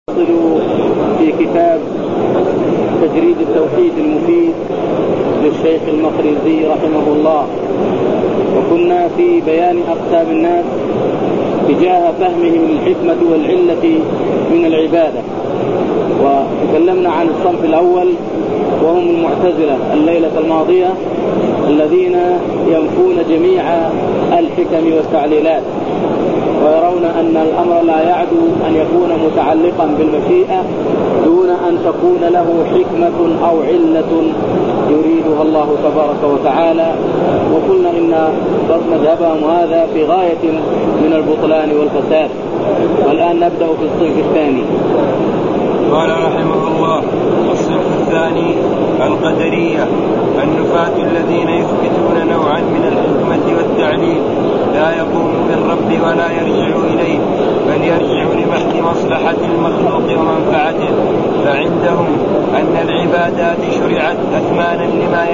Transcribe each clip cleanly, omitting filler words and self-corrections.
نصل في كتاب تجريد التوحيد المفيد للشيخ المقريزي رحمه الله، وكنا في بيان أقسام الناس تجاه فهمهم الحكمة والعلة من العبادة، وتكلمنا عن الصنف الأول وهم المعتزلة الليلة الماضية الذين ينفون جميع الحكم والتعليلات، ويرون أن الأمر لا يعدو أن يكون متعلقا بالمشيئة دون أن تكون له حكمة أو علة يريدها الله تبارك وتعالى. وقلنا إن مذهبهم هذا في غاية من البطلان والفساد. والآن نبدأ في الصنف الثاني. قال رحمه الله: الصنف الثاني القدرية، النفاة الذين يثبتون نوعا من الحكمة والتعليل لا يقوم بالرب ولا يرجع إليه، بل يرجع لمحض مصلحة المخلوق ومنفعته. فعندهم أن العبادات شرعت أثمانا لما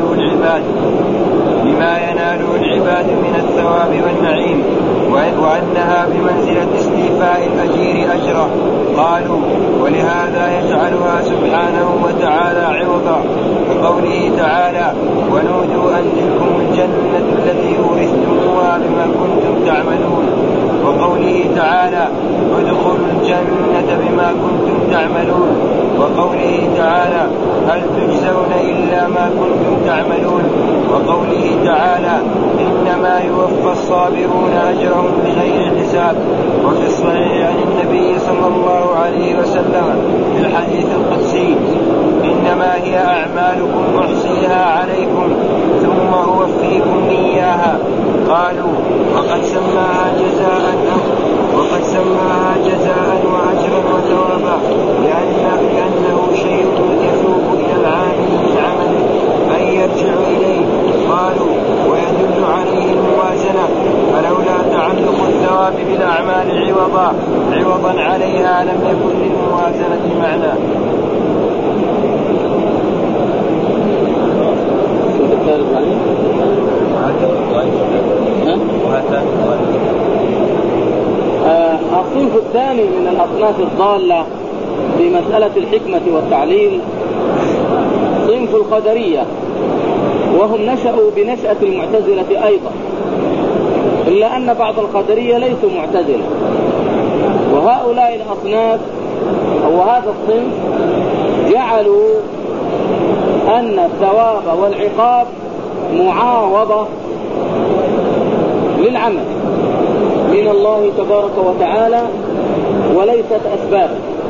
يناله العباد من الثواب والنعيم، وأنها بمنزلة استيفاء الأجير أجره. قالوا: ولهذا يجعلها سبحانه وتعالى عوضا، كقوله تعالى: ونودوا أن تلكم الجنة التي أورثتموها بما كنتم تعملون، وقوله تعالى: ادخلوا الجنة بما كنتم تعملون، وقوله تعالى: هل تجزون إلا ما كنتم تعملون، وقوله تعالى: إنما يوفى الصابرون أجرهم بغير حساب. وفي الصحيح عن النبي صلى الله عليه وسلم في الحديث القدسي: إنما هي أعمالكم أحصيها عليكم ثم أوفيكم إياها. قالوا: وقد سماها جزاء وأجرا وثوابا، لأنه شيء يثوب إلى العامل من عمله أن يرجع إليه. قالوا: ويدل عليه الموازنة، فلولا تعلق الثواب بالأعمال عوضا عليها لم يكن للموازنة معنى. الصنف الثاني من الأصناف الضالة في مسألة الحكمة والتعليل صنف القدرية، وهم نشأوا بنشأة المعتزلة أيضا، إلا أن بعض القدرية ليسوا معتزلة. وهؤلاء الأصناف أو هذا الصنف جعلوا أن الثواب والعقاب معاوضة للعمل من الله تبارك وتعالى وليست أسباب.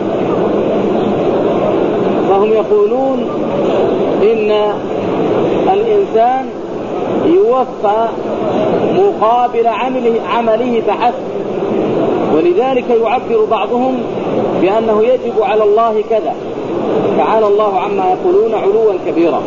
فهم يقولون إن الإنسان يوفى مقابل عمله فحسب، ولذلك يعبر بعضهم بأنه يجب على الله كذا، تعالى الله عما يقولون علوا كبيرا.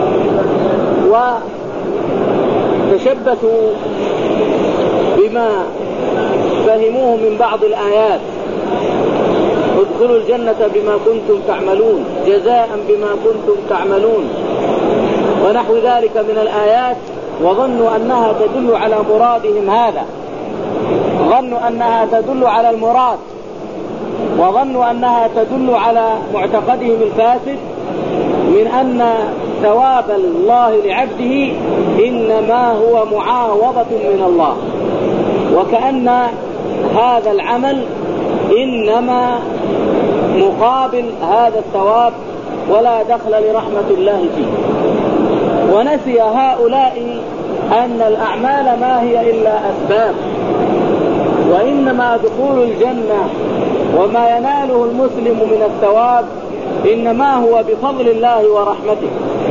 وتشبثوا بما فهموه من بعض الآيات: ادخلوا الجنة بما كنتم تعملون، جزاء بما كنتم تعملون، ونحو ذلك من الآيات، وظنوا أنها تدل على مرادهم هذا، ظنوا أنها تدل على المراد، وظنوا أنها تدل على معتقدهم الفاسد من أن ثواب الله لعبده إنما هو معاوضة من الله، وكأن هذا العمل إنما مقابل هذا الثواب ولا دخل لرحمة الله فيه. ونسي هؤلاء أن الأعمال ما هي إلا أسباب، وإنما دخول الجنة وما يناله المسلم من الثواب إنما هو بفضل الله ورحمته.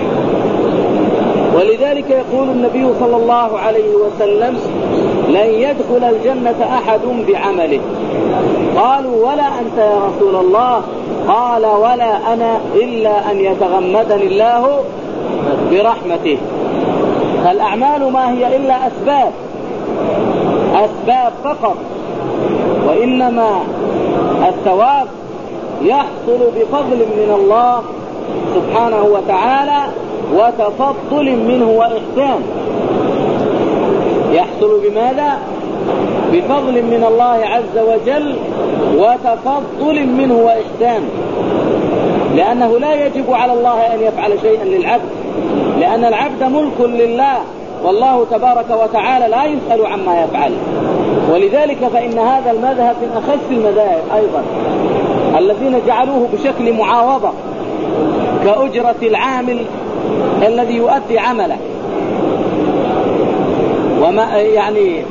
ولذلك يقول النبي صلى الله عليه وسلم: لن يدخل الجنة أحد بعمله. قالوا: ولا أنت يا رسول الله؟ قال: ولا أنا إلا أن يتغمدني الله برحمته. فالأعمال ما هي إلا أسباب فقط، وإنما الثواب يحصل بفضل من الله سبحانه وتعالى وتفضل منه وإحسان. يحصل بماذا؟ بفضل من الله عز وجل وتفضل منه وإحسان، لأنه لا يجب على الله أن يفعل شيئا للعبد، لأن العبد ملك لله، والله تبارك وتعالى لا يسأل عما يفعل. ولذلك فإن هذا المذهب من أخس المذاهب أيضا، الذين جعلوه بشكل معاوضة كأجرة العامل الذي يؤدي عمله، وما يعني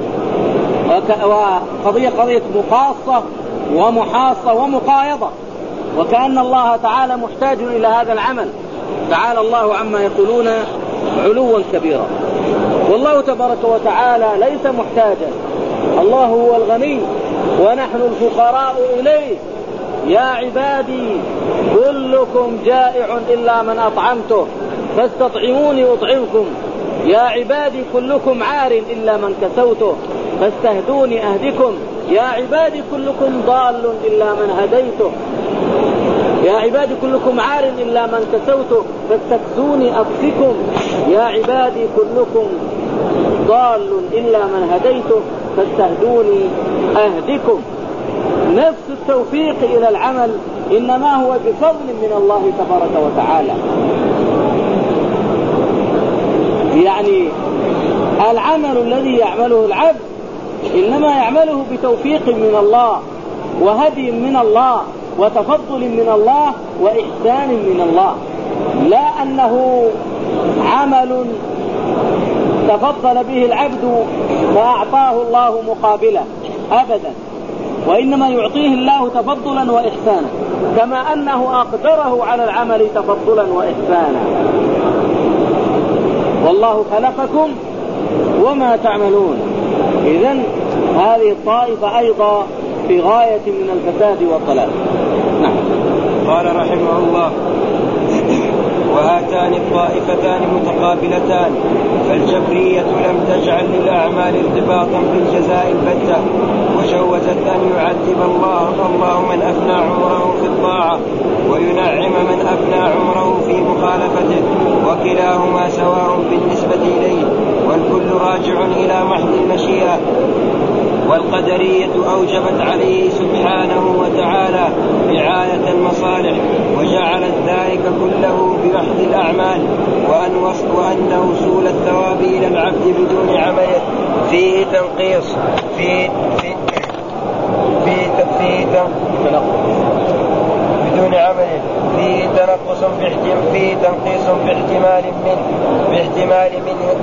قضية مقاصة ومحاصة ومقايضة، وكأن الله تعالى محتاج إلى هذا العمل. تعالى الله عما يقولون علوا كبيرا. والله تبارك وتعالى ليس محتاجا، الله هو الغني ونحن الفقراء إليه. يا عبادي كلكم جائع إلا من أطعمته فاستطعموني أطعمكم، يا عبادي كلكم عار إلا من كسوته فاستهدوني أهدكم، يا عبادي كلكم ضال إلا من هديته، يا عبادي كلكم عار إلا من كسوته فاستكسوني أكسكم، يا عبادي كلكم ضال إلا من هديته فاستهدوني أهدكم. نفس التوفيق إلى العمل إنما هو بفضل من الله تبارك وتعالى. يعني العمل الذي يعمله العبد إنما يعمله بتوفيق من الله وهدي من الله وتفضل من الله وإحسان من الله، لا أنه عمل تفضل به العبد فأعطاه الله مقابله أبدا، وإنما يعطيه الله تفضلا وإحسانا، كما أنه أقدره على العمل تفضلا وإحسانا. والله خلقكم وما تعملون. إذن هذه الطائفة أيضا في غاية من الفساد والضلال. نعم. قال رحمه الله: وهاتان الطائفتان متقابلتان، فالجبرية لم تجعل للأعمال ارتباطا بالجزاء البتة، وجوزت أن يعذب الله من أفنى عمره في الطاعة وينعم من أفنى عمره في مخالفته، وكلاهما سواء بالنسبة إليه، والكل راجع إلى محض المشيئة. والقدرية أوجبت عليه سبحانه وتعالى رعاية المصالح، وجعلت ذلك كله بمحض الأعمال، وأن وصول الثواب إلى العبد بدون عمله فيه تنقيص بدون عمله فيه تنقص باحتمال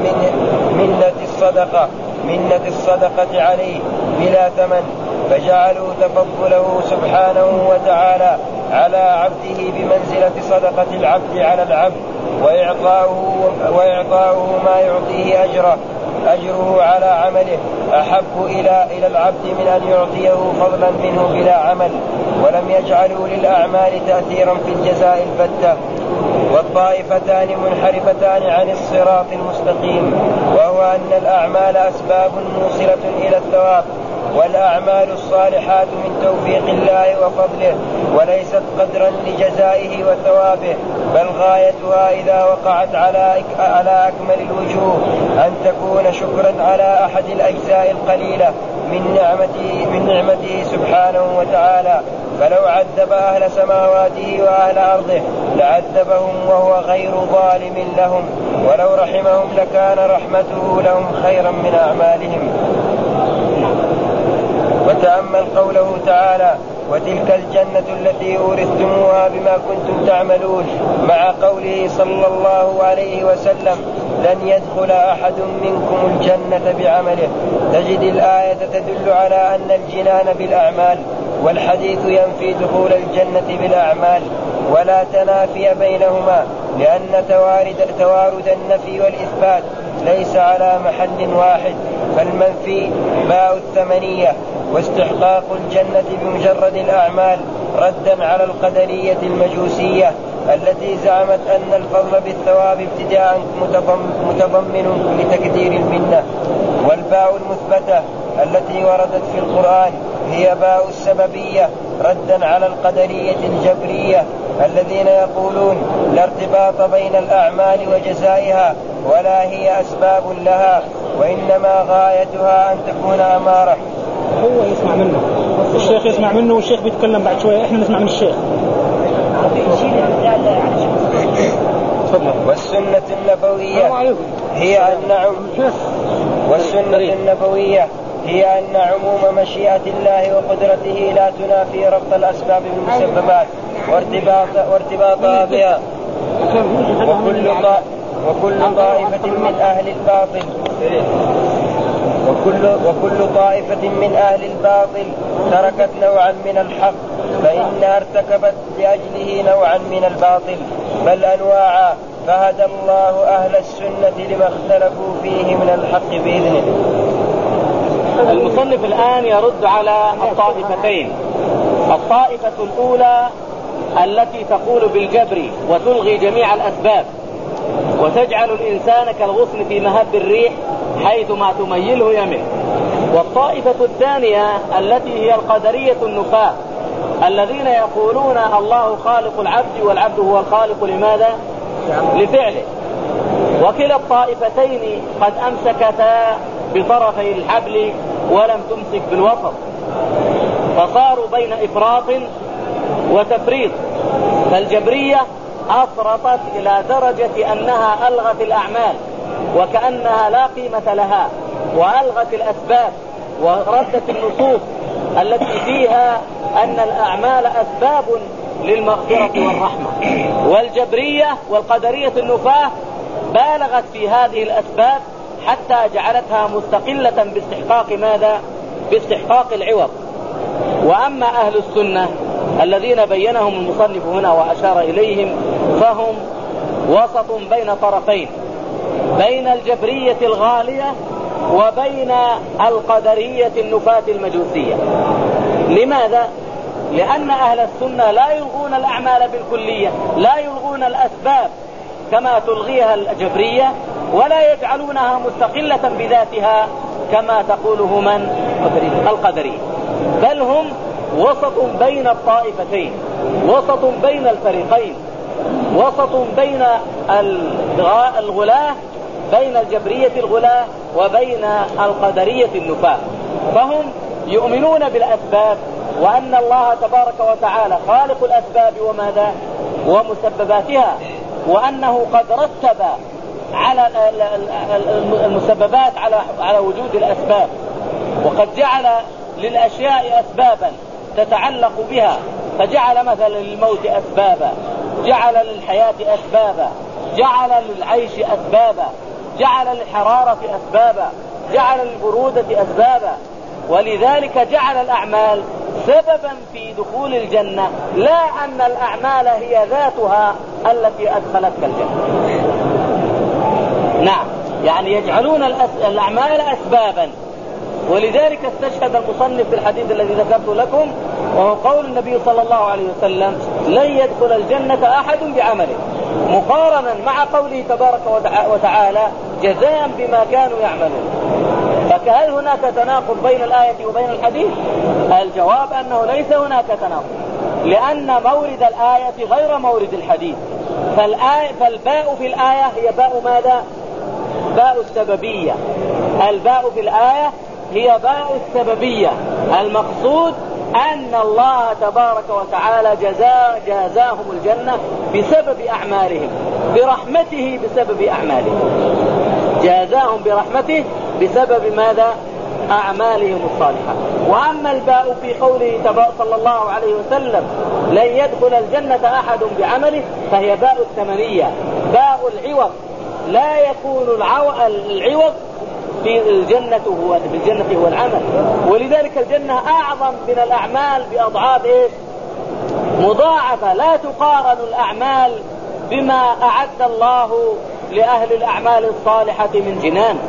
منة الصدقة عليه بلا ثمن، فجعلوا تفضله سبحانه وتعالى على عبده بمنزلة صدقة العبد على العبد، وإعطاؤه ما يعطيه أجره على عمله أحب إلى العبد من أن يعطيه فضلا منه بلا عمل، ولم يجعلوا للأعمال تأثيرا في الجزاء البتة. والطائفتان منحرفتان عن الصراط المستقيم، وهو أن الأعمال أسباب موصلة إلى الثواب، والأعمال الصالحات من توفيق الله وفضله، وليست قدرا لجزائه وثوابه، بل غايتها إذا وقعت على أكمل الوجوه أن تكون شكرا على أحد الأجزاء القليلة من نعمته سبحانه وتعالى. فلو عذب أهل سماواته وأهل أرضه لعذبهم وهو غير ظالم لهم، ولو رحمهم لكان رحمته لهم خيرا من أعمالهم. وتأمل قوله تعالى: وتلك الجنة التي أورثتموها بما كنتم تعملون، مع قوله صلى الله عليه وسلم: لن يدخل أحد منكم الجنة بعمله. تجد الآية تدل على أن الجنان بالأعمال، والحديث ينفي دخول الجنة بالأعمال، ولا تنافي بينهما، لأن توارد النفي والإثبات ليس على محل واحد، فالمنفي باء الثمنية، واستحقاق الجنة بمجرد الأعمال ردا على القدرية المجوسية التي زعمت أن الفضل بالثواب ابتداء متضمن لتكدير المنة. والباء المثبتة التي وردت في القرآن هي باء السببية ردا على القدرية الجبرية الذين يقولون لا ارتباط بين الأعمال وجزائها، ولا هي أسباب لها، وإنما غايتها أن تكون أمارة هو يسمع منه، الشيخ يسمع منه، والشيخ بيتكلم بعد شوية احنا نسمع من الشيخ. والسنة النبوية هي أن عموم مشيئة الله وقدرته لا تنافي ربط الأسباب بالمسببات وارتباطها بها. وكل طائفة من أهل الباطل تركت نوعا من الحق فإنها ارتكبت لأجله نوعا من الباطل بل أنواعا، فهدى الله أهل السنة لما اختلفوا فيه من الحق بإذنه. المصنف الآن يرد على الطائفتين. الطائفة الأولى التي تقول بالجبر وتلغي جميع الأسباب وتجعل الإنسان كالغصن في مهب الريح حيث ما تميله يمل. والطائفة الثانية التي هي القدرية النفاة الذين يقولون الله خالق العبد والعبد هو الخالق لماذا؟ لفعله. وكلا الطائفتين قد أمسكتا بطرفي الحبل ولم تمسك بالوسط، فصاروا بين إفراط وتفريط. فالجبرية أفرطت إلى درجة أنها ألغت الأعمال وكأنها لا قيمة لها، وألغت الأسباب وردت النصوص التي فيها أن الأعمال أسباب للمغفرة والرحمة. والجبرية والقدرية النفاة بالغت في هذه الأسباب حتى جعلتها مستقلة باستحقاق ماذا؟ باستحقاق العوض. وأما أهل السنة الذين بينهم المصنف هنا وأشار إليهم فهم وسط بين طرفين، بين الجبرية الغالية وبين القدرية النفاة المجوسية. لماذا؟ لأن أهل السنة لا يلغون الأعمال بالكلية، لا يلغون الأسباب كما تلغيها الجبرية، ولا يجعلونها مستقلة بذاتها كما تقوله من؟ القدرية. بل هم وسط بين الطائفتين، وسط بين الفريقين، وسط بين الغلاة، بين الجبرية الغلاة وبين القدرية النفاة. فهم يؤمنون بالأسباب وأن الله تبارك وتعالى خالق الأسباب وماذا؟ ومسبباتها، وأنه قد رتب على المسببات على وجود الأسباب، وقد جعل للأشياء أسبابا تتعلق بها، فجعل مثلا للموت أسبابا، جعل للحياة أسبابا، جعل للعيش أسبابا، جعل للحرارة أسبابا، جعل للبرودة أسبابا. ولذلك جعل الأعمال سببا في دخول الجنة، لا أن الأعمال هي ذاتها التي أدخلتك الجنة. نعم، يعني يجعلون الأعمال أسبابا. ولذلك استشهد المصنف في الحديث الذي ذكرت لكم، وهو قول النبي صلى الله عليه وسلم: لن يدخل الجنة أحد بعمله، مقارنا مع قوله تبارك وتعالى: جزاء بما كانوا يعملون. فهل هناك تناقض بين الآية وبين الحديث؟ الجواب أنه ليس هناك تناقض، لأن مورد الآية غير مورد الحديث. فالباء في الآية هي باء ماذا؟ باء السببية. الباء في الآية هي باء السببية. المقصود أن الله تبارك وتعالى جازاهم الجنة بسبب أعمالهم، برحمته بسبب أعمالهم، جازاهم برحمته بسبب ماذا؟ أعمالهم الصالحة. وأما الباء في قوله صلى الله عليه وسلم: لن يدخل الجنة أحد بعمله، فهي باء الثمنية، باء العوض. لا يكون العوض في الجنة هو العمل. ولذلك الجنة أعظم من الأعمال بأضعاف مضاعفة. لا تقارن الأعمال بما أعد الله لأهل الأعمال الصالحة من جنان،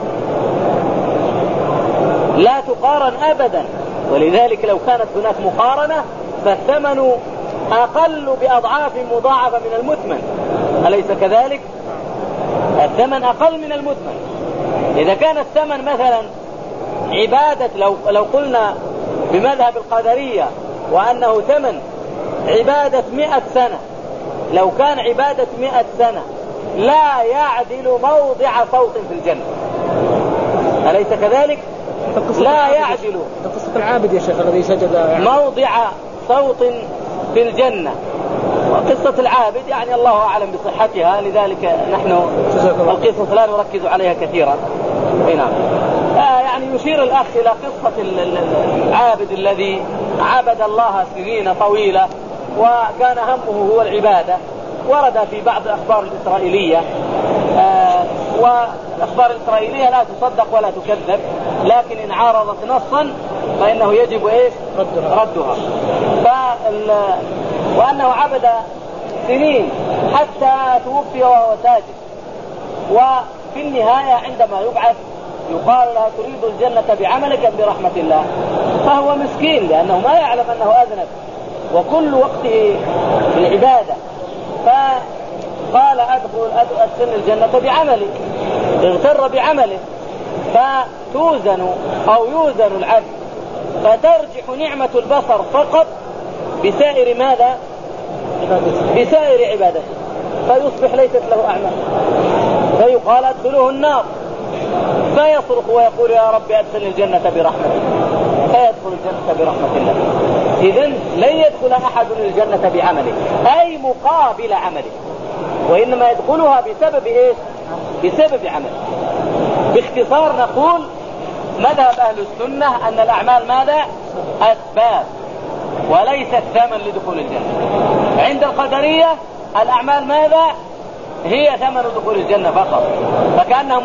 لا تقارن أبدا. ولذلك لو كانت هناك مقارنة فالثمن أقل بأضعاف مضاعفة من المثمن، أليس كذلك؟ الثمن أقل من المثمن. إذا كان الثمن مثلا عبادة، لو قلنا بمذهب القدرية وأنه ثمن عبادة 100 سنة، لو كان عبادة 100 سنة لا يعدل موضع صوت في الجنة، أليس كذلك؟ لا يعدل. قصة العابد يا شيخ الذي سجد موضع صوت في الجنة. وقصة العابد يعني الله أعلم بصحتها، لذلك نحن القصص لا نركز عليها كثيرا. نعم. يعني يشير الأخ إلى قصة العابد الذي عبد الله سنين طويلة وكان همه هو العبادة. ورد في بعض الأخبار الإسرائيلية، والأخبار الإسرائيلية لا تصدق ولا تكذب، لكن إن عارضت نصا فإنه يجب ردها. وأنه عبد سنين حتى توفي وهو ساجد، وفي النهاية عندما يبعث يقال له تريد الجنة بعملك أم برحمة الله؟ فهو مسكين لأنه ما يعلم أنه أذنب وكل وقته في العبادة، فقال أدخل الجنة بعملي، اغتر بعمله. فتوزن أو يوزن العبد فترجح نعمة البصر فقط بسائر ماذا؟ بسائر عبادته، فيصبح ليست له أعمال، فيقال أدخله النار، فيصرخ ويقول يا رب أدخل الجنة برحمتك، فيدخل الجنة برحمة الله. إذن لن يدخل أحد الجنة بعمله أي مقابل عمله، وإنما يدخلها بسبب إيش؟ بسبب عمله. باختصار نقول مذهب أهل السنة أن الأعمال ماذا؟ أسباب وليس الثمن لدخول الجنة. عند القدرية الأعمال ماذا؟ هي ثمن دخول الجنة فقط، فكأنها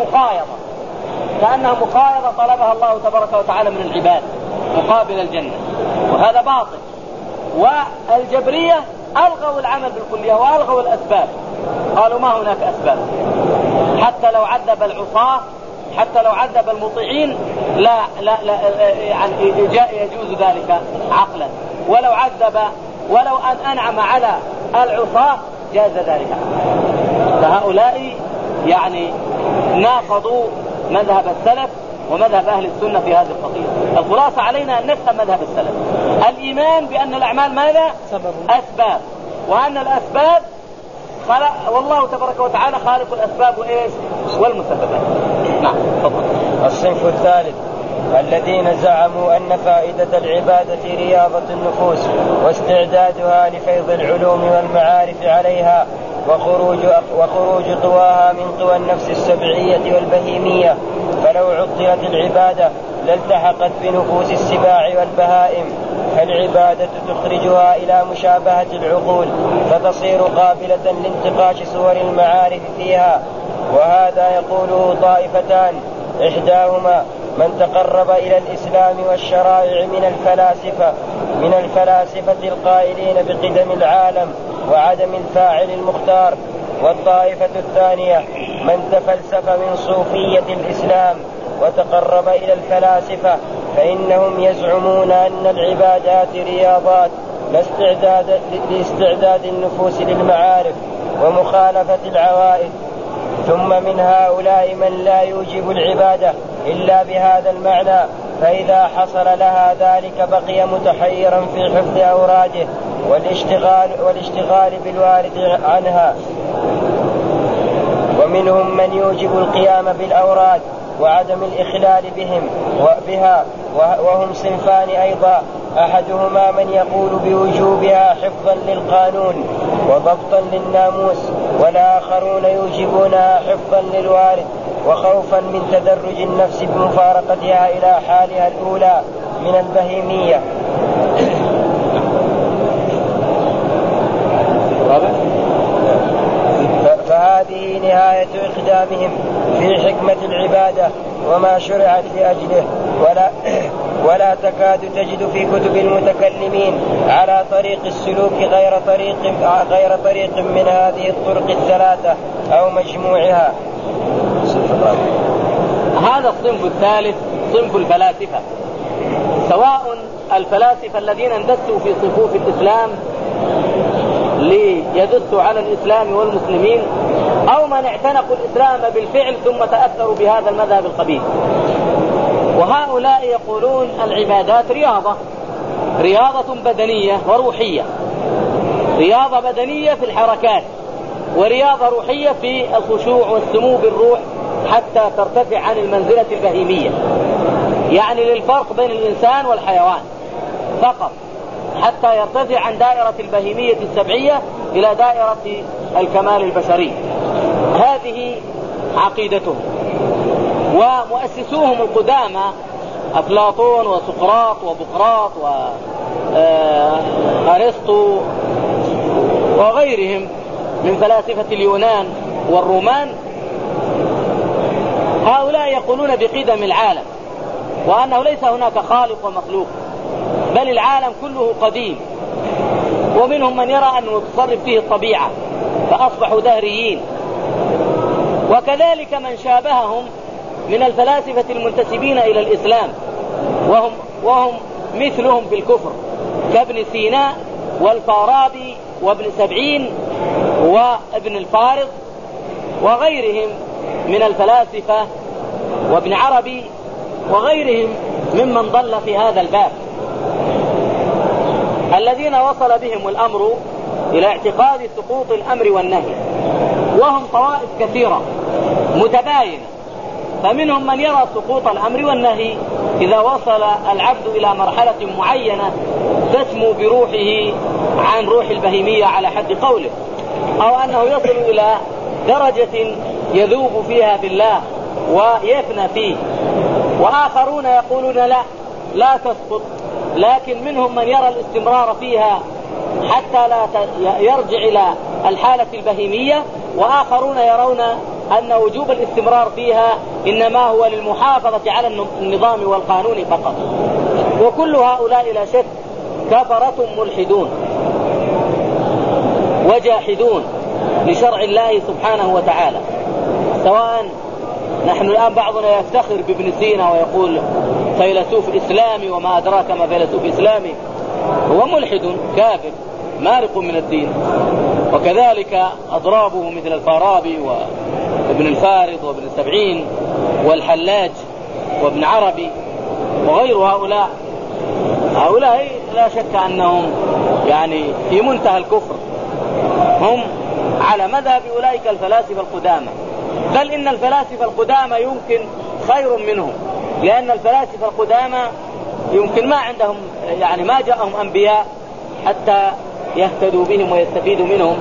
مقايضة طلبها الله تبارك وتعالى من العباد مقابل الجنة، وهذا باطل. والجبرية ألغوا العمل بالكلية وألغوا الأسباب، قالوا ما هناك أسباب، حتى لو عذب العصاة، حتى لو عذب المطيعين لا يعني يجوز ذلك عقلا، ولو أن أنعم على العصاة جاز ذلك. فهؤلاء يعني ناقضوا مذهب السلف ومذهب أهل السنة في هذه القضية. الخلاصة علينا أن نفهم مذهب السلف، الإيمان بأن الأعمال ماذا؟ أسباب، وأن الأسباب والله تبارك وتعالى خالق الأسباب وإيش؟ والمسببات. نعم. الصنف الثالث الذين زعموا أن فائدة العبادة رياضة النفوس واستعدادها لفيض العلوم والمعارف عليها وخروج قواها من قوى النفس السبعية والبهيمية، فلو عطلت العبادة لالتحقت بنفوس السباع والبهائم، فالعبادة تخرجها إلى مشابهة العقول فتصير قابلة لانتقاش صور المعارف فيها. وهذا يقوله طائفتان، إحداهما من تقرب إلى الإسلام والشرائع من الفلاسفة القائلين بقدم العالم وعدم الفاعل المختار، والطائفة الثانية من تفلسف من صوفية الإسلام وتقرب إلى الفلاسفة، فإنهم يزعمون أن العبادات رياضات لاستعداد النفوس للمعارف ومخالفة العوائد. ثم من هؤلاء من لا يوجب العبادة إلا بهذا المعنى، فإذا حصل لها ذلك بقي متحيرا في حفظ أوراده والاشتغال بالوارد عنها. ومنهم من يوجب القيام بالأوراد وعدم الإخلال بها، وهم صنفان أيضا، أحدهما من يقول بوجوبها حفظا للقانون وضبطا للناموس، والآخرون يوجبونها حفظا للوارد وخوفا من تدرج النفس بمفارقتها إلى حالها الأولى من البهيمية. فهذه نهاية إقدامهم في حكمة العبادة وما شرعت لأجله، ولا تكاد تجد في كتب المتكلمين على طريق السلوك غير طريق من هذه الطرق الثلاثة أو مجموعها. هذا الصنف الثالث صنف الفلاسفة، سواء الفلاسفة الذين اندسوا في صفوف الإسلام ليدسوا على الإسلام والمسلمين، أو من اعتنقوا الإسلام بالفعل ثم تأثروا بهذا المذهب الخبيث. وهؤلاء يقولون العبادات رياضة بدنية وروحية، رياضة بدنية في الحركات، ورياضة روحية في الخشوع والسمو بالروح حتى ترتفع عن المنزلة البهيمية. يعني للفرق بين الإنسان والحيوان فقط، حتى يرتفع عن دائرة البهيمية السبعية إلى دائرة الكمال البشري. هذه عقيدتهم. ومؤسسوهم القدامى أفلاطون وسقراط وبقراط وأرسطو وغيرهم من فلاسفة اليونان والرومان، هؤلاء يقولون بقدم العالم وأنه ليس هناك خالق ومخلوق، بل العالم كله قديم، ومنهم من يرى أنه تصرف فيه الطبيعة فأصبحوا دهريين. وكذلك من شابههم من الفلاسفة المنتسبين إلى الإسلام وهم مثلهم في الكفر كابن سينا والفارابي وابن سبعين وابن الفارض وغيرهم من الفلاسفة وابن عربي وغيرهم ممن ضل في هذا الباب، الذين وصل بهم الأمر إلى اعتقاد سقوط الأمر والنهي. وهم طوائف كثيرة متباينة، فمنهم من يرى سقوط الأمر والنهي إذا وصل العبد إلى مرحلة معينة تسمو بروحه عن روح البهيمية على حد قوله، أو أنه يصل إلى درجة يذوب فيها في الله ويفنى فيه. وآخرون يقولون لا تسقط، لكن منهم من يرى الاستمرار فيها حتى لا يرجع إلى الحالة البهيمية، وآخرون يرون أن وجوب الاستمرار فيها إنما هو للمحافظة على النظام والقانون فقط. وكل هؤلاء لا شك كفرة ملحدون وجاحدون لشرع الله سبحانه وتعالى. سواء نحن الآن بعضنا يفتخر بابن سينا ويقول فيلسوف إسلامي وما أدراك ما فيلسوف إسلامي، هو ملحد كافر مارق من الدين. وكذلك أضرابه مثل الفارابي وابن الفارض وابن سبعين والحلاج وابن عربي وغير هؤلاء لا شك أنهم يعني في منتهى الكفر، هم على مذهب أولئك الفلاسفة القدامى، بل إن الفلاسفة القدامى يمكن خير منهم، لأن الفلاسفة القدامى يمكن ما عندهم يعني ما جاءهم أنبياء حتى يهتدوا بهم ويستفيدوا منهم.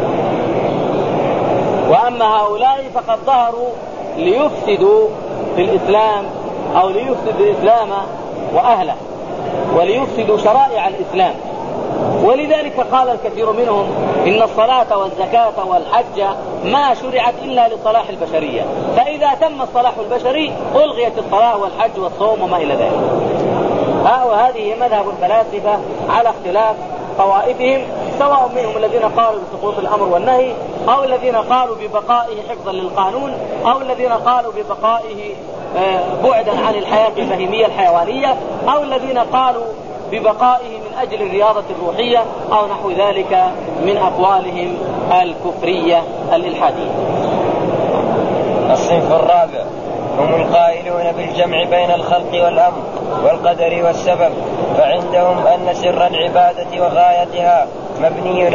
وأما هؤلاء فقد ظهروا ليفسدوا في الإسلام أو ليفسدوا الإسلام وأهله وليفسدوا شرائع الإسلام. ولذلك قال الكثير منهم إن الصلاة والزكاة والحج ما شرعت إلا لصلاح البشرية، فإذا تم الصلاح البشري ألغيت الصلاة والحج والصوم وما إلى ذلك. وهذه مذهب الفلاسفة على اختلاف طوائفهم، سواء منهم الذين قالوا بسقوط الأمر والنهي، أو الذين قالوا ببقائه حفظا للقانون، أو الذين قالوا ببقائه بعدا عن الحياة البهيمية الحيوانية، أو الذين قالوا ببقائه من أجل الرياضة الروحية، أو نحو ذلك من أقوالهم الكفرية الإلحادية. الصنف الرابع هم القائلون بالجمع بين الخلق والأمر والقدر والسبب، فعندهم أن سر العبادة وغايتها مبني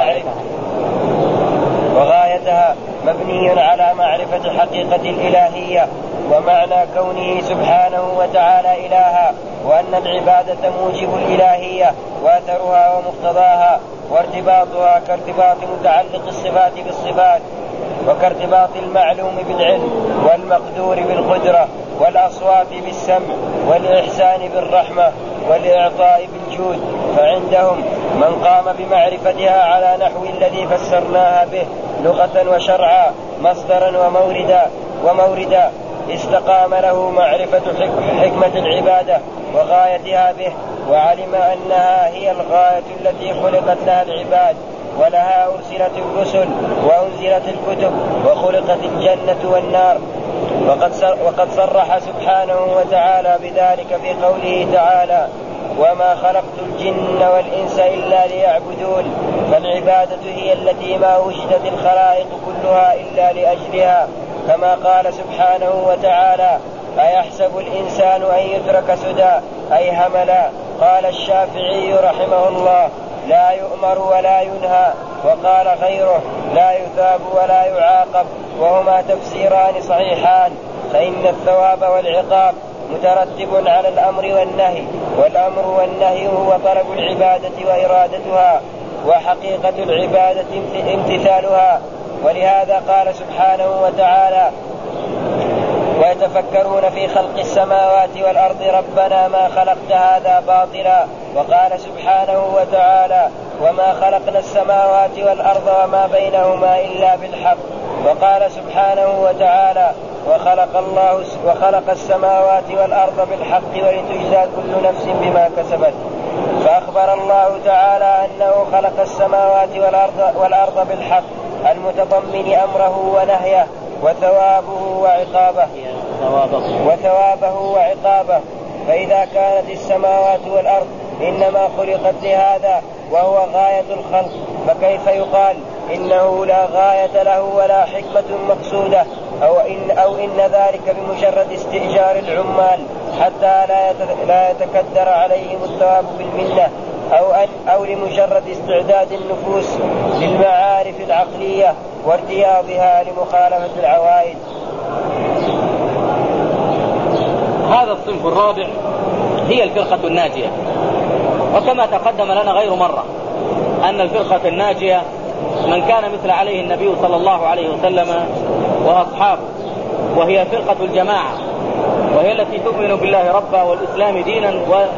على معرفة حقيقة الإلهية ومعنى كونه سبحانه وتعالى إلها، وأن العبادة موجب الإلهية وأثرها ومقتضاها، وارتباطها كارتباط متعلق الصفات بالصفات، وكارتباط المعلوم بالعلم والمقدور بالقدرة والأصوات بالسمع والإحسان بالرحمة والإعطاء بالجود. فعندهم من قام بمعرفتها على نحو الذي فسرناها به لغة وشرعا مصدرا وموردا استقام له معرفة حكمة العبادة وغايتها به، وعلم أنها هي الغاية التي خلقت لها العباد، ولها أرسلت الرسل وأنزلت الكتب وخلقت الجنة والنار. وقد صرح سبحانه وتعالى بذلك في قوله تعالى وما خلقت الجن والإنس إلا ليعبدون، فالعبادة هي التي ما وجدت الخلائق كلها إلا لأجلها، كما قال سبحانه وتعالى أيحسب الإنسان أن يترك سدى أي هملا. قال الشافعي رحمه الله لا يؤمر ولا ينهى، وقال غيره لا يثاب ولا يعاقب، وهما تفسيران صحيحان، فإن الثواب والعقاب مترتب على الأمر والنهي، والأمر والنهي هو طلب العبادة وإرادتها، وحقيقة العبادة امتثالها. ولهذا قال سبحانه وتعالى: ويتفكرون في خلق السماوات والأرض ربنا ما خلقت هذا باطلا. وقال سبحانه وتعالى: وما خلقنا السماوات والأرض وما بينهما إلا بالحق. وقال سبحانه وتعالى: وخلق السماوات والأرض بالحق ولتجزى كل نفس بما كسبت. فأخبر الله تعالى أنه خلق السماوات والأرض بالحق المتضمن أمره ونهيه وثوابه وعقابه. فإذا كانت السماوات والأرض إنما خلقت لهذا وهو غاية الخلق، فكيف يقال إنه لا غاية له ولا حكمة مقصودة، أو إن ذلك بمجرد استئجار العمال حتى لا يتكدر عليهم الثواب بالمنة، أو لمجرد استعداد النفوس للمعارف العقلية وارتياضها لمخالفة العوائد. هذا الصنف الرابع هي الفرقة الناجية. وكما تقدم لنا غير مرة أن الفرقة الناجية من كان مثل عليه النبي صلى الله عليه وسلم وأصحابه، وهي فرقة الجماعة، وهي التي تؤمن بالله ربا والإسلام دينا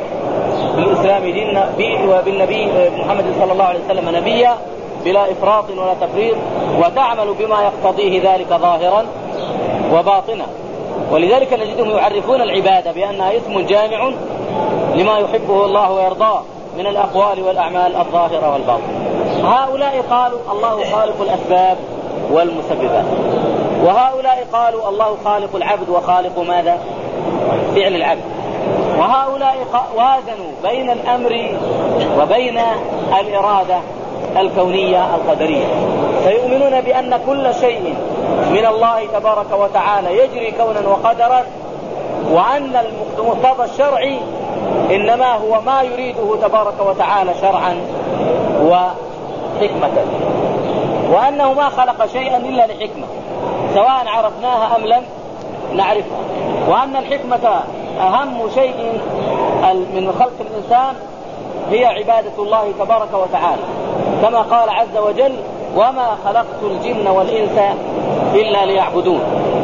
وبالنبي محمد صلى الله عليه وسلم نبيا بلا إفراط ولا تفريط، وتعمل بما يقتضيه ذلك ظاهرا وباطنا. ولذلك نجدهم يعرفون العبادة بأنها اسم جامع لما يحبه الله ويرضاه من الأقوال والأعمال الظاهرة والباطنة. هؤلاء قالوا الله خالق الأسباب والمسببات، وهؤلاء قالوا الله خالق العبد وخالق ماذا؟ فعل العبد. وهؤلاء وازنوا بين الأمر وبين الإرادة الكونية القدرية، فيؤمنون بأن كل شيء من الله تبارك وتعالى يجري كونا وقدرا، وأن المقتضى الشرعي إنما هو ما يريده تبارك وتعالى شرعا وحكمة، وأنه ما خلق شيئا إلا لحكمة سواء عرفناها أم لم نعرفها، وأن الحكمة أهم شيء من خلق الإنسان هي عبادة الله تبارك وتعالى، كما قال عز وجل: وما خلقت الجن والإنس إلا ليعبدون.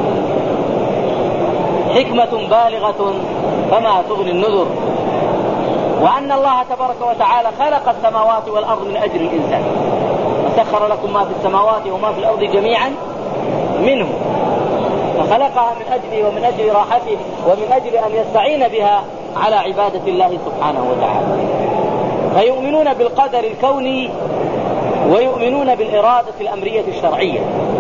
حكمة بالغة فما تغني النذر. وأن الله تبارك وتعالى خلق السماوات والأرض من أجل الإنسان، وسخر لكم ما في السماوات وما في الأرض جميعا منه، فخلقها من أجله ومن أجل راحته ومن أجل أن يستعين بها على عبادة الله سبحانه وتعالى. فيؤمنون بالقدر الكوني ويؤمنون بالإرادة الأمرية الشرعية.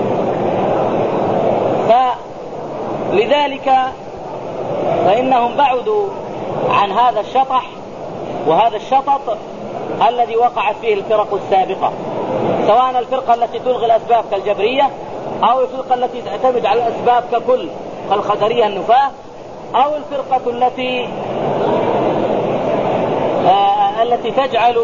فلذلك فإنهم بعدوا عن هذا الشطح وهذا الشطط الذي وقعت فيه الفرق السابقة، سواء الفرقة التي تلغي الأسباب كالجبرية، أو الفرقة التي تعتمد على الأسباب ككل كالقدرية النفاة، أو الفرقة التي تجعل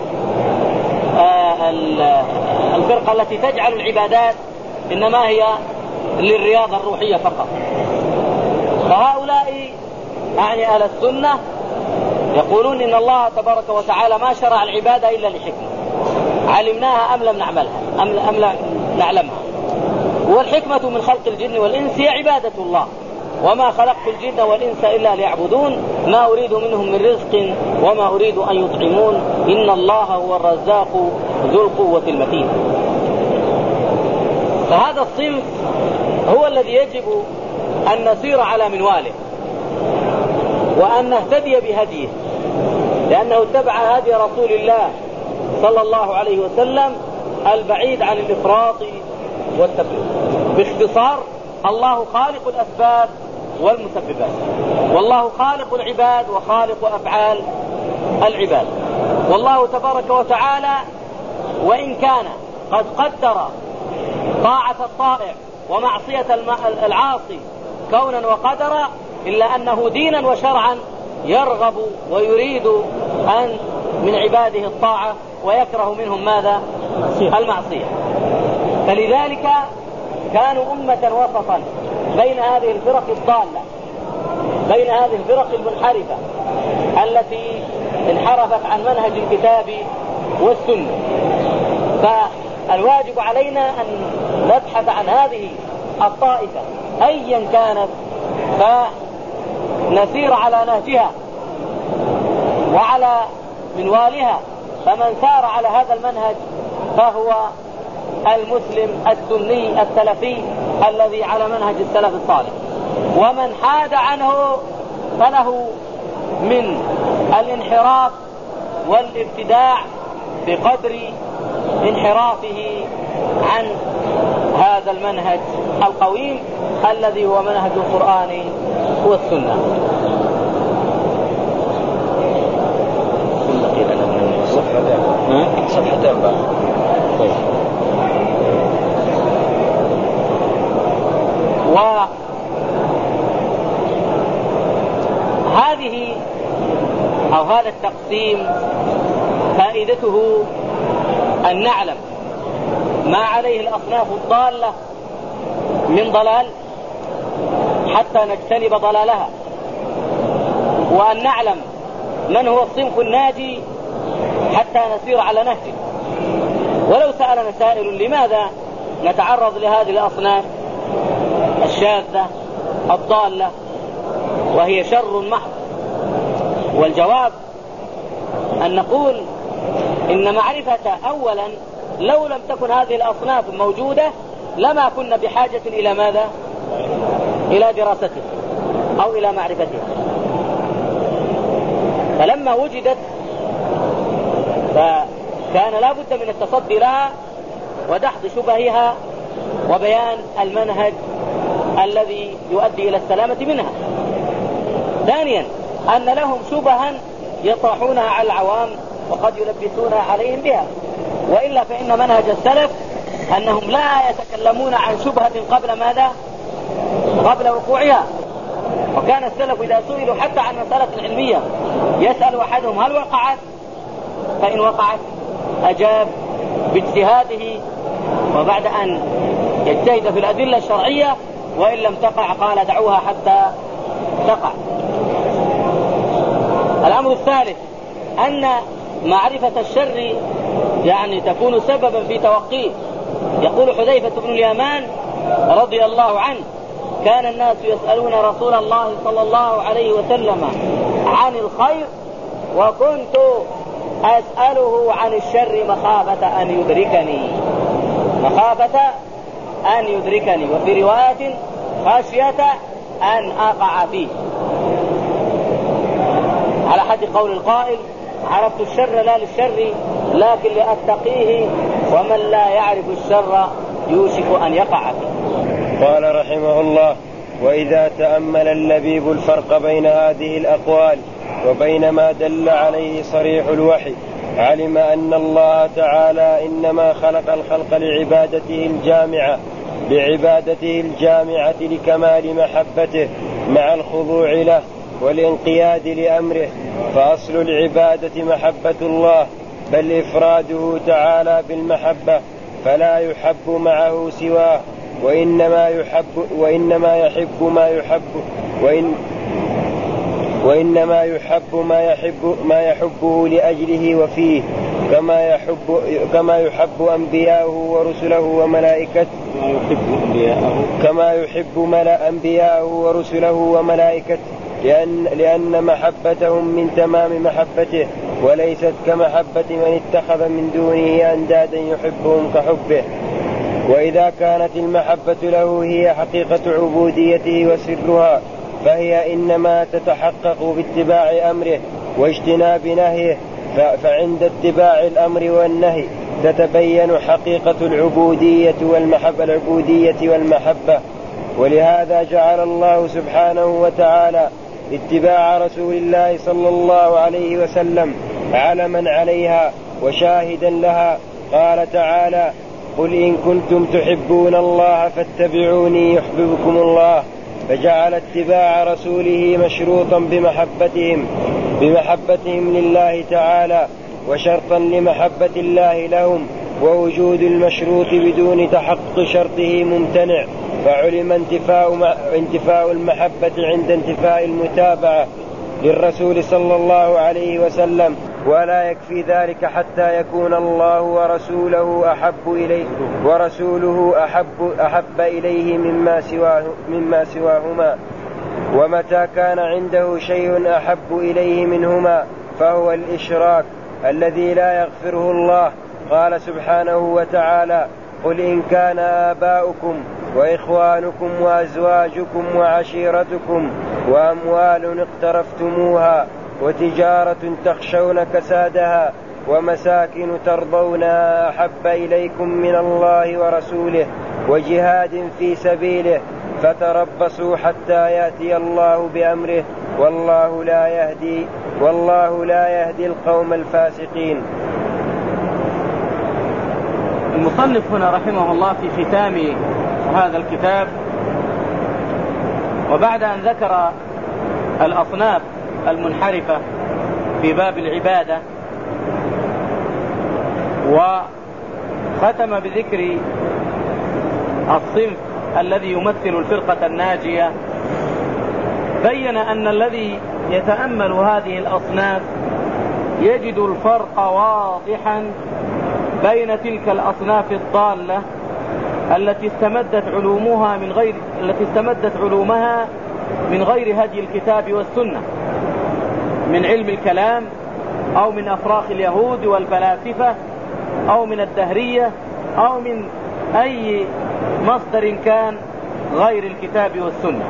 الفرقة التي تجعل العبادات إنما هي للرياضة الروحية فقط. فهؤلاء يعني أهل السنة يقولون إن الله تبارك وتعالى ما شرع العبادة إلا لحكمة علمناها أم لم نعلمها. والحكمة من خلق الجن والإنس هي عبادة الله، وما خلقت الجن والإنس إلا ليعبدون ما أريد منهم من رزق وما أريد أن يطعمون إن الله هو الرزاق ذو القوة المتين. فهذا الصنف هو الذي يجب أن نسير على منواله وأن نهتدي بهديه، لأنه اتبع هدي رسول الله صلى الله عليه وسلم البعيد عن الإفراط والتفريط. باختصار، الله خالق الأسباب والمسببات، والله خالق العباد وخالق أفعال العباد. والله تبارك وتعالى وإن كان قد قدر طاعة الطائع ومعصية العاصي كونا وقدرا، إلا أنه دينا وشرعا يرغب ويريد أن من عباده الطاعة ويكره منهم ماذا؟ المعصية. فلذلك كانوا أمة وسطا بين هذه الفرق الضالة، بين هذه الفرق المنحرفة التي انحرفت عن منهج الكتاب والسنة. فالواجب علينا أن نبحث عن هذه الطائفة أيا كانت، فنسير على نهجها وعلى منوالها، فمن سار على هذا المنهج فهو المسلم السني السلفي الذي على منهج السلف الصالح، ومن حاد عنه فله من الانحراف والابتداع بقدر انحرافه عن هذا المنهج القويم الذي هو منهج القرآن والسنة. صفحتين بقى. وهذه أو هذا التقسيم فائدته أن نعلم ما عليه الأصناف الضالة من ضلال حتى نجتنب ضلالها، وأن نعلم من هو الصنف الناجي حتى نسير على نهجه. ولو سألنا سائل لماذا نتعرض لهذه الأصناف الشاذة الضالة وهي شر محض، والجواب أن نقول إن معرفة أولا لو لم تكن هذه الأصناف موجودة لما كنا بحاجة إلى ماذا؟ إلى دراسته أو إلى معرفته. فلما وجدت فكان لا بد من التصدي لها ودحض شبهها وبيان المنهج الذي يؤدي إلى السلامة منها. ثانيا أن لهم شبها يطرحونها على العوام وقد يلبسونها عليهم بها، وإلا فإن منهج السلف أنهم لا يتكلمون عن شبهة قبل ماذا؟ قبل وقوعها. وكان السلف إذا سئلوا حتى عن مسألة علمية يسأل أحدهم هل وقعت؟ فإن وقعت أجاب باجتهاده وبعد أن يجتهد في الأدلة الشرعية، وإن لم تقع قال دعوها حتى تقع. الأمر الثالث أن معرفة الشر يعني تكون سببا في توقيه. يقول حذيفة بن اليمان رضي الله عنه كان الناس يسألون رسول الله صلى الله عليه وسلم عن الخير وكنت أسأله عن الشر مخافة أن يدركني، وفي رواية خشية أن أقع فيه، على حد قول القائل عرفت الشر لا للشر لكن لأتقيه، ومن لا يعرف الشر يوشك أن يقع فيه. قال رحمه الله: وإذا تأمل اللبيب الفرق بين هذه الأقوال وبين ما دل عليه صريح الوحي علم أن الله تعالى إنما خلق الخلق لعبادته الجامعة لكمال محبته مع الخضوع له والانقياد لأمره، فأصل العبادة محبة الله، بل إفراده تعالى بالمحبة، فلا يحب معه سواه، وإنما يحب ما يحبه لأجله وفيه، كما يحب أنبياءه ورسله وملائكته لأن محبتهم من تمام محبته، وليست كمحبة من اتخذ من دونه أندادا يحبهم كحبه. وإذا كانت المحبة له هي حقيقة عبوديته وسرها، فهي إنما تتحقق باتباع أمره واجتناب نهيه، فعند اتباع الأمر والنهي تتبين حقيقة العبودية والمحبة. ولهذا جعل الله سبحانه وتعالى اتباع رسول الله صلى الله عليه وسلم علما عليها وشاهدا لها. قال تعالى: قل إن كنتم تحبون الله فاتبعوني يحببكم الله. فجعل اتباع رسوله مشروطا بمحبتهم لله تعالى، وشرطا لمحبة الله لهم، ووجود المشروط بدون تحقق شرطه ممتنع، فعلم انتفاء المحبة عند انتفاء المتابعة للرسول صلى الله عليه وسلم، ولا يكفي ذلك حتى يكون الله ورسوله أحب إليه مما سواهما. ومتى كان عنده شيء أحب إليه منهما فهو الإشراك الذي لا يغفره الله. قال سبحانه وتعالى: قل إن كان آباؤكم وإخوانكم وأزواجكم وعشيرتكم وأموال اقترفتموها وتجارة تخشون كسادها ومساكن ترضونها أحب إليكم من الله ورسوله وجهاد في سبيله فتربصوا حتى يأتي الله بأمره والله لا يهدي القوم الفاسقين. المصنف هنا رحمه الله في ختام هذا الكتاب، وبعد أن ذكر الأصناف المنحرفة في باب العبادة وختم بذكر الصنف الذي يمثل الفرقة الناجية، بين أن الذي يتأمل هذه الأصناف يجد الفرق واضحا بين تلك الأصناف الضالة التي استمدت علومها من غير هدي الكتاب والسنة، من علم الكلام أو من أفراخ اليهود والفلاسفة أو من الدهرية أو من أي مصدر كان غير الكتاب والسنة،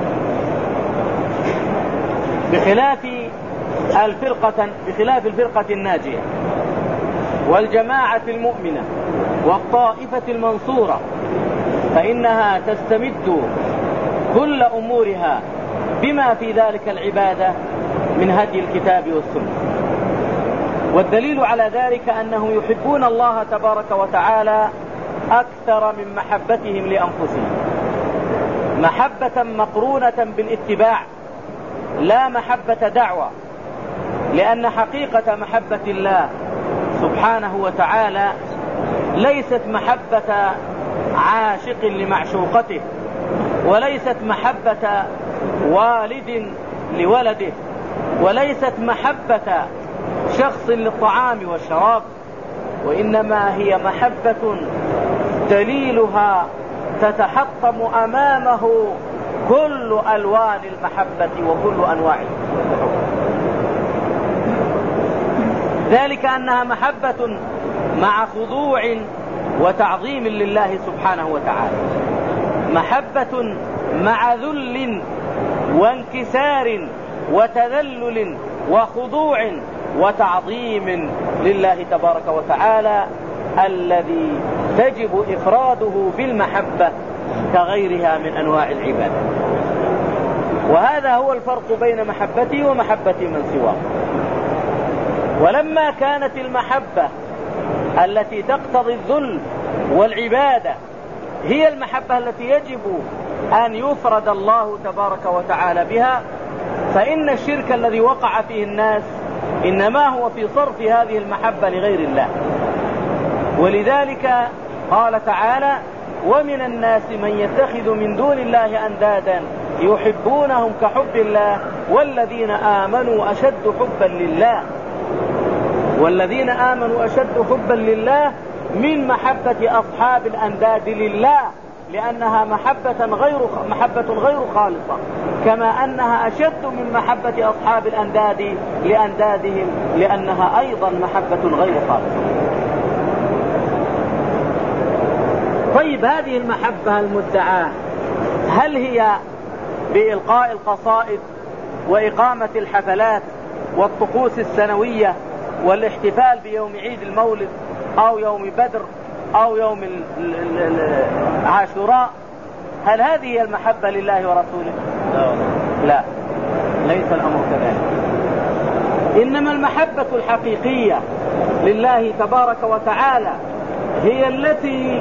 بخلاف الفرقة الناجية والجماعة المؤمنة والطائفة المنصورة، فإنها تستمد كل أمورها بما في ذلك العبادة من هدي الكتاب والسنة. والدليل على ذلك أنهم يحبون الله تبارك وتعالى أكثر من محبتهم لأنفسهم، محبة مقرونة بالاتباع لا محبة دعوة، لأن حقيقة محبة الله سبحانه وتعالى ليست محبة عاشق لمعشوقته، وليست محبة والد لولده، وليست محبة شخص للطعام والشراب، وإنما هي محبة دليلها تتحطم أمامه كل ألوان المحبة وكل أنواع ذلك، أنها محبة مع خضوع وتعظيم لله سبحانه وتعالى، محبة مع ذل وانكسار وتذلل وخضوع وتعظيم لله تبارك وتعالى، الذي تجب إفراده بالمحبة كغيرها من أنواع العبادة. وهذا هو الفرق بين محبتي ومحبة من سواه. ولما كانت المحبة التي تقتضي الذل والعبادة هي المحبة التي يجب أن يفرد الله تبارك وتعالى بها، فإن الشرك الذي وقع فيه الناس إنما هو في صرف هذه المحبة لغير الله. ولذلك قال تعالى: ومن الناس من يتخذ من دون الله أندادا يحبونهم كحب الله والذين آمنوا أشد حبا لله. والذين آمنوا أشد حبا لله من محبة أصحاب الأنداد لله، لأنها محبة غير خالصة، كما أنها أشد من محبة أصحاب الأنداد لأندادهم، لأنها أيضا محبة غير خالصة. طيب، هذه المحبة المدعاة هل هي بإلقاء القصائد وإقامة الحفلات والطقوس السنوية والاحتفال بيوم عيد المولد أو يوم بدر أو يوم عاشوراء؟ هل هذه هي المحبة لله ورسوله؟ لا، ليس الأمر كذلك. إنما المحبة الحقيقية لله تبارك وتعالى هي التي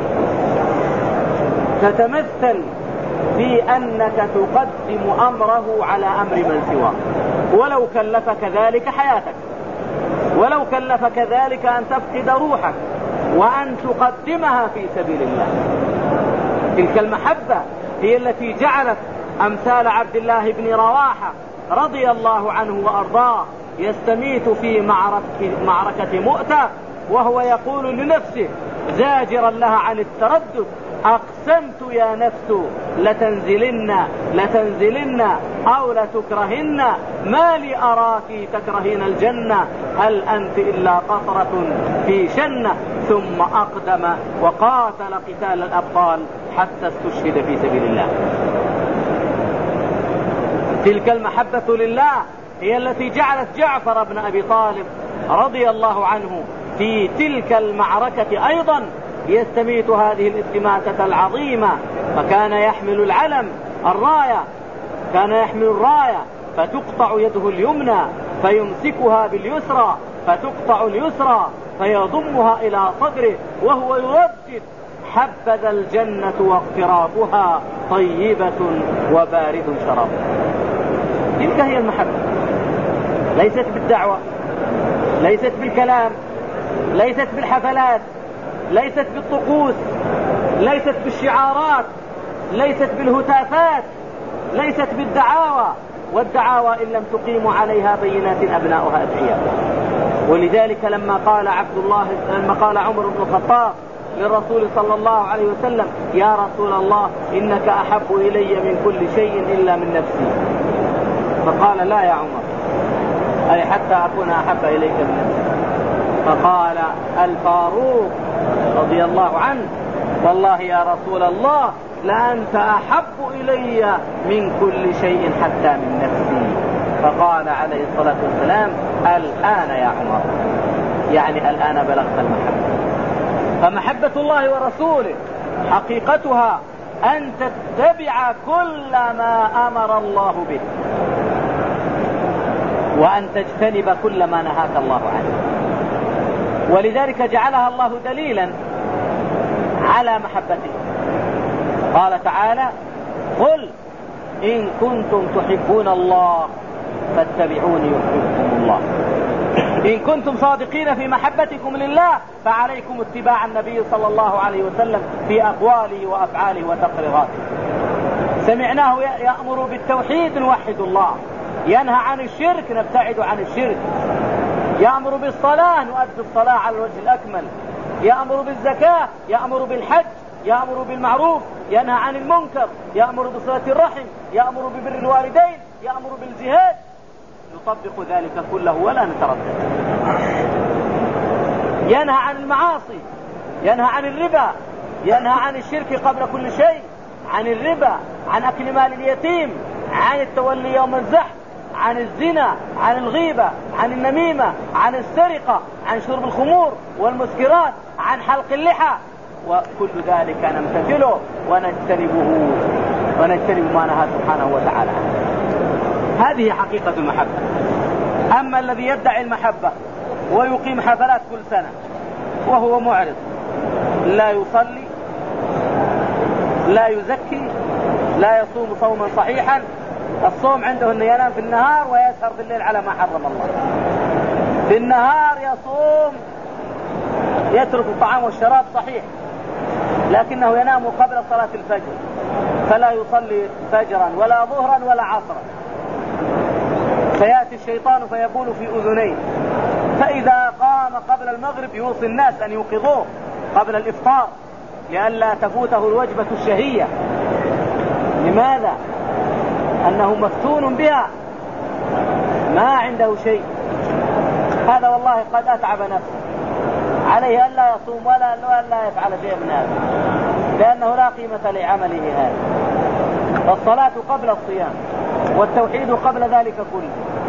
تتمثل في أنك تقدم أمره على أمر من سواه، ولو كلفك ذلك حياتك، ولو كلفك ذلك أن تفقد روحك وأن تقدمها في سبيل الله. تلك المحبة هي التي جعلت أمثال عبد الله بن رواحة رضي الله عنه وأرضاه يستميت في معركة مؤتة وهو يقول لنفسه زاجرا لها عن التردد: أقسمت يا نفس لتنزلن أو لتكرهن، ما لي أراك تكرهين الجنة، هل أنت إلا قطرة في شنة. ثم أقدم وقاتل قتال الأبطال حتى استشهد في سبيل الله. تلك المحبة لله هي التي جعلت جعفر بن أبي طالب رضي الله عنه في تلك المعركة أيضا يستميت هذه الاستماتة العظيمة، فكان يحمل العلم كان يحمل الراية فتقطع يده اليمنى فيمسكها باليسرى، فتقطع اليسرى فيضمها إلى صدره وهو يردد: حبذا الجنة واقترابها طيبة وبارد شرابها. تلك هي المحبة، ليست بالدعوة، ليست بالكلام، ليست بالحفلات، ليست بالطقوس، ليست بالشعارات، ليست بالهتافات، ليست بالدعاوى، والدعاوى إن لم تقيموا عليها بينات أبناؤها أدعياء. ولذلك لما قال عمر بن الخطاب للرسول صلى الله عليه وسلم: يا رسول الله إنك أحب إلي من كل شيء إلا من نفسي، فقال: لا يا عمر، أي حتى أكون أحب إليك من نفسي. فقال الفاروق رضي الله عنه: والله يا رسول الله لأنت أحب إلي من كل شيء حتى من نفسي. فقال عليه الصلاة والسلام: الآن يا عمر، يعني الآن بلغت المحبة. فمحبة الله ورسوله حقيقتها أن تتبع كل ما أمر الله به، وأن تجتنب كل ما نهاك الله عنه. ولذلك جعلها الله دليلا على محبته. قال تعالى: قل إن كنتم تحبون الله فاتبعوني يحببكم الله. إن كنتم صادقين في محبتكم لله فعليكم اتباع النبي صلى الله عليه وسلم في أقواله وأفعاله وتقريراته. سمعناه يأمر بالتوحيد نوحد الله، ينهى عن الشرك نبتعد عن الشرك، يأمر بالصلاة نؤدي الصلاة على الوجه الأكمل، يأمر بالزكاة، يأمر بالحج، يأمر بالمعروف، ينهى عن المنكر، يأمر بصلة الرحم، يأمر ببر الوالدين، يأمر بالجهاد. نطبق ذلك كله ولا نتردد. ينهى عن المعاصي، ينهى عن الربا، ينهى عن الشرك قبل كل شيء، عن الربا، عن أكل مال اليتيم، عن التولي يوم الزحف، عن الزنا، عن الغيبة، عن النميمة، عن السرقة، عن شرب الخمور والمسكرات، عن حلق اللحى، وكل ذلك نمتثله ونجتنب ما نهى سبحانه وتعالى. هذه حقيقة المحبة. أما الذي يدعي المحبة ويقيم حفلات كل سنة وهو معرض، لا يصلي، لا يزكي، لا يصوم صوما صحيحا، الصوم عنده أنه ينام في النهار ويسهر في الليل على ما حرم الله. في النهار يصوم، يترك الطعام والشراب صحيح، لكنه ينام قبل صلاة الفجر، فلا يصلي فجرا ولا ظهرا ولا عصرا، فيأتي الشيطان فيبول في أذنيه، فإذا قام قبل المغرب يوصي الناس أن يوقظوه قبل الإفطار لئلا تفوته الوجبة الشهية. لماذا؟ أنه مفتون بها، ما عنده شيء. هذا والله قد أتعب نفسه، عليه ألا يصوم ولا يفعل شيء من هذا، لأنه لا قيمة لعمله هذا. فالصلاة قبل الصيام والتوحيد قبل ذلك كله.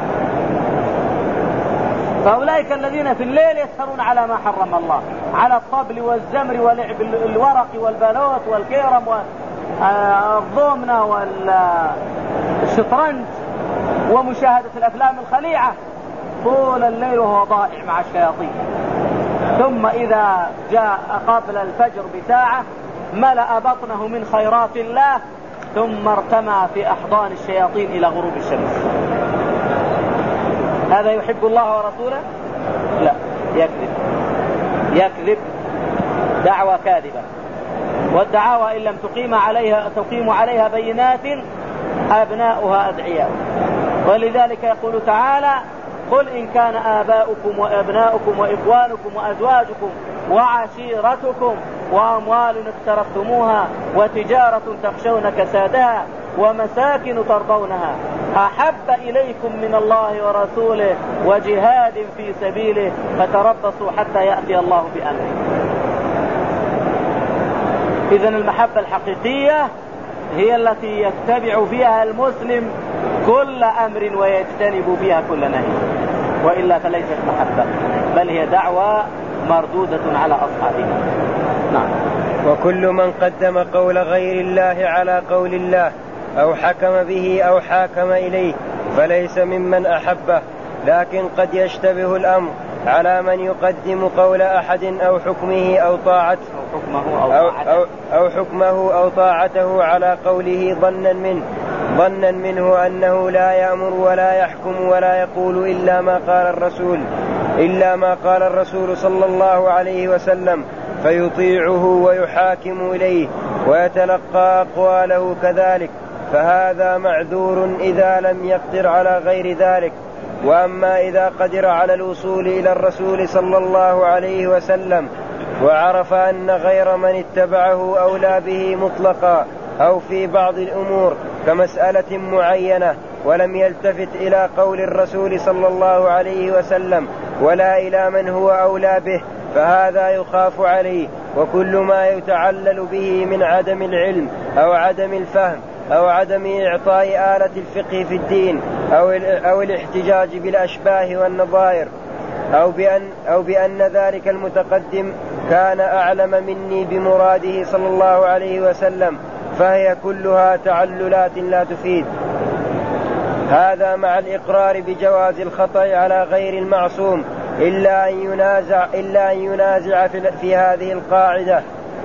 فأولئك الذين في الليل يسهرون على ما حرم الله، على الطبل والزمر ولعب الورق والبالوت والكيرم والضومنة والشطرنج ومشاهدة الأفلام الخليعة طول الليل وهو ضائع مع الشياطين. ثم إذا جاء قبل الفجر بساعة ملأ بطنه من خيرات الله، ثم ارتمى في أحضان الشياطين إلى غروب الشمس. هذا يحب الله ورسوله؟ لا، يكذب دعوة كاذبة. والدعاوى إن لم تقيم عليها بينات أبناؤها أدعياء. ولذلك يقول تعالى: قل إن كان آباؤكم وأبناؤكم وإخوانكم وأزواجكم وعشيرتكم وأموال اقترفتموها وتجارة تخشون كسادها ومساكن ترضونها أحب إليكم من الله ورسوله وجهاد في سبيله فتربصوا حتى يأتي الله بأمره. إذن المحبة الحقيقية هي التي يتبع فيها المسلم كل أمر ويجتنب فيها كل نهي، وإلا فليست محبة بل هي دعوة مردودة على أصحابها. نعم. وكل من قدم قول غير الله على قول الله أو حكم به أو حاكم إليه فليس ممن أحبه، لكن قد يشتبه الأمر على من يقدم قول أحد أو حكمه أو طاعته أو حكمه أو طاعته على قوله ظنا منه أنه لا يأمر ولا يحكم ولا يقول إلا ما قال الرسول صلى الله عليه وسلم، فيطيعه ويحاكم إليه ويتلقى أقواله كذلك، فهذا معذور إذا لم يقدر على غير ذلك. وأما إذا قدر على الوصول إلى الرسول صلى الله عليه وسلم وعرف أن غير من اتبعه أولى به مطلقا أو في بعض الأمور كمسألة معينة، ولم يلتفت إلى قول الرسول صلى الله عليه وسلم ولا إلى من هو أولى به، فهذا يخاف عليه. وكل ما يتعلل به من عدم العلم أو عدم الفهم أو عدم إعطاء آلة الفقه في الدين أو الاحتجاج بالأشباه والنظائر أو بأن ذلك المتقدم كان أعلم مني بمراده صلى الله عليه وسلم، فهي كلها تعللات لا تفيد. هذا مع الإقرار بجواز الخطأ على غير المعصوم إلا أن ينازع في هذه القاعدة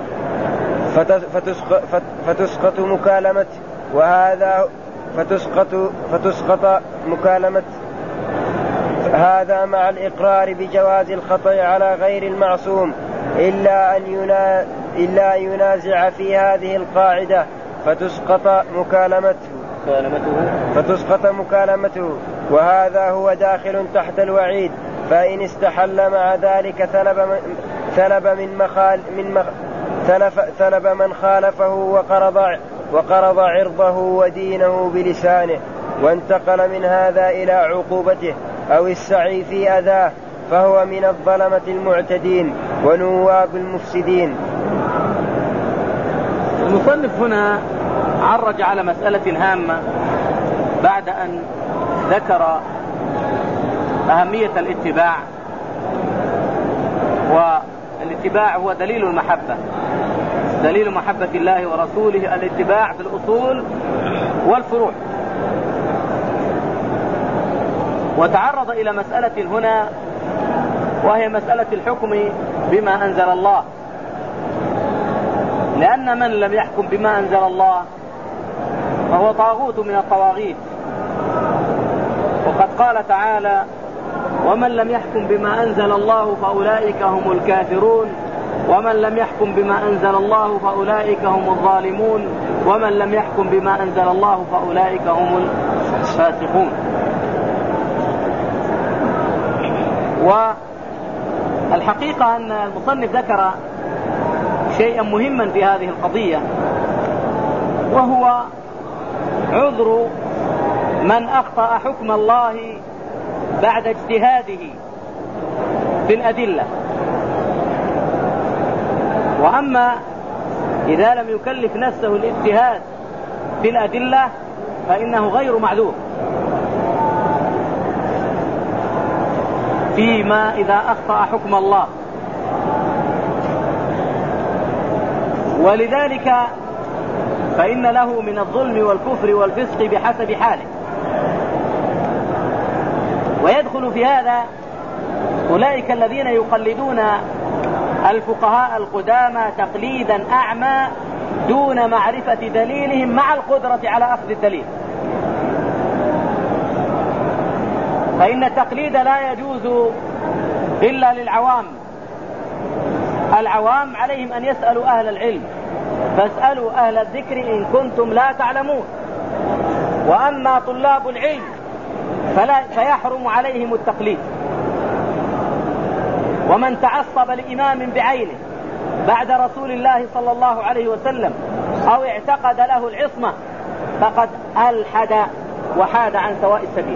فتسقط مكالمته، فتسقط مكالمة. هذا مع الإقرار بجواز الخطأ على غير المعصوم إلا أن ينازع في هذه القاعدة فتسقط مكالمته، وهذا هو داخل تحت الوعيد. فإن استحل مع ذلك ثلب من خالفه وقرض عرضه ودينه بلسانه، وانتقل من هذا إلى عقوبته أو السعي في أذاه، فهو من الظلمة المعتدين ونواب المفسدين. المصنف هنا عرج على مسألة هامة بعد أن ذكر أهمية الاتباع، والاتباع هو دليل المحبة، دليل محبة الله ورسوله الاتباع في الأصول والفروع. وتعرض إلى مسألة هنا وهي مسألة الحكم بما أنزل الله، لأن من لم يحكم بما أنزل الله فهو طاغوت من الطواغيت. وقد قال تعالى: ومن لم يحكم بما أنزل الله فأولئك هم الكافرون، ومن لم يحكم بما أنزل الله فأولئك هم الظالمون، ومن لم يحكم بما أنزل الله فأولئك هم الفاسقون. والحقيقة أن المصنف ذكر شيئا مهما في هذه القضية، وهو عذر من أخطأ حكم الله بعد اجتهاده في الأدلة. وأما إذا لم يكلف نفسه الاجتهاد في الأدلة فإنه غير معذور فيما إذا أخطأ حكم الله. ولذلك فإن له من الظلم والكفر والفسق بحسب حاله. ويدخل في هذا أولئك الذين يقلدون الفقهاء القدامى تقليدا أعمى دون معرفة دليلهم مع القدرة على أخذ الدليل. فإن التقليد لا يجوز إلا للعوام. العوام عليهم أن يسألوا أهل العلم فاسألوا أهل الذكر إن كنتم لا تعلمون. وأما طلاب العلم فيحرم عليهم التقليد. ومن تعصب لإمام بعينه بعد رسول الله صلى الله عليه وسلم أو اعتقد له العصمة فقد ألحد وحاد عن سواء السبيل.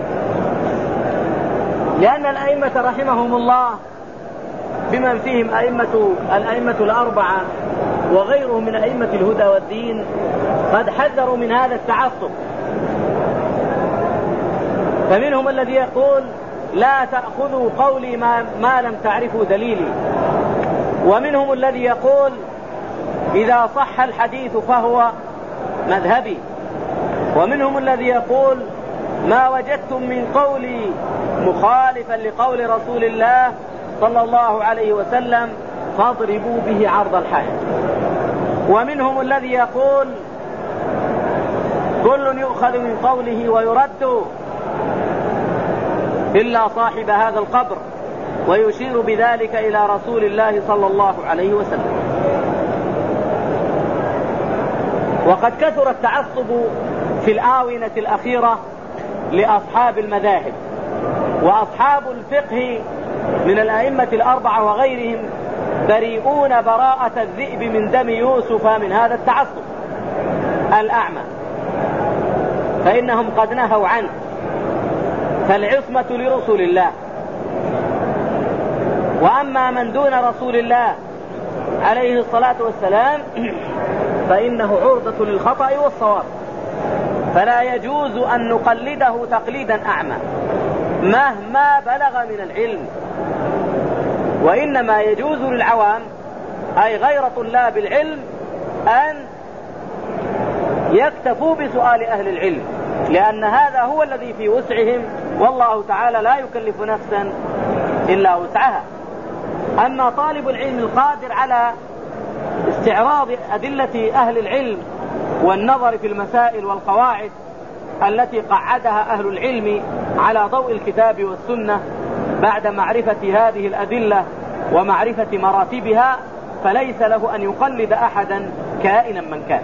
لأن الأئمة رحمهم الله بمن فيهم الأئمة الأربعة وغيرهم من أئمة الهدى والدين قد حذروا من هذا التعصب. فمنهم الذي يقول لا تأخذوا قولي ما لم تعرفوا دليلي، ومنهم الذي يقول إذا صح الحديث فهو مذهبي، ومنهم الذي يقول ما وجدتم من قولي مخالفا لقول رسول الله صلى الله عليه وسلم فاضربوا به عرض الحائط. ومنهم الذي يقول كل يؤخذ من قوله ويرد إلا صاحب هذا القبر، ويشير بذلك إلى رسول الله صلى الله عليه وسلم. وقد كثر التعصب في الآونة الأخيرة لأصحاب المذاهب، وأصحاب الفقه من الأئمة الأربعة وغيرهم بريئون براءة الذئب من دم يوسف من هذا التعصب الأعمى، فإنهم قد نهوا عنه. فالعصمة لرسول الله، وأما من دون رسول الله عليه الصلاة والسلام فإنه عرضة للخطأ والصواب، فلا يجوز أن نقلده تقليدا أعمى مهما بلغ من العلم. وإنما يجوز للعوام أي غير طلاب العلم أن يكتفوا بسؤال أهل العلم، لأن هذا هو الذي في وسعهم، والله تعالى لا يكلف نفسا إلا وسعها. أما طالب العلم القادر على استعراض أدلة أهل العلم والنظر في المسائل والقواعد التي قعدها أهل العلم على ضوء الكتاب والسنة بعد معرفة هذه الأدلة ومعرفة مراتبها، فليس له أن يقلد أحدا كائنا من كان.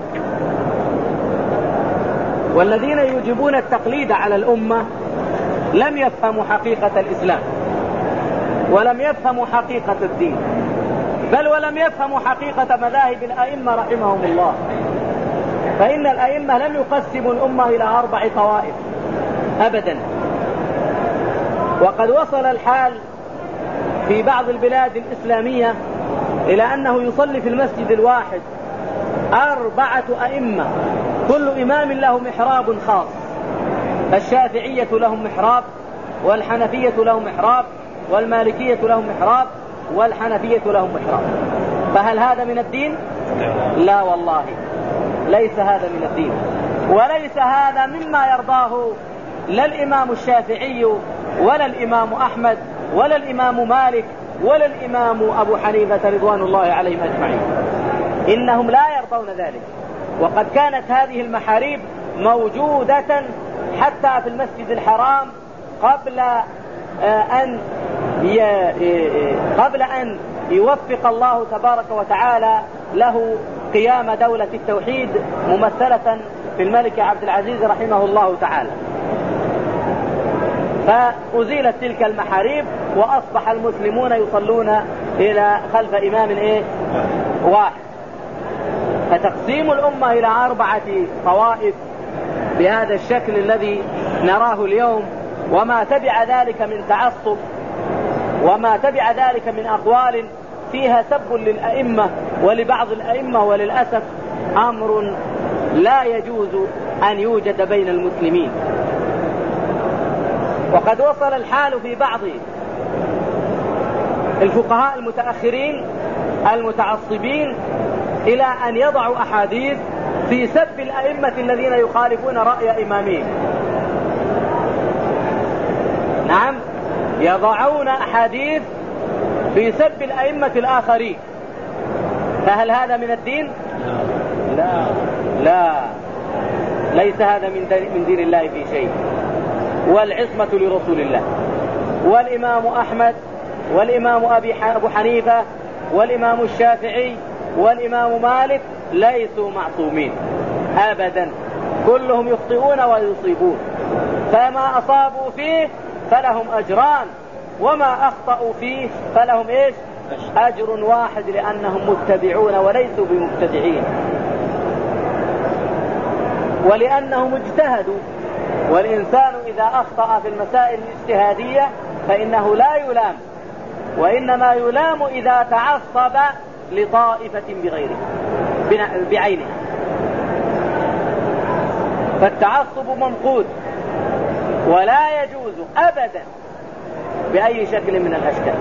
والذين يجبون التقليد على الأمة لم يفهموا حقيقة الإسلام، ولم يفهموا حقيقة الدين، بل ولم يفهموا حقيقة مذاهب الأئمة رحمهم الله. فإن الأئمة لم يقسموا الأمة إلى 4 طوائف أبدا. وقد وصل الحال في بعض البلاد الإسلامية إلى أنه يصلي في المسجد الواحد 4 أئمة، كل إمام له محراب خاص. الشافعية لهم محراب، والحنفية لهم محراب، والمالكية لهم محراب، والحنفية لهم محراب. فهل هذا من الدين؟ لا والله، ليس هذا من الدين، وليس هذا مما يرضاه لا الإمام الشافعي ولا الإمام أحمد ولا الإمام مالك ولا الإمام أبو حنيفة رضوان الله عليهم أجمعين. إنهم لا يرضون ذلك. وقد كانت هذه المحاريب موجودة حتى في المسجد الحرام قبل أن يوفق الله تبارك وتعالى له قيام دولة التوحيد ممثلة في الملك عبد العزيز رحمه الله تعالى. فأزيلت تلك المحاريب وأصبح المسلمون يصلون إلى خلف إمام واحد. فتقسيم الأمة إلى 4 طوائف بهذا الشكل الذي نراه اليوم، وما تبع ذلك من تعصب، وما تبع ذلك من أقوال فيها سب للأئمة ولبعض الأئمة، وللأسف أمر لا يجوز أن يوجد بين المسلمين. وقد وصل الحال في بعض الفقهاء المتأخرين المتعصبين إلى أن يضعوا أحاديث في سب الأئمة الذين يخالفون رأي إمامهم. نعم، يضعون أحاديث في سب الأئمة الآخرين. فهل هذا من الدين؟ لا لا، ليس هذا من دين الله في شيء. والعصمة لرسول الله. والإمام أحمد والإمام أبو حنيفة والإمام الشافعي والإمام مالك ليسوا معصومين أبدا، كلهم يخطئون ويصيبون، فما أصابوا فيه فلهم أجران، وما أخطأوا فيه فلهم إيش؟ أجر واحد، لأنهم متبعون وليسوا بمبتدعين، ولأنهم اجتهدوا. والإنسان إذا أخطأ في المسائل الاجتهادية فإنه لا يلام، وإنما يلام إذا تعصب لطائفة بغيره بعينها، فالتعصب ممقوت ولا يجوز أبدا بأي شكل من الأشكال.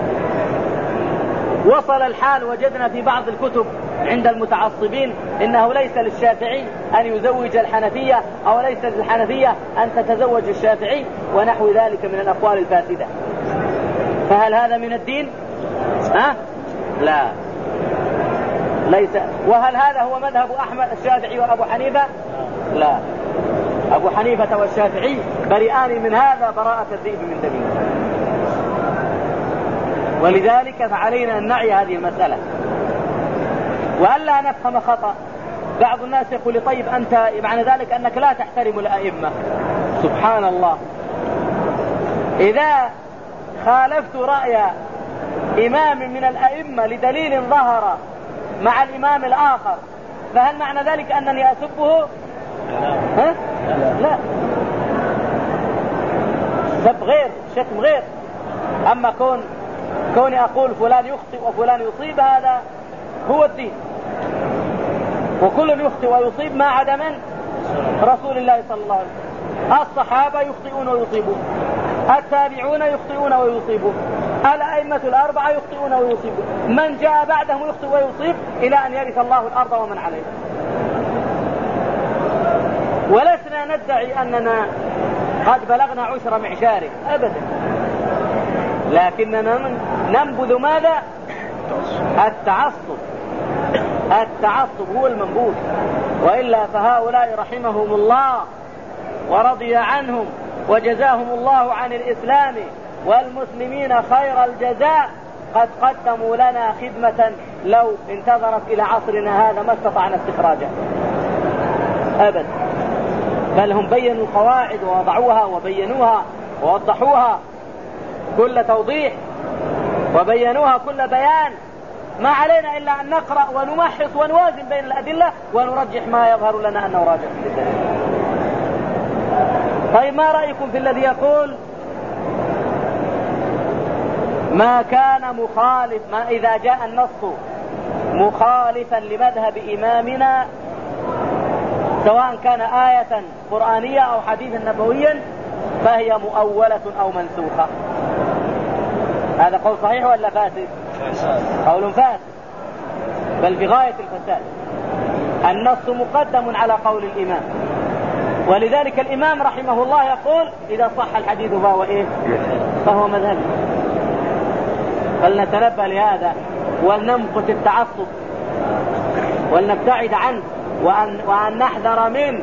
وصل الحال وجدنا في بعض الكتب عند المتعصبين إنه ليس للشافعي أن يزوج الحنفية، أو ليس للحنفية أن تتزوج الشافعي، ونحو ذلك من الأقوال الفاسدة. فهل هذا من الدين؟ لا، ليس. وهل هذا هو مذهب أحمد الشافعي وأبو حنيفة؟ لا، أبو حنيفة والشافعي بريئان من هذا براءة الذئب من دمه. ولذلك فعلينا أن نعي هذه المسألة وألا نفهم خطأ. بعض الناس يقول طيب أنت معنى ذلك أنك لا تحترم الأئمة. سبحان الله، إذا خالفت رأي إمام من الأئمة لدليل ظهر مع الإمام الآخر، فهل معنى ذلك أنني أسبه؟ لا، سب غير، شتم غير. أما كوني أقول فلان يخطئ وفلان يصيب، هذا هو الدين، وكل يخطئ ويصيب ما عدا من؟ رسول الله صلى الله عليه وسلم. الصحابة يخطئون ويصيبون، التابعون يخطئون ويصيبون، الأئمة الأربعة يخطئون ويصيبون، من جاء بعدهم يخطئ ويصيب إلى أن يرث الله الأرض ومن عليها. ولسنا ندعي أننا قد بلغنا عشر معشاره أبدا، لكننا ننبذ ماذا؟ التعصب هو المنبوذ، وإلا فهؤلاء رحمهم الله ورضي عنهم وجزاهم الله عن الإسلام والمسلمين خير الجزاء، قد قدموا لنا خدمة لو انتظرت إلى عصرنا هذا ما استطعنا استخراجها أبدا، بل هم بينوا القواعد ووضعوها وبينوها ووضحوها كل توضيح، وبينوها كل بيان. ما علينا إلا أن نقرأ ونمحص ونوازن بين الأدلة ونرجح ما يظهر لنا أنه راجح في الدليل. طيب، ما رأيكم في الذي يقول ما كان مخالف، ما إذا جاء النص مخالفا لمذهب إمامنا سواء كان آية قرآنية أو حديثا نبويا فهي مؤولة أو منسوخة؟ هذا قول صحيح ولا فاسد؟ قول فاسد، بل في غاية الفساد. النص مقدم على قول الإمام، ولذلك الإمام رحمه الله يقول إذا صح الحديث فهو إيه؟ فهو مذهب. فلنتنبه لهذا ولنمقت التعصب ولنبتعد عنه وأن نحذر منه.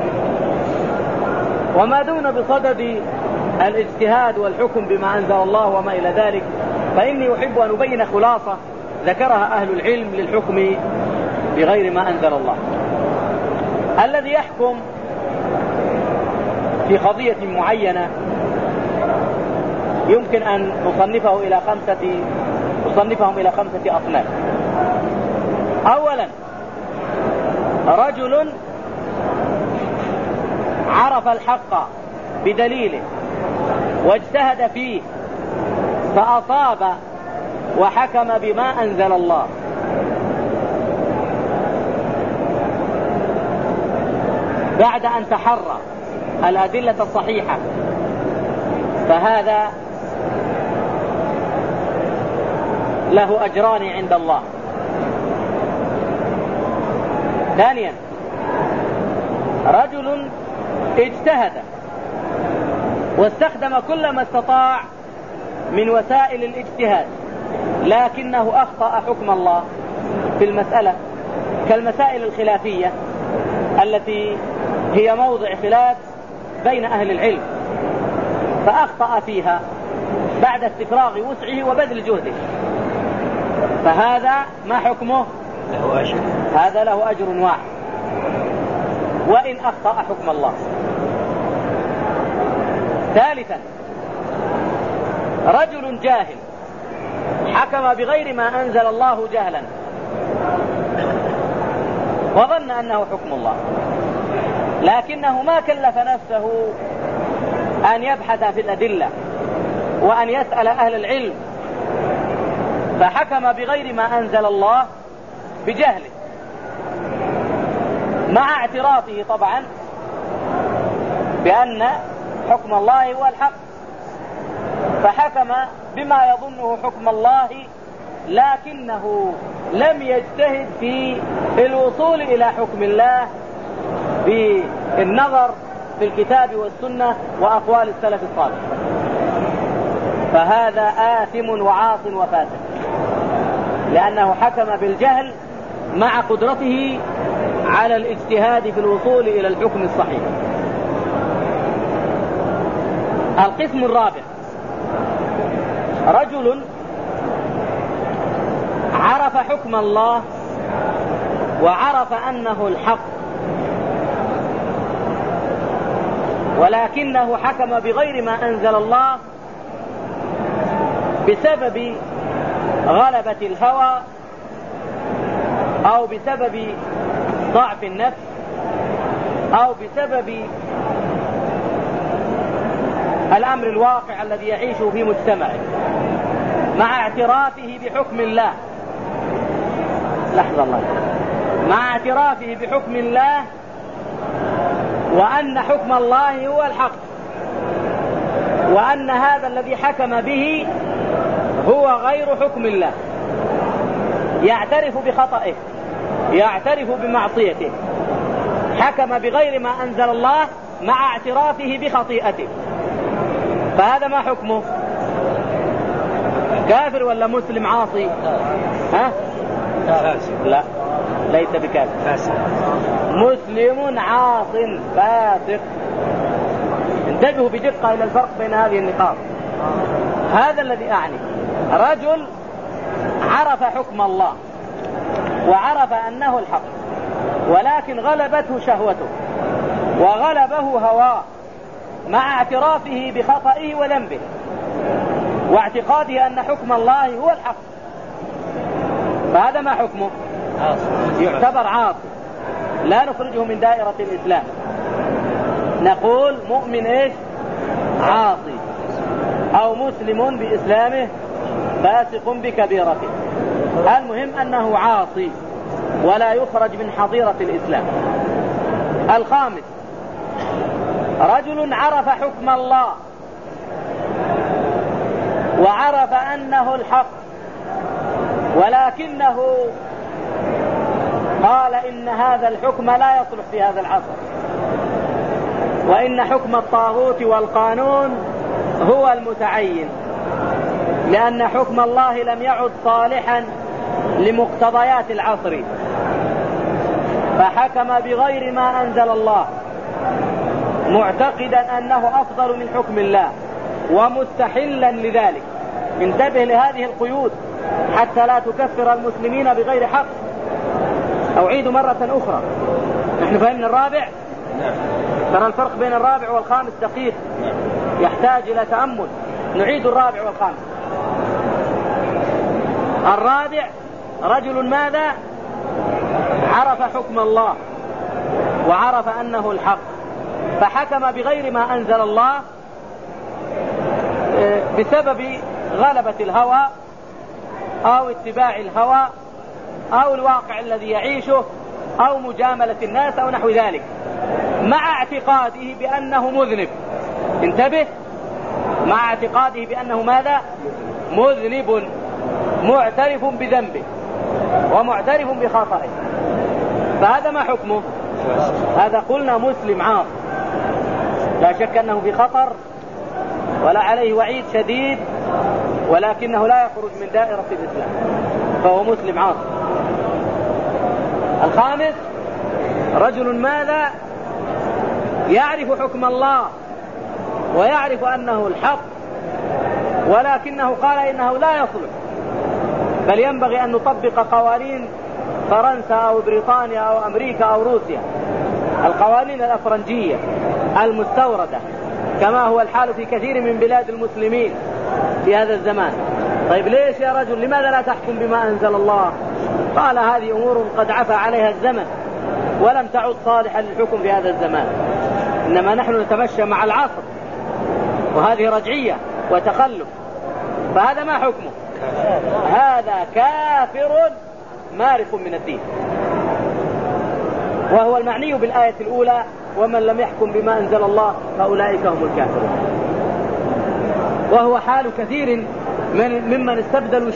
وما دون بصدد الاجتهاد والحكم بما أنزل الله وما إلى ذلك، فإني أحب أن أبين خلاصة ذكرها أهل العلم للحكم بغير ما أنزل الله. الذي يحكم في قضية معينة يمكن أن نصنفهم إلى خمسة أصناف. أولا، رجل عرف الحق بدليله واجتهد فيه فأصاب وحكم بما أنزل الله، بعد أن تحرى الأدلة الصحيحة، فهذا له أجران عند الله. ثانيا، رجل اجتهد واستخدم كل ما استطاع من وسائل الاجتهاد لكنه أخطأ حكم الله في المسألة، كالمسائل الخلافية التي هي موضع خلاف بين أهل العلم، فأخطأ فيها بعد استفراغ وسعه وبذل جهده، فهذا ما حكمه؟ هذا له أجر واحد وإن أخطأ حكم الله. ثالثا رجل جاهل حكم بغير ما أنزل الله جهلا وظن أنه حكم الله، لكنه ما كلف نفسه أن يبحث في الأدلة وأن يسأل أهل العلم، فحكم بغير ما أنزل الله بجهله مع اعترافه طبعا بأن حكم الله هو الحق، فحكم بما يظنه حكم الله لكنه لم يجتهد في الوصول إلى حكم الله بالنظر في الكتاب والسنة وأقوال السلف الصالح، فهذا آثم وعاص وفاسد لأنه حكم بالجهل مع قدرته على الاجتهاد في الوصول إلى الحكم الصحيح. القسم الرابع رجل عرف حكم الله وعرف أنه الحق ولكنه حكم بغير ما أنزل الله بسبب غلبة الهوى أو بسبب ضعف النفس أو بسبب الأمر الواقع الذي يعيشه في مجتمعه مع اعترافه بحكم الله. لحظة الله. مع اعترافه بحكم الله وأن حكم الله هو الحق وأن هذا الذي حكم به هو غير حكم الله، يعترف بخطئه يعترف بمعصيته، حكم بغير ما أنزل الله مع اعترافه بخطيئته، فهذا ما حكمه؟ كافر ولا مسلم عاصي؟ ها؟ لا ليس بكافر، مسلم عاص فاسق. انتبهوا بدقة إلى الفرق بين هذه النقاط. هذا الذي أعني. رجل عرف حكم الله وعرف أنه الحق ولكن غلبته شهوته وغلبه هواه مع اعترافه بخطئه وذنبه واعتقاده أن حكم الله هو الحق، فهذا ما حكمه؟ يعتبر عاصي، لا نخرجه من دائرة الإسلام، نقول مؤمن إيش؟ عاصي، أو مسلم بإسلامه فاسق بكبيرته، المهم أنه عاصي ولا يخرج من حظيرة الإسلام. الخامس رجل عرف حكم الله وعرف أنه الحق ولكنه قال إن هذا الحكم لا يصلح في هذا العصر، وإن حكم الطاغوت والقانون هو المتعين، لأن حكم الله لم يعد صالحا لمقتضيات العصر، فحكم بغير ما أنزل الله معتقدا أنه أفضل من حكم الله ومستحلا لذلك. انتبه لهذه القيود حتى لا تكفر المسلمين بغير حق. أعيد مرة أخرى، نحن فهمنا الرابع؟ ترى الفرق بين الرابع والخامس دقيق يحتاج إلى تأمل. نعيد الرابع والخامس. الرابع رجل ماذا؟ عرف حكم الله وعرف أنه الحق فحكم بغير ما أنزل الله بسبب غلبة الهوى أو اتباع الهوى أو الواقع الذي يعيشه أو مجاملة الناس أو نحو ذلك، مع اعتقاده بأنه مذنب. انتبه، مع اعتقاده بأنه ماذا؟ مذنب، معترف بذنبه ومعترف بخطئه، فهذا ما حكمه؟ هذا قلنا مسلم عاص، لا شك أنه في خطر ولا عليه وعيد شديد، ولكنه لا يخرج من دائرة الإسلام، فهو مسلم عاص. الخامس رجل ماذا؟ يعرف حكم الله ويعرف أنه الحق، ولكنه قال إنه لا يصلح، بل ينبغي أن نطبق قوانين فرنسا أو بريطانيا أو أمريكا أو روسيا، القوانين الأفرنجية المستوردة كما هو الحال في كثير من بلاد المسلمين في هذا الزمان. طيب ليش يا رجل لماذا لا تحكم بما أنزل الله؟ قال هذه أمور قد عفى عليها الزمن ولم تعد صالحا للحكم في هذا الزمان، إنما نحن نتمشى مع العصر، وهذه رجعية وتخلف، فهذا ما حكمه؟ هذا كافر مارق من الدين، وهو المعني بالآية الأولى: ومن لم يحكم بما أنزل الله فأولئك هم الكافرون. وهو حال كثير ممن استبدلوا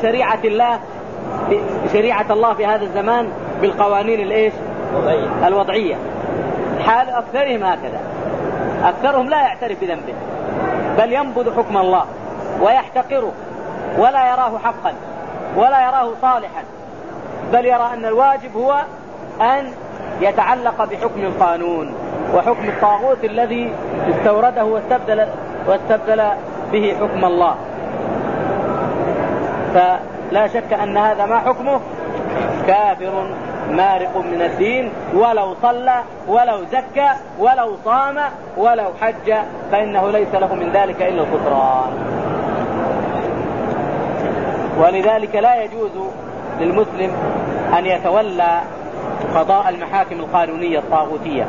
شريعة الله في هذا الزمان بالقوانين الوضعية. حال أكثرهم هكذا، أكثرهم لا يعترف بذنبه بل ينبذ حكم الله ويحتقره ولا يراه حقا ولا يراه صالحا، بل يرى أن الواجب هو أن يتعلق بحكم القانون وحكم الطاغوت الذي استورده واستبدل به حكم الله. فلا شك أن هذا ما حكمه؟ كافر مارق من الدين، ولو صلى ولو زكى ولو صام ولو حج فإنه ليس له من ذلك إلا الخسران. ولذلك لا يجوز للمسلم أن يتولى قضاء المحاكم القانونية الطاغوتية،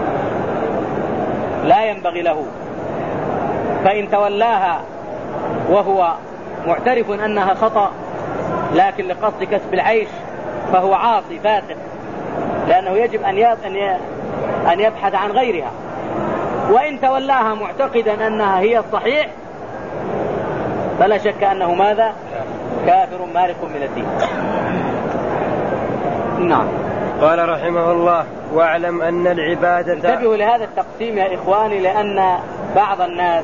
لا ينبغي له، فإن تولاها وهو معترف أنها خطأ لكن لقصد كسب العيش فهو عاصي فاسق، لأنه يجب أن يبحث عن غيرها. وإن تولاها معتقدا أنها هي الصحيح فلا شك أنه ماذا؟ كافر مارق من الدين. نعم. قال رحمه الله: واعلم أن العبادة. انتبهوا لهذا التقسيم يا إخواني، لأن بعض الناس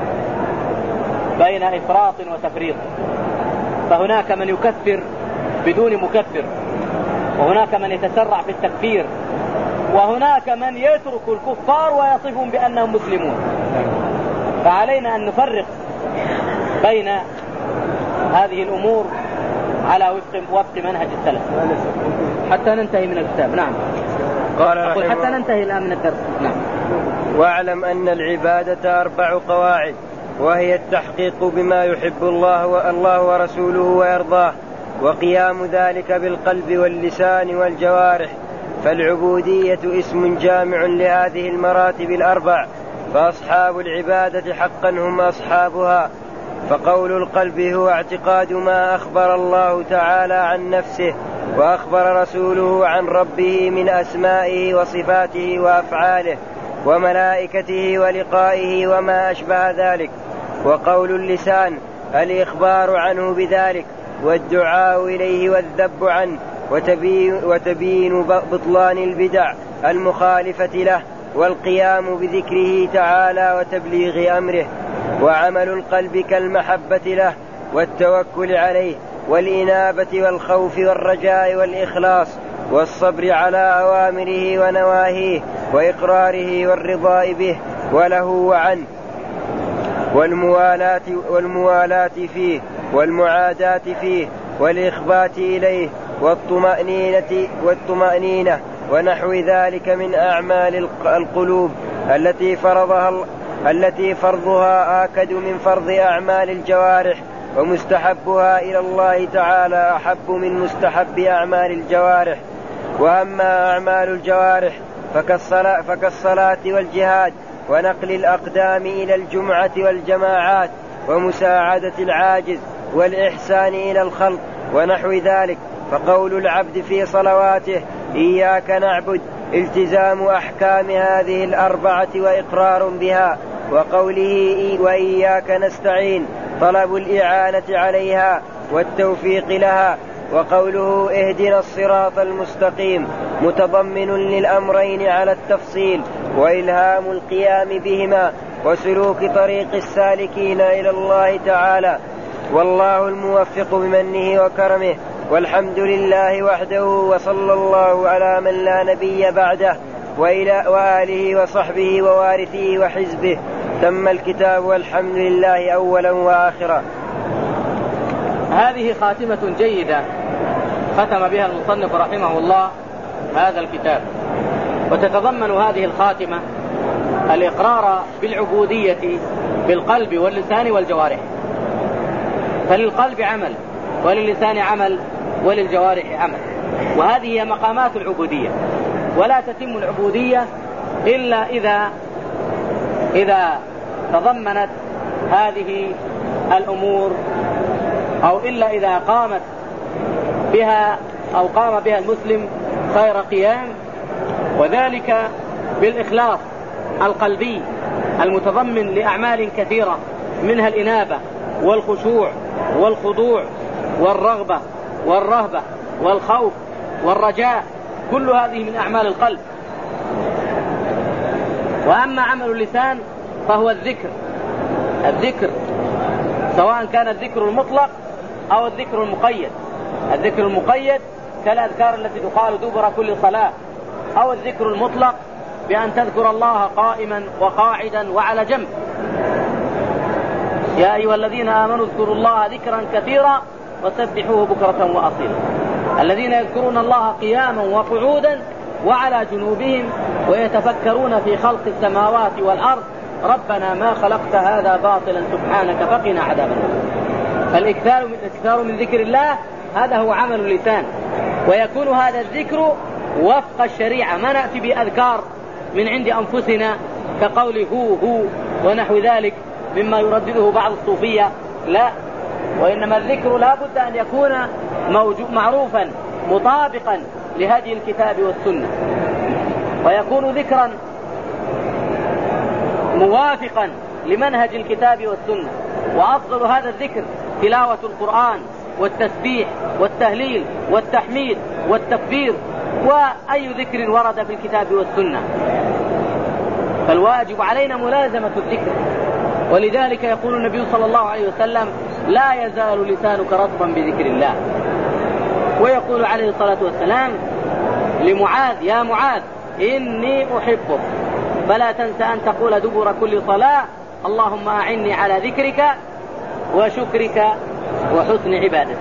بين إفراط وتفريط، فهناك من يكفر بدون مكفر، وهناك من يتسرع في التكفير، وهناك من يترك الكفار ويصفهم بأنهم مسلمون. فعلينا أن نفرق بين هذه الأمور على وفق منهج السلف حتى ننتهي من الكتاب. نعم. أقول حتى ننتهي الآن من الدرس. نعم. واعلم أن العبادة 4 قواعد، وهي التحقيق بما يحب الله ورسوله ويرضاه، وقيام ذلك بالقلب واللسان والجوارح. فالعبودية اسم جامع لهذه المراتب 4، فأصحاب العبادة حقا هم أصحابها. فقول القلب هو اعتقاد ما أخبر الله تعالى عن نفسه وأخبر رسوله عن ربه من أسمائه وصفاته وأفعاله وملائكته ولقائه وما أشبه ذلك. وقول اللسان الإخبار عنه بذلك والدعاء إليه والذب عنه وتبيين بطلان البدع المخالفة له والقيام بذكره تعالى وتبليغ أمره. وعمل القلب كالمحبة له والتوكل عليه والإنابة والخوف والرجاء والإخلاص والصبر على أوامره ونواهيه وإقراره والرضاء به وله وعنه، والموالاة فيه والمعاداة فيه والإخبات إليه والطمأنينة ونحو ذلك من أعمال القلوب التي فرضها آكد من فرض أعمال الجوارح، ومستحبها إلى الله تعالى أحب من مستحب أعمال الجوارح. وأما أعمال الجوارح فكالصلاة والجهاد ونقل الأقدام إلى الجمعة والجماعات ومساعدة العاجز والإحسان إلى الخلق ونحو ذلك. فقول العبد في صلواته إياك نعبد التزام أحكام هذه 4 وإقرار بها، وقوله وإياك نستعين طلب الإعانة عليها والتوفيق لها، وقوله اهدنا الصراط المستقيم متضمن للأمرين على التفصيل وإلهام القيام بهما وسلوك طريق السالكين إلى الله تعالى. والله الموفق بمنه وكرمه، والحمد لله وحده، وصلى الله على من لا نبي بعده وآله وصحبه ووارثه وحزبه. تم الكتاب والحمد لله أولا وآخرا. هذه خاتمة جيدة، ختم بها المصنف رحمه الله هذا الكتاب. وتتضمن هذه الخاتمة الإقرار بالعبودية بالقلب واللسان والجوارح. فللقلب عمل، وللسان عمل، وللجوارح عمل، وهذه هي مقامات العبودية. ولا تتم العبودية إلا إذا تضمنت هذه الأمور، أو إلا إذا قامت بها أو قام بها المسلم خير قيام، وذلك بالإخلاص القلبي المتضمن لأعمال كثيرة، منها الإنابة والخشوع والخضوع والرغبة والرهبة والخوف والرجاء، كل هذه من أعمال القلب. وأما عمل اللسان فهو الذكر سواء كان الذكر المطلق أو الذكر المقيد. الذكر المقيد كالأذكار التي تقال دبر كل صلاة، أو الذكر المطلق بأن تذكر الله قائما وقاعدا وعلى جنب. يا أيها الذين آمنوا اذكروا الله ذكرا كثيرا وسبحوه بكرة وأصيلا. الذين يذكرون الله قياما وقعودا وعلى جنوبهم ويتفكرون في خلق السماوات والأرض ربنا ما خلقت هذا باطلا سبحانك فقنا عذاب النار. فالإكثار من ذكر الله هذا هو عمل اللسان، ويكون هذا الذكر وفق الشريعة، ما نأتي بأذكار من عند أنفسنا كقول هو ونحو ذلك مما يردده بعض الصوفية، لا، وإنما الذكر لا بد أن يكون معروفا مطابقا لهدي الكتاب والسنة، ويكون ذكرا موافقا لمنهج الكتاب والسنة. وأفضل هذا الذكر تلاوة القرآن والتسبيح والتهليل والتحميد والتكبير، وأي ذكر ورد في الكتاب والسنة. فالواجب علينا ملازمة الذكر، ولذلك يقول النبي صلى الله عليه وسلم لا يزال لسانك رطبا بذكر الله. ويقول عليه الصلاة والسلام لمعاذ يا معاذ إني أحبك فلا تنسى أن تقول دبر كل صلاة اللهم أعني على ذكرك وشكرك وحسن عبادتك.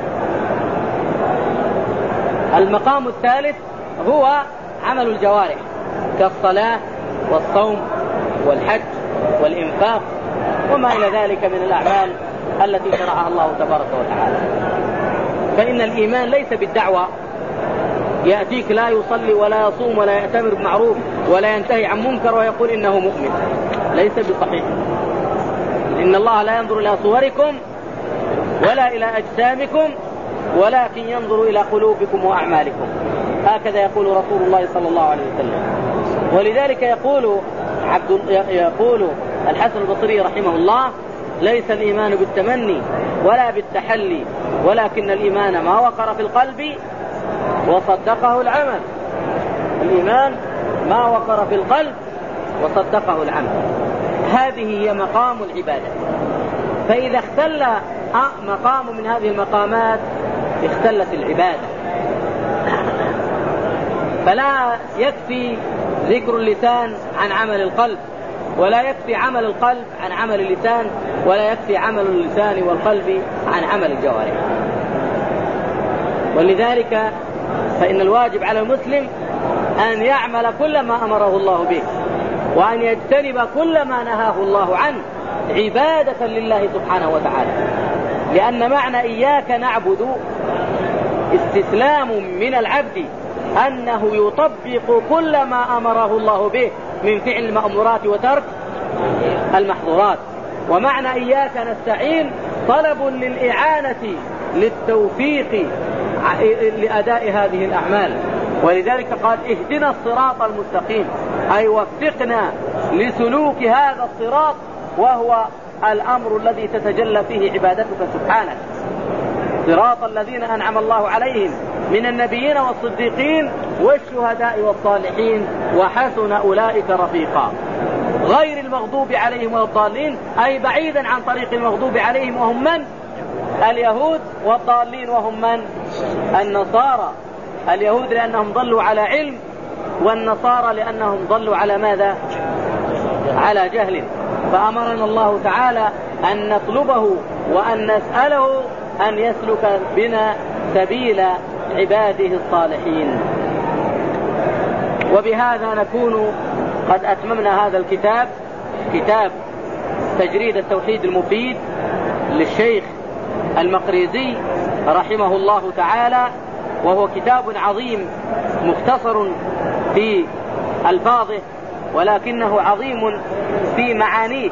المقام الثالث هو عمل الجوارح كالصلاة والصوم والحج والإنفاق وما إلى ذلك من الأعمال التي شرعها الله تبارك وتعالى. فإن الإيمان ليس بالدعوة، يأتيك لا يصلي ولا يصوم ولا يأتمر بمعروف ولا ينتهي عن منكر ويقول إنه مؤمن، ليس بصحيح. إن الله لا ينظر إلى صوركم ولا إلى أجسامكم ولكن ينظر إلى قلوبكم وأعمالكم، هكذا يقول رسول الله صلى الله عليه وسلم. ولذلك يقول الحسن البصري رحمه الله ليس الإيمان بالتمني ولا بالتحلي ولكن الإيمان ما وقر في القلب وصدقه العمل. الإيمان ما وقر في القلب وصدقه العمل، هذه هي مقام العبادة. فإذا اختل مقام من هذه المقامات اختلت العبادة. فلا يكفي ذكر اللسان عن عمل القلب، ولا يكفي عمل القلب عن عمل اللسان، ولا يكفي عمل اللسان والقلب عن عمل الجوارح. ولذلك فإن الواجب على المسلم أن يعمل كل ما أمره الله به وأن يجتنب كل ما نهاه الله عنه عبادة لله سبحانه وتعالى، لأن معنى إياك نعبد استسلام من العبد أنه يطبق كل ما أمره الله به من فعل المأمورات وترك المحظورات. ومعنى إياك نستعين طلب للإعانة للتوفيق لأداء هذه الأعمال. ولذلك قال اهدنا الصراط المستقيم، أي وفقنا لسلوك هذا الصراط، وهو الأمر الذي تتجلى فيه عبادتك سبحانك. صراط الذين أنعم الله عليهم من النبيين والصديقين والشهداء والصالحين وحسن أولئك رفيقا، غير المغضوب عليهم ولا الضالين، أي بعيدا عن طريق المغضوب عليهم وهم من؟ اليهود، والضالين وهم من؟ النصارى. اليهود لأنهم ضلوا على علم، والنصارى لأنهم ضلوا على ماذا؟ على جهل. فأمرنا الله تعالى أن نطلبه وأن نسأله أن يسلك بنا سبيل عباده الصالحين. وبهذا نكون قد أتممنا هذا الكتاب، كتاب تجريد التوحيد المفيد للشيخ المقريزي رحمه الله تعالى، وهو كتاب عظيم مختصر في ألفاظه ولكنه عظيم في معانيه.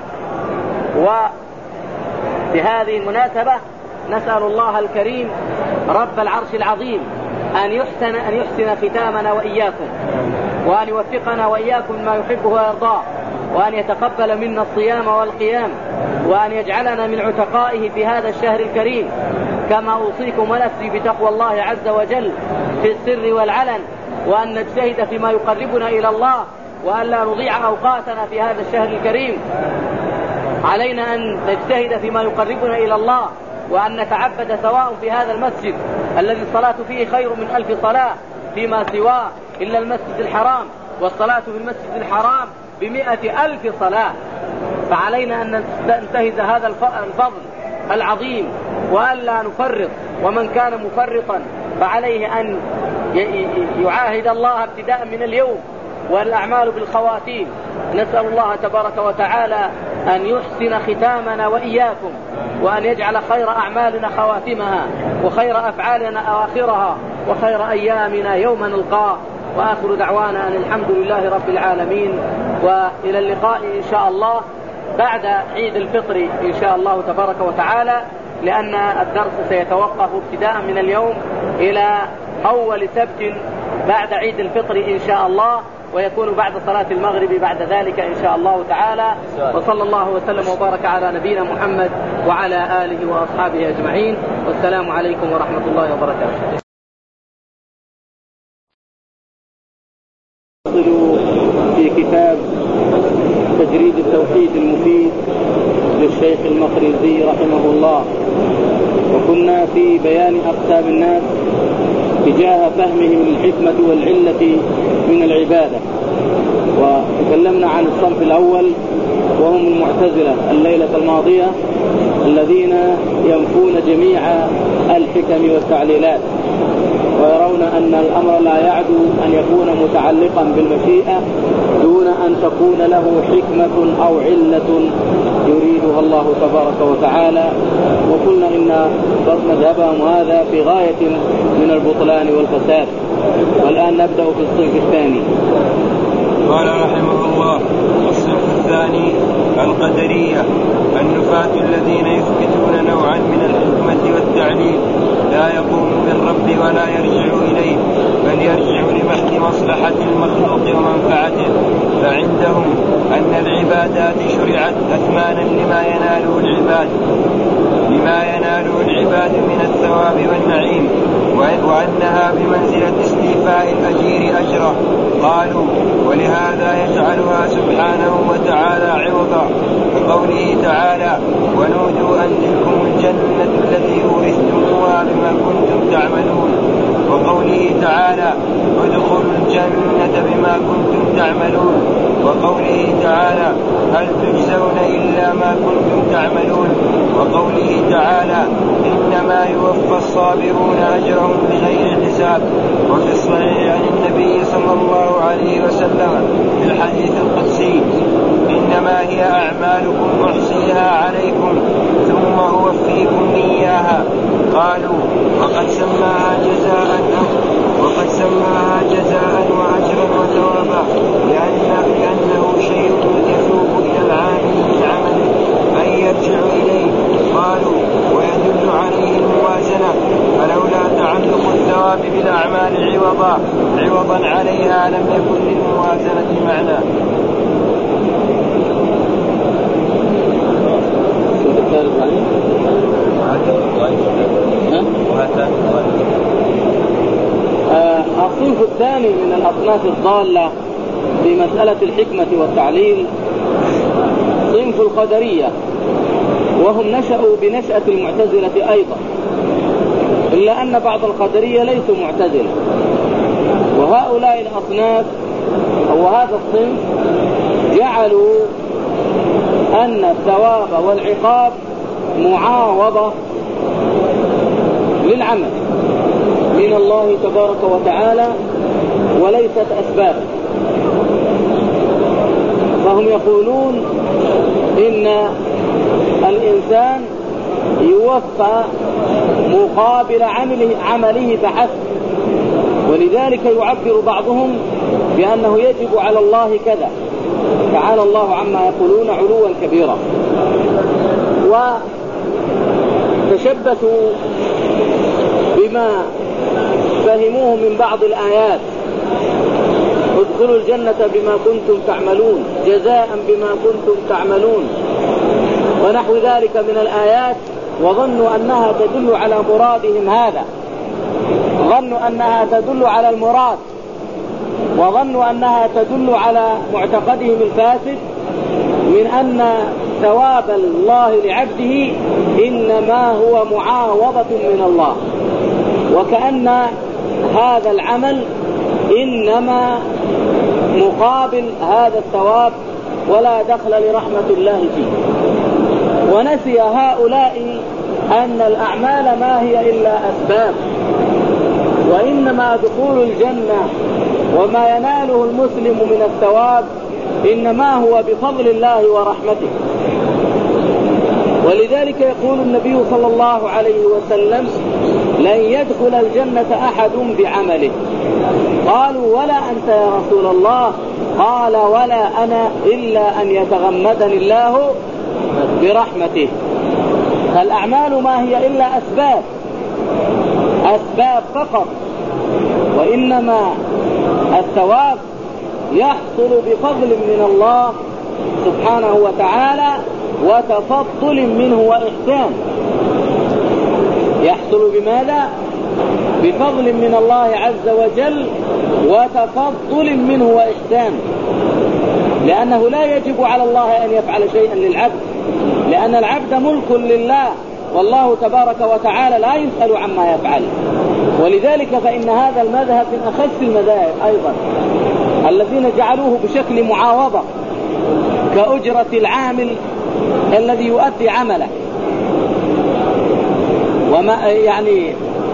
وبهذه المناسبة نسأل الله الكريم رب العرش العظيم أن يحسن ختامنا وإياكم، وأن يوفقنا وإياكم ما يحبه ويرضاه، وأن يتقبل منا الصيام والقيام، وأن يجعلنا من عتقائه في هذا الشهر الكريم، كما أوصيكم ونفسي بتقوى الله عز وجل في السر والعلن، وأن نجتهد فيما يقربنا إلى الله، وأن لا نضيع أوقاتنا في هذا الشهر الكريم. علينا أن نجتهد فيما يقربنا إلى الله، وأن نتعبد سواء في هذا المسجد الذي الصلاة فيه خير من 1000 صلاة فيما سواه إلا المسجد الحرام، والصلاة في المسجد الحرام ب100,000 صلاة. فعلينا أن ننتهز هذا الفضل العظيم وأن لا نفرط، ومن كان مفرطا فعليه أن يعاهد الله ابتداء من اليوم، والأعمال بالخواتيم. نسأل الله تبارك وتعالى أن يحسن ختامنا وإياكم، وأن يجعل خير أعمالنا خواتمها، وخير أفعالنا أواخرها، وخير أيامنا يوم نلقاه. وآخر دعوانا أن الحمد لله رب العالمين، وإلى اللقاء إن شاء الله بعد عيد الفطر إن شاء الله تبارك وتعالى، لأن الدرس سيتوقف ابتداء من اليوم إلى أول سبت بعد عيد الفطر إن شاء الله، ويكون بعد صلاة المغرب بعد ذلك إن شاء الله تعالى. وصلى الله وسلم وبارك على نبينا محمد وعلى آله وأصحابه أجمعين، والسلام عليكم ورحمة الله وبركاته. في كتاب تجريد التوحيد المفيد للشيخ المقريزي رحمه الله، وكنا في بيان أقسام الناس تجاه فهمهم الحكمة والعلة من العبادة، وتكلمنا عن الصنف الأول وهم المعتزلة الليلة الماضية الذين ينفون جميع الحكم والتعليلات، ويرون أن الأمر لا يعدو أن يكون متعلقا بالمشيئة دون أن تكون له حكمة أو علة يريدها الله تبارك وتعالى. وقلنا إن مذهبهم هذا في غاية من البطلان والفساد. والآن نبدأ في الصنف الثاني. قال رحمه الله: الصنف الثاني القدرية، النفاة الذين يثبتون نوعا من الحكمة والتعليل لا يقوم بالرب ولا يرجع إليه، بل يرجع لمحض مصلحة المخلوق ومنفعته. فعندهم أن العبادات شرعت أثمانا لما يناله العباد من الثواب والنعيم، وأنها بمنزلة استيفاء الأجير أجره. قالوا: ولهذا يجعلها سبحانه وتعالى عوضا، كقوله تعالى: ونودوا أن تلكم الجنة التي أورثتموها بما كنتم تعملون، وقوله تعالى: ادخلوا الجنة بما كنتم تعملون، وقوله تعالى: هل تجزون إلا ما كنتم تعملون، وقوله تعالى: إنما يوفى الصابرون أجرهم بغير حساب. وفي الصحيح عن النبي صلى الله عليه وسلم في الحديث القدسي: إنما هي أعمالكم أحصيها عليكم ثم أوفيكم إياها. قالوا: وقد سماها جزاء وأجرا وثوابا، لأنه شيء يثوب إلى العامل من عمله أن يرجع إليه. قالوا: ويدل عليه الموازنة، فلولا تعلق الثواب بالأعمال عوضا عليها لم يكن للموازنة معنى. الصنف الثاني من الأصناف الضالة في مسألة الحكمة والتعليل صنف القدرية، وهم نشأوا بنشأة المعتزلة أيضا، إلا أن بعض القدرية ليسوا معتزلة. وهؤلاء الأصناف أو هذا الصنف جعلوا أن الثواب والعقاب معاوضة للعمل، من الله تبارك وتعالى وليست أسباب. فهم يقولون إن الإنسان يوفى مقابل عمله فحسب، ولذلك يعبر بعضهم بأنه يجب على الله كذا. تعالى الله عما يقولون علوا كبيرا. وتشبثوا بما فهموه من بعض الآيات: ادخلوا الجنة بما كنتم تعملون جزاء بما كنتم تعملون ونحو ذلك من الآيات، وظنوا أنها تدل على مرادهم هذا، ظنوا أنها تدل على المراد، وظنوا أنها تدل على معتقدهم الفاسد من أن ثواب الله لعبده إنما هو معاوضة من الله، وكأن هذا العمل إنما مقابل هذا الثواب ولا دخل لرحمة الله فيه. ونسي هؤلاء أن الأعمال ما هي إلا أسباب، وإنما دخول الجنة وما يناله المسلم من الثواب إنما هو بفضل الله ورحمته. ولذلك يقول النبي صلى الله عليه وسلم: لن يدخل الجنة أحد بعمله. قالوا: ولا أنت يا رسول الله؟ قال: ولا أنا إلا أن يتغمدني الله برحمته. فالأعمال ما هي إلا أسباب فقط، وإنما الثواب يحصل بفضل من الله سبحانه وتعالى وتفضل منه وإحسان. يحصل بماذا؟ بفضل من الله عز وجل وتفضل منه وإحسان، لأنه لا يجب على الله أن يفعل شيئا للعبد، لأن العبد ملك لله، والله تبارك وتعالى لا يسأل عما يفعل. ولذلك فإن هذا المذهب من أخص المذاهب أيضا الذين جعلوه بشكل معاوضة كأجرة العامل الذي يؤدي عمله، وما يعني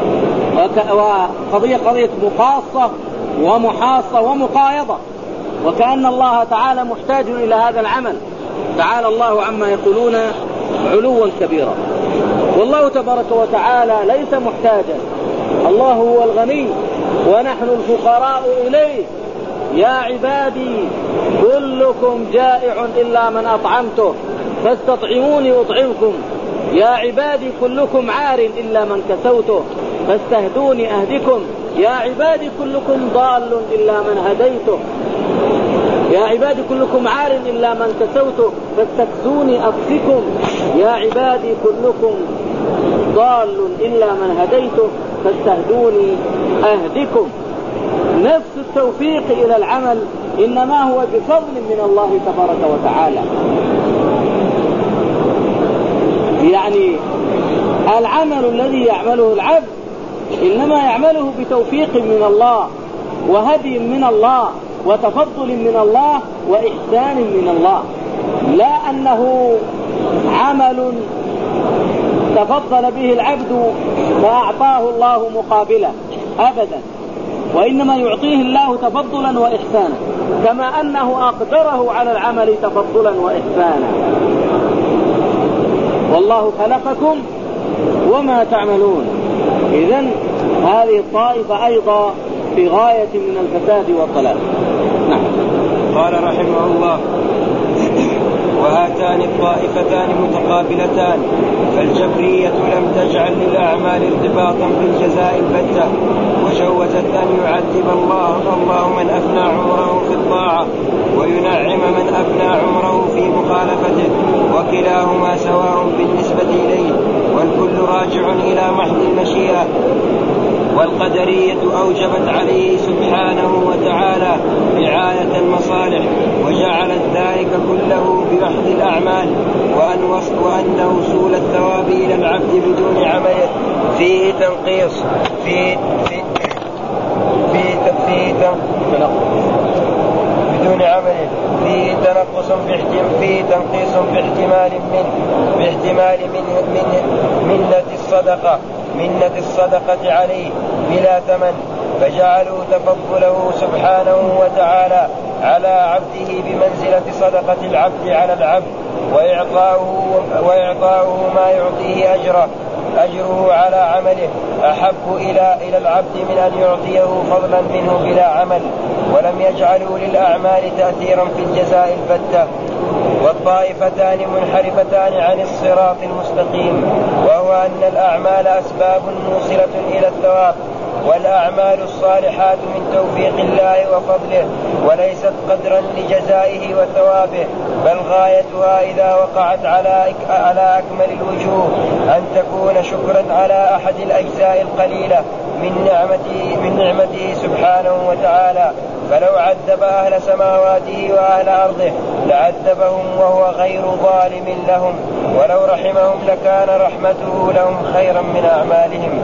قضية مقاصة ومحاصة ومقايضة، وكأن الله تعالى محتاج إلى هذا العمل. تعالى الله عما يقولون علوا كبيرا. والله تبارك وتعالى ليس محتاجا، الله هو الغني ونحن الفقراء إليه. يا عبادي كلكم جائع إلا من أطعمته فاستطعموني أطعمكم. يا عبادي كلكم عار إلا من كسوته فاستهدوني أهدكم. يا عبادي كلكم ضال إلا من هديته. يا عبادي كلكم عار إلا من كسوته فاستكسوني أكسكم. يا عبادي كلكم ضال إلا من هديته فاستهدوني أهدكم. نفس التوفيق إلى العمل إنما هو بفضل من الله تبارك وتعالى. يعني العمل الذي يعمله العبد إنما يعمله بتوفيق من الله وهدي من الله وتفضل من الله وإحسان من الله، لا أنه عمل تفضل به العبد فأعطاه الله مقابله أبدا، وإنما يعطيه الله تفضلا وإحسانا كما أنه أقدره على العمل تفضلا وإحسانا. والله خلقكم وما تعملون. إذن هذه الطائفة أيضا في غاية من الفساد والضلال. نعم. قال رحمه الله: وهاتان الطائفتان متقابلتان، فالجبرية لم تجعل للأعمال ارتباطا بالجزاء البتة، وشوزت أن يعذب الله من أفنى عمره في الطاعة وينعم من أفنى عمره في مخالفته، وكلاهما سواء بالنسبة إليه، والكل راجع إلى محض المشيئة. والقدرية أوجبت عليه سبحانه وتعالى رعاية المصالح وجعلت ذلك كله بمحض الأعمال، وأن وصول الثواب إلى العبد بدون عمل فيه تنقيص بدون عمل فيه تنقص فيه تنقيص باحتمال منة الصدقة عليه بلا ثمن، فجعلوا تفضله سبحانه وتعالى على عبده بمنزلة صدقة العبد على العبد، وإعطاؤه ما يعطيه أجره على عمله أحب إلى العبد من أن يعطيه فضلا منه بلا عمل، ولم يجعلوا للأعمال تأثيرا في الجزاء البتة. والطائفتان منحرفتان عن الصراط المستقيم، وهو أن الأعمال أسباب موصلة إلى الثواب، والأعمال الصالحات من توفيق الله وفضله، وليست قدرا لجزائه وثوابه، بل غايتها إذا وقعت على أكمل الوجوه أن تكون شكرا على أحد الأجزاء القليلة من نعمته سبحانه وتعالى. فلو عذب أهل سماواته وأهل أرضه لعذبهم وهو غير ظالم لهم، ولو رحمهم لكان رحمته لهم خيرا من أعمالهم.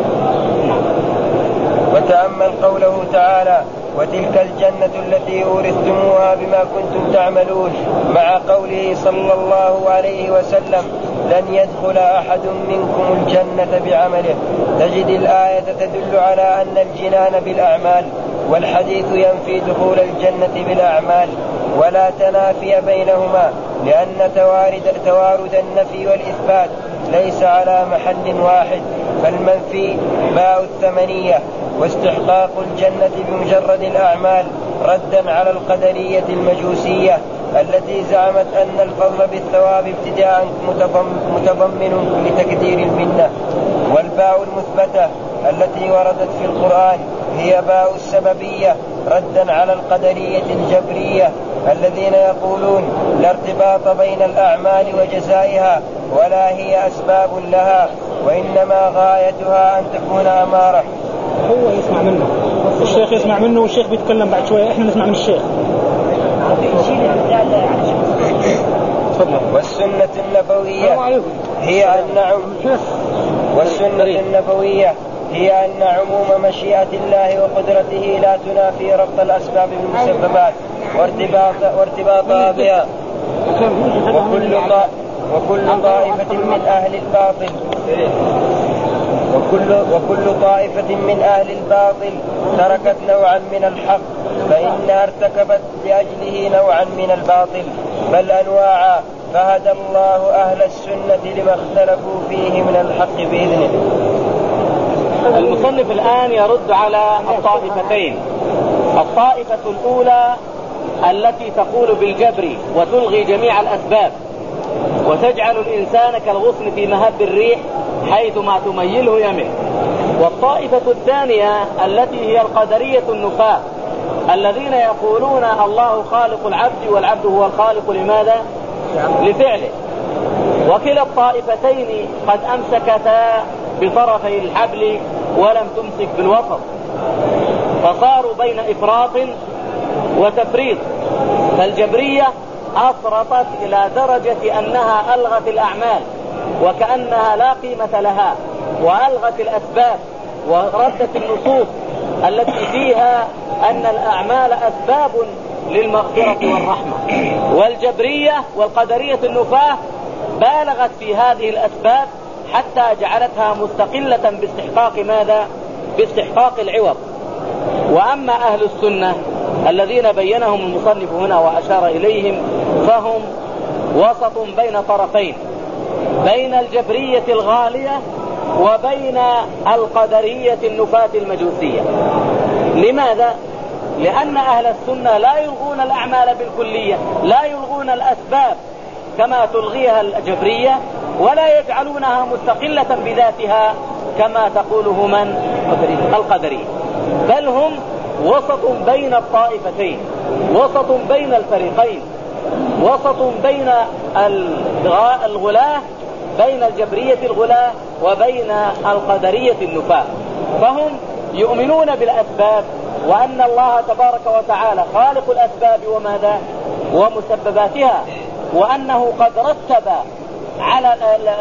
وتأمل قوله تعالى: وتلك الجنة التي أورثتموها بما كنتم تعملون، مع قوله صلى الله عليه وسلم: لن يدخل أحد منكم الجنة بعمله. تجد الآية تدل على أن الجنان بالأعمال، والحديث ينفي دخول الجنة بالأعمال، ولا تنافي بينهما، لأن توارد النفي والإثبات ليس على محل واحد، فالمنفي باء الثمنية، واستحقاق الجنة بمجرد الأعمال، ردا على القدرية المجوسية التي زعمت أن الفضل بالثواب ابتداء متضمن لتقدير المنة. والباء المثبتة التي وردت في القرآن هي باء السببية، ردا على القدرية الجبرية الذين يقولون لا ارتباط بين الأعمال وجزائها، ولا هي أسباب لها، وإنما غايتها أن تكون أمارة. هو يسمع منه، الشيخ يسمع منه، والشيخ بيتكلم بعد شوية، احنا نسمع من الشيخ. والسنة النبوية هي أن عموم مشيئة الله وقدرته لا تنافي ربط الأسباب بالمسببات وارتباطها بها. وكل طائفة من أهل الباطل تركت نوعا من الحق، فإنها ارتكبت لأجله نوعا من الباطل، بل أنواعا، فهدى الله أهل السنة لما اختلفوا فيه من الحق بإذنه. المصنف الآن يرد على الطائفتين. الطائفة الأولى التي تقول بالجبر وتلغي جميع الأسباب وتجعل الإنسان كالغصن في مهب الريح حيثما تميله يمل. والطائفة الثانية التي هي القدرية النفاة الذين يقولون الله خالق العبد والعبد هو الخالق لماذا؟ لفعله. وكلا الطائفتين قد أمسكتا بطرفي الحبل ولم تمسك بالوسط، فصاروا بين إفراط وتفريط. فالجبرية أفرطت إلى درجة أنها ألغت الأعمال وكأنها لا قيمة لها، وألغت الأسباب وردت النصوص التي فيها أن الأعمال أسباب للمغفرة والرحمة. والجبرية والقدرية النفاة بالغت في هذه الأسباب حتى جعلتها مستقلة باستحقاق ماذا؟ باستحقاق العوض. وأما أهل السنة الذين بينهم المصنف هنا وأشار إليهم فهم وسط بين طرفين، بين الجبرية الغالية وبين القدرية النفاة المجوسية. لماذا؟ لأن أهل السنة لا يلغون الأعمال بالكلية، لا يلغون الأسباب كما تلغيها الجبرية، ولا يجعلونها مستقلة بذاتها كما تقوله من؟ القدرية. بل هم وسط بين الطائفتين، وسط بين الفريقين، وسط بين الغلاة، بين الجبرية الغلاة وبين القدرية النفاة. فهم يؤمنون بالأسباب وأن الله تبارك وتعالى خالق الأسباب وماذا؟ ومسبباتها، وأنه قد رتب على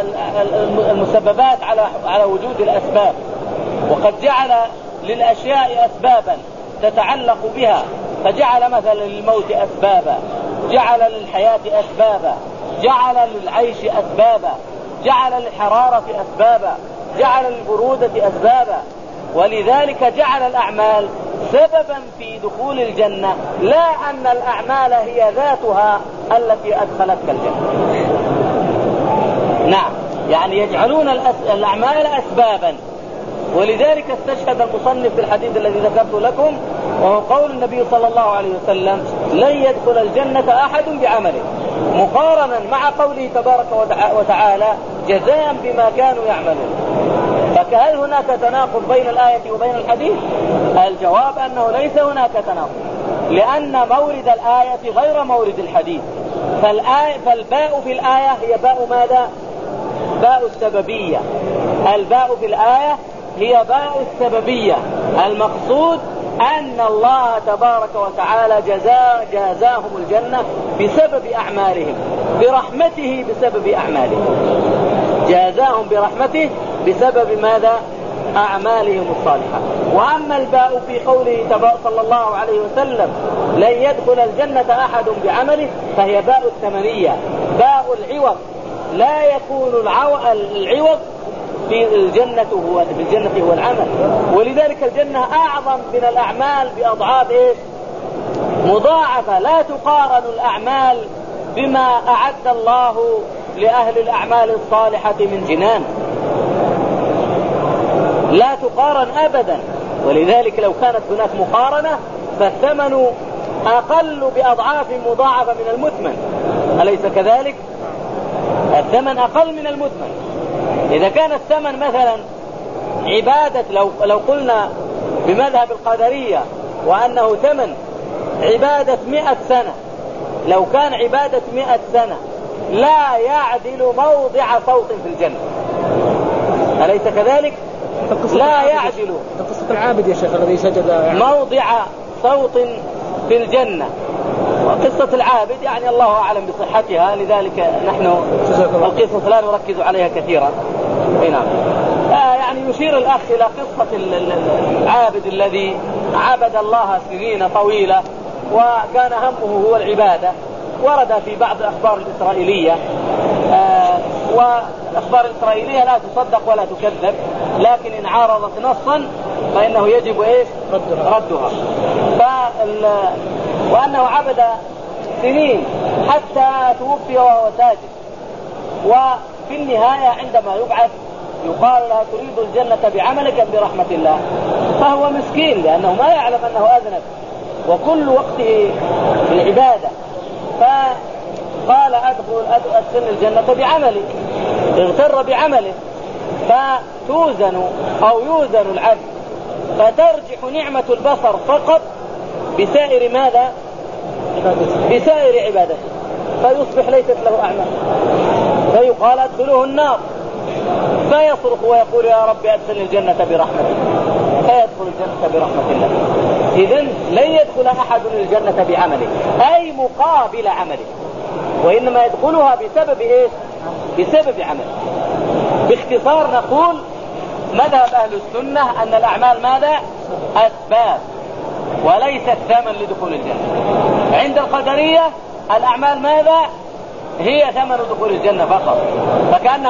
المسببات على وجود الأسباب، وقد جعل للأشياء أسبابا تتعلق بها، فجعل مثلا للموت أسبابا، جعل للحياة أسبابا، جعل للعيش أسبابا، جعل للحرارة أسبابا، جعل للبرودة أسبابا. ولذلك جعل الأعمال سببا في دخول الجنة، لا أن الأعمال هي ذاتها التي أدخلتك الجنة. نعم، يعني يجعلون الأعمال أسبابا. ولذلك استشهد المصنف في الحديث الذي ذكرت لكم، وهو قول النبي صلى الله عليه وسلم: لن يدخل الجنة أحد بعمله، مقارنا مع قوله تبارك وتعالى: جزاء بما كانوا يعملون. فهل هناك تناقض بين الآية وبين الحديث؟ الجواب أنه ليس هناك تناقض، لأن مورد الآية غير مورد الحديث. فالباء في الآية هي باء ماذا؟ باء السببية. الباء في الآية هي باء السببية. المقصود أن الله تبارك وتعالى جازاهم الجنة بسبب أعمالهم، برحمته بسبب أعمالهم، جازاهم برحمته بسبب ماذا؟ أعمالهم الصالحة. وأما الباء في قوله صلى الله عليه وسلم: لن يدخل الجنة أحد بعمله، فهي باء الثمنية، باء العوض. لا يكون العوض في الجنة هو العمل. ولذلك الجنة أعظم من الأعمال بأضعاف مضاعفة. لا تقارن الأعمال بما أعد الله لأهل الأعمال الصالحة من جنان، لا تقارن أبدا. ولذلك لو كانت هناك مقارنة فالثمن أقل بأضعاف مضاعفة من المثمن، أليس كذلك؟ الثمن أقل من المثمن. إذا كان الثمن مثلا عبادة، لو قلنا بمذهب القدرية وأنه ثمن عبادة 100 سنة، لو كان عبادة 100 سنة لا يعدل موضع صوت في الجنة، أليس كذلك؟ لا يعدل قصة العابد يا شيخ الذي سجد موضع صوت في الجنة. وقصة العابد يعني الله أعلم بصحتها، لذلك نحن القصة لا نركز عليها كثيرا. نعم. يعني يشير الأخ إلى قصة العابد الذي عبد الله سنين طويلة وكان همه هو العبادة. ورد في بعض الأخبار الإسرائيلية، والأخبار الإسرائيلية لا تصدق ولا تكذب، لكن إن عارضت نصا فإنه يجب ردها. وأنه عبد سنين حتى توفي وهو ساجد، وفي النهاية عندما يبعث يقال له: تريد الجنة بعملك أم برحمة الله؟ فهو مسكين لأنه ما يعلم أنه أذنب وكل وقته في العبادة، فقال: أدخل الجنة بعملي. اغتر بعمله، فتوزن أو يوزن العبد، فترجح نعمة البصر فقط بسائر ماذا؟ بسائر عبادته، فيصبح ليست له أعمال، فيقال: أدخله النار، فيصرخ ويقول: يا رب أدخل الجنة برحمتك، فيدخل الجنة برحمة الله. إذن لن يدخل أحد الجنة بعمله، أي مقابل عمله، وإنما يدخلها بسبب بسبب عمله. باختصار نقول مذهب أهل السنة أن الأعمال ماذا؟ أسباب وليست ثمن لدخول الجنة. عند القدرية الأعمال ماذا؟ هي ثمن دخول الجنة فقط، فكأنها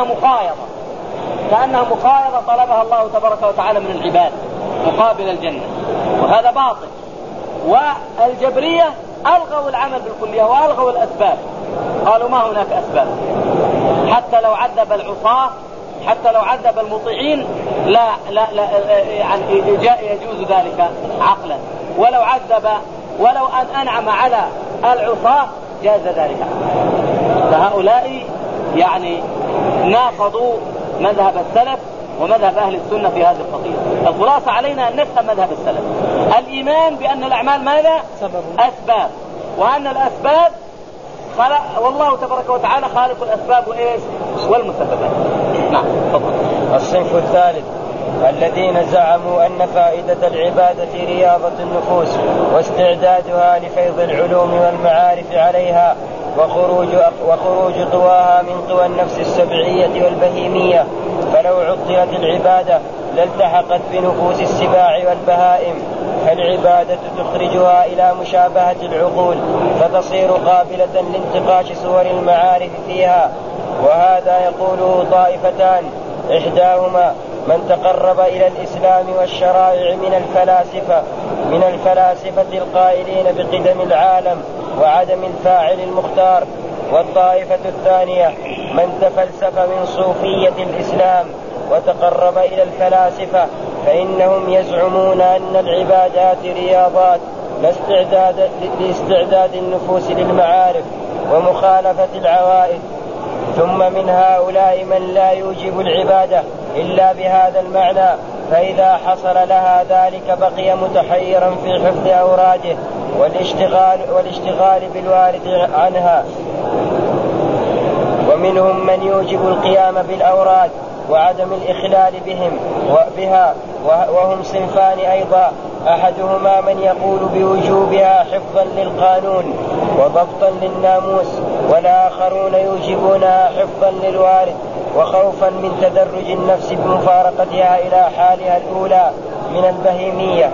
مقايضة طلبها الله تبارك وتعالى من العباد مقابل الجنة، وهذا باطل. والجبرية ألغوا العمل بالكلية وألغوا الأسباب، قالوا ما هناك أسباب. حتى لو عذب العصاة، حتى لو عذب المطيعين لا يعني يجوز ذلك عقلا، ولو أن أنعم على العصاة جاز ذلك. فهؤلاء يعني ناقضوا مذهب السلف ومذهب أهل السنة في هذه القضية. الخلاصة علينا أن نفهم مذهب السلف، الإيمان بأن الأعمال ماذا؟ أسباب، وأن الأسباب والله تبارك وتعالى خالق الأسباب والمسببات. نعم. الصنف الثالث الذين زعموا أن فائدة العبادة رياضة النفوس واستعدادها لفيض العلوم والمعارف عليها وخروج قواها من قوى النفس السبعية والبهيمية، فلو عطلت العبادة لالتحقت بنفوس السباع والبهائم، فالعبادة تخرجها إلى مشابهة العقول فتصير قابلة لانتقاش صور المعارف فيها. وهذا يقوله طائفتان، إحداهما من تقرب إلى الإسلام والشرائع من الفلاسفة القائلين بقدم العالم وعدم الفاعل المختار. والطائفة الثانية من تفلسف من صوفية الإسلام وتقرب إلى الفلاسفة، فإنهم يزعمون أن العبادات رياضات لاستعداد النفوس للمعارف ومخالفة العوائد. ثم من هؤلاء من لا يوجب العبادة إلا بهذا المعنى، فإذا حصل لها ذلك بقي متحيرا في حفظ أوراده والاشتغال بالوارد عنها. ومنهم من يوجب القيام بالأوراد وعدم الإخلال بها، وهم صنفان أيضا: أحدهما من يقول بوجوبها حفظا للقانون وضبطا للناموس، والآخرون يوجبونها حفظا للوارد وخوفا من تدرج النفس بمفارقتها إلى حالها الأولى من البهيمية.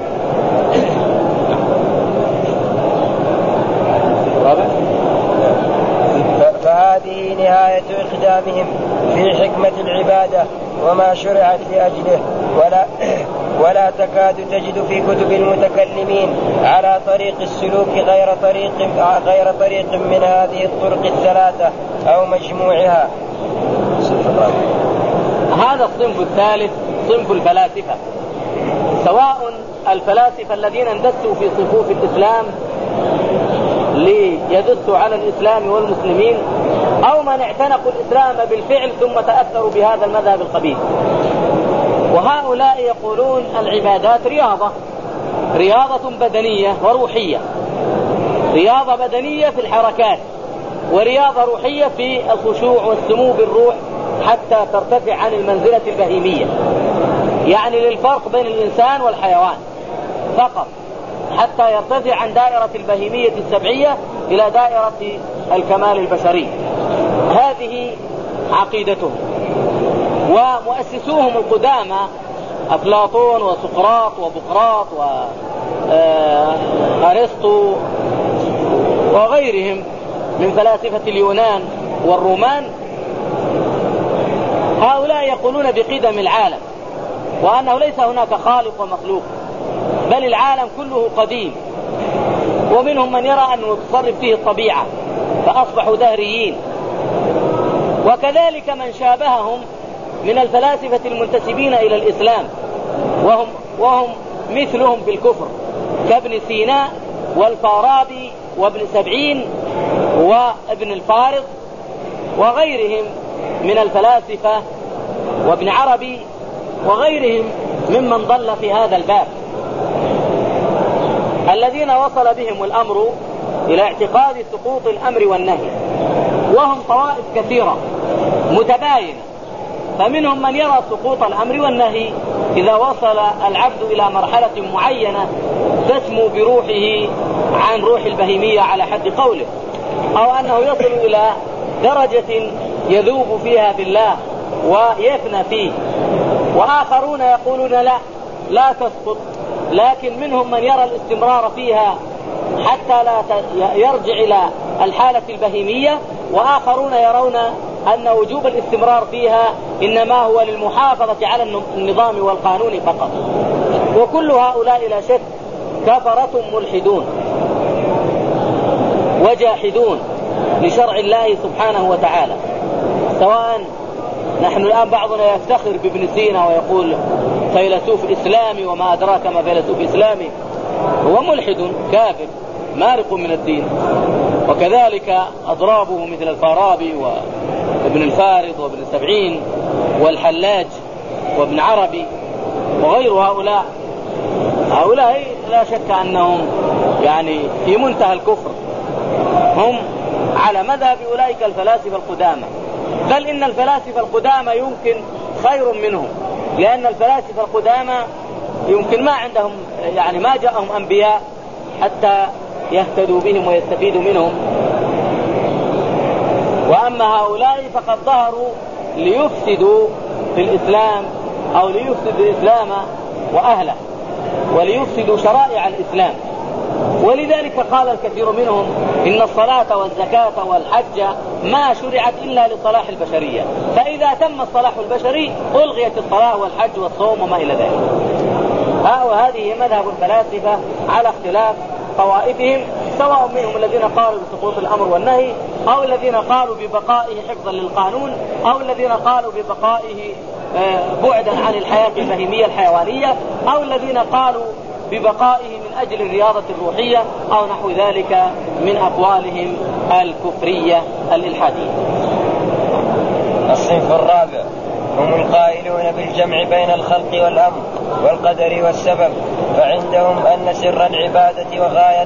فهذه نهاية إقدامهم في حكمة العبادة وما شرعت لأجله، ولا تكاد تجد في كتب المتكلمين على طريق السلوك غير طريق من هذه الطرق الثلاثة أو مجموعها. هذا الصنف الثالث صنف الفلاسفة، سواء الفلاسفة الذين اندسوا في صفوف الإسلام ليدسوا على الإسلام والمسلمين، أو من اعتنقوا الإسلام بالفعل ثم تأثروا بهذا المذهب الخبيث. وهؤلاء يقولون العبادات رياضة بدنية وروحية، رياضة بدنية في الحركات، ورياضة روحية في الخشوع والسمو بالروح حتى ترتفع عن المنزلة البهيمية، يعني للفرق بين الإنسان والحيوان فقط، حتى يرتفع عن دائرة البهيمية السبعية إلى دائرة الكمال البشري. هذه عقيدتهم. ومؤسسوهم القدامى أفلاطون وسقراط وبقراط وأرسطو وغيرهم من فلاسفة اليونان والرومان، هؤلاء يقولون بقدم العالم، وأنه ليس هناك خالق ومخلوق، بل العالم كله قديم. ومنهم من يرى أنه تصرف فيه الطبيعة فأصبحوا دهريين. وكذلك من شابههم من الفلاسفة المنتسبين إلى الإسلام وهم مثلهم في الكفر، كابن سينا والفارابي وابن سبعين وابن الفارض وغيرهم من الفلاسفة وابن عربي وغيرهم ممن ضل في هذا الباب، الذين وصل بهم الأمر إلى اعتقاد سقوط الأمر والنهي. وهم طوائف كثيرة متباينة، فمنهم من يرى سقوط الأمر والنهي إذا وصل العبد إلى مرحلة معينة تسمو بروحه عن روح البهيمية على حد قوله، أو أنه يصل إلى درجة يذوب فيها بالله ويفنى فيه. وآخرون يقولون لا تسقط، لكن منهم من يرى الاستمرار فيها حتى لا يرجع إلى الحالة البهيمية، وآخرون يرون أن وجوب الاستمرار فيها إنما هو للمحافظة على النظام والقانون فقط. وكل هؤلاء لا شك كفرة ملحدون وجاحدون لشرع الله سبحانه وتعالى. سواء نحن الآن بعضنا يفتخر بابن سينا ويقول فيلسوف إسلامي، وما أدراك ما فيلسوف إسلامي، هو ملحد كافر مارق من الدين. وكذلك أضرابه مثل الفارابي وابن الفارض وابن سبعين والحلاج وابن عربي وغير هؤلاء لا شك أنهم يعني في منتهى الكفر، هم على مذهب أولئك الفلاسفة القدامى. بل إن الفلاسفة القدامى يمكن خير منهم، لأن الفلاسفة القدامى يمكن ما عندهم يعني ما جاءهم أنبياء حتى يهتدوا بهم ويستفيدوا منهم. وأما هؤلاء فقد ظهروا ليفسدوا في الإسلام أو ليفسدوا الإسلام وأهله وليفسدوا شرائع الإسلام، ولذلك قال الكثير منهم إن الصلاة والزكاة والحج ما شرعت إلا لصلاح البشرية، فإذا تم الصلاح البشري ألغيت الصلاة والحج والصوم وما إلى ذلك. وهذه مذهب الفلاسفة على اختلاف طوائفهم، سواء منهم الذين قالوا بسقوط الأمر والنهي، أو الذين قالوا ببقائه حفظا للقانون، أو الذين قالوا ببقائه بعدا عن الحياة البهيمية الحيوانية، أو الذين قالوا ببقائه من أجل الرياضة الروحية، أو نحو ذلك من أقوالهم الكفرية الإلحادية. الصنف الرابع هم القائلون بالجمع بين الخلق والأمر والقدر والسبب، فعندهم أن سر العبادة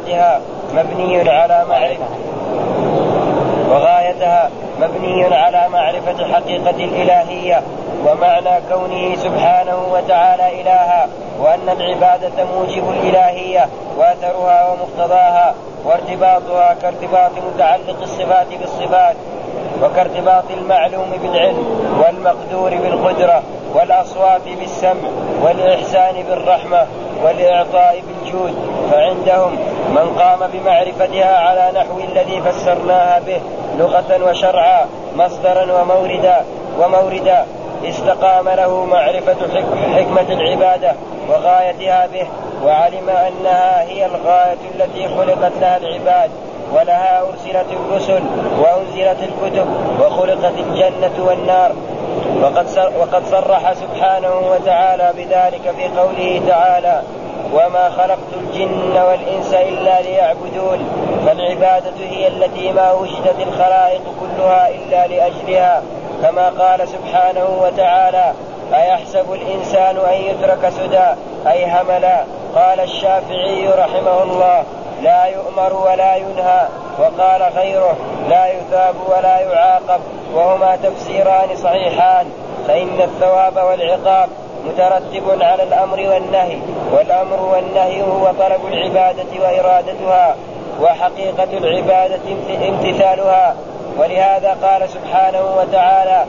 مبني على معرفة حقيقة الإلهية ومعنى كونه سبحانه وتعالى إلها، وأن العبادة موجب الإلهية وأثرها ومقتضاها، وارتباطها كارتباط متعلق الصفات بالصفات، وكارتباط المعلوم بالعلم والمقدور بالقدرة والأصوات بالسمع والإحسان بالرحمة والإعطاء بالجود. فعندهم من قام بمعرفتها على نحو الذي فسرناها به لغة وشرعا مصدرا وموردا استقام له معرفة حكمة العبادة وغايتها به، وعلم أنها هي الغاية التي خلقت لها العباد، ولها أرسلت الرسل وأنزلت الكتب وخلقت الجنة والنار. وقد صرح سبحانه وتعالى بذلك في قوله تعالى: وما خلقت الجن والإنس إلا ليعبدون. فالعبادة هي التي ما وجدت الخلائق كلها إلا لأجلها، كما قال سبحانه وتعالى: أيحسب الإنسان أن يترك سدى أي هملا. قال الشافعي رحمه الله: لا يؤمر ولا ينهى. وقال غيره: لا يثاب ولا يعاقب. وهما تفسيران صحيحان، فإن الثواب والعقاب مترتب على الأمر والنهي، والأمر والنهي هو طلب العبادة وإرادتها، وحقيقة العبادة امتثالها. ولهذا قال سبحانه وتعالى: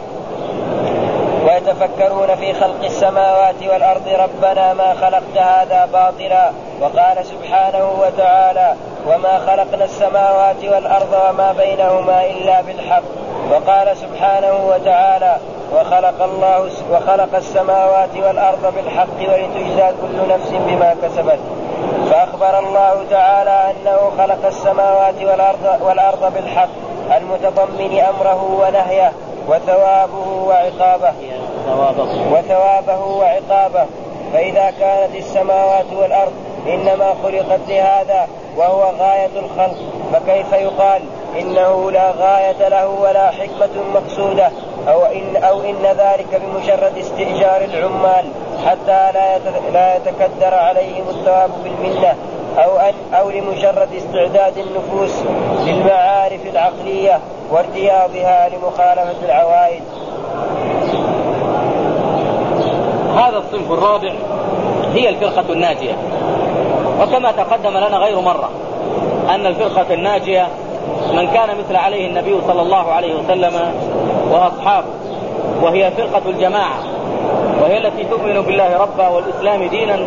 ويتفكرون في خلق السماوات والأرض ربنا ما خلقت هذا باطلا. وقال سبحانه وتعالى: وما خلقنا السماوات والأرض وما بينهما إلا بالحق. وقال سبحانه وتعالى: وخلق السماوات والأرض بالحق ولتجزى كل نفس بما كسبت. فأخبر الله تعالى أنه خلق السماوات والأرض بالحق المتضمن أمره ونهيه وثوابه وعقابه. فإذا كانت السماوات والأرض إنما خلقت لهذا وهو غاية الخلق، فكيف يقال إنه لا غاية له ولا حكمة مقصودة، أو إن ذلك بمجرد استئجار العمال حتى لا يتكدر عليهم الثواب بالمنة، أو لمجرد استعداد النفوس للمعارف العقلية وارتياضها لمخالفة العوائد. هذا الصنف الرابع هي الفرقة الناجية. وكما تقدم لنا غير مرة أن الفرقة الناجية من كان مثل عليه النبي صلى الله عليه وسلم وأصحابه، وهي فرقة الجماعة، وهي التي تؤمن بالله ربا والإسلام دينا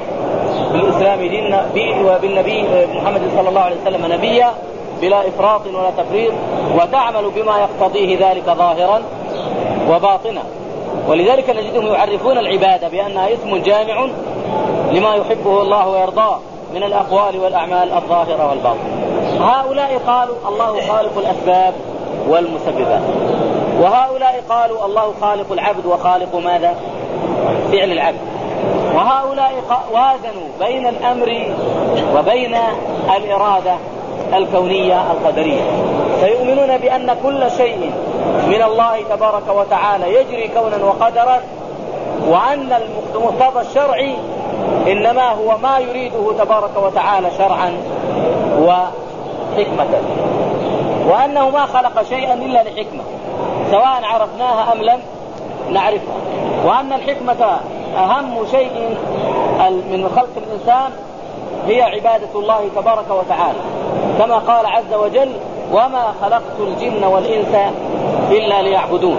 وبالنبي محمد صلى الله عليه وسلم نبيا بلا إفراط ولا تفريط، وتعمل بما يقتضيه ذلك ظاهرا وباطنا. ولذلك نجدهم يعرفون العبادة بأنها اسم جامع لما يحبه الله ويرضاه من الأقوال والأعمال الظاهرة والباطنة. هؤلاء قالوا الله خالق الأسباب والمسببات، وهؤلاء قالوا الله خالق العبد وخالق ماذا؟ فعل العبد. وهؤلاء وازنوا بين الأمر وبين الإرادة الكونية القدرية، فيؤمنون بأن كل شيء من الله تبارك وتعالى يجري كونا وقدرا، وأن المقتضى الشرعي إنما هو ما يريده تبارك وتعالى شرعا وحكمة، وأنه ما خلق شيئا إلا لحكمة سواء عرفناها أم لم نعرفها، وأن الحكمة أهم شيء من خلق الإنسان هي عبادة الله تبارك وتعالى، كما قال عز وجل: وما خلقت الجن والإنس إلا ليعبدون.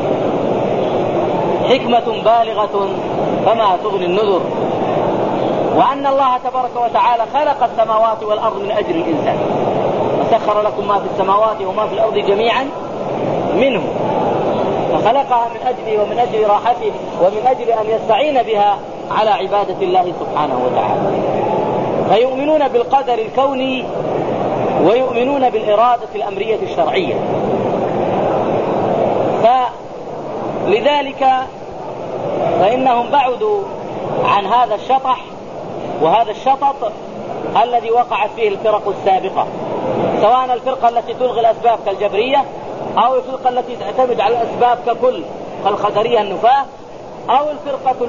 حكمة بالغة فما تغني النذر. وأن الله تبارك وتعالى خلق السماوات والأرض من أجل الإنسان، وسخر لكم ما في السماوات وما في الأرض جميعا منه، فخلقها من أجله ومن أجل راحته ومن أجل أن يستعين بها على عبادة الله سبحانه وتعالى. فيؤمنون بالقدر الكوني ويؤمنون بالإرادة الأمرية الشرعية. فلذلك فإنهم بعدوا عن هذا الشطح وهذا الشطط الذي وقعت فيه الفرق السابقة، سواء الفرقة التي تلغي الأسباب كالجبرية، أو الفرقة التي تعتمد على الأسباب ككل كالقدرية النفاة، أو الفرقة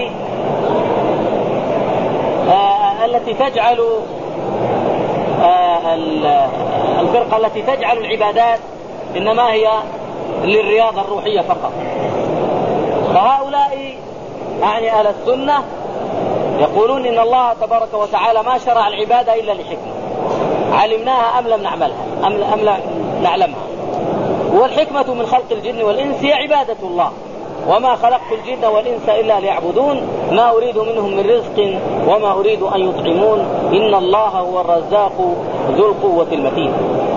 التي تجعل العبادات إنما هي للرياضة الروحية فقط. فهؤلاء يعني أهل السنة يقولون إن الله تبارك وتعالى ما شرع العبادة إلا لحكمة علمناها أم لم نعملها أم لم نعلمها. والحكمة من خلق الجن والإنس هي عبادة الله، وما خلقت الجن والإنس إلا ليعبدون ما أريد منهم من رزق وما أريد أن يطعمون إن الله هو الرزاق ذو القوة المتين.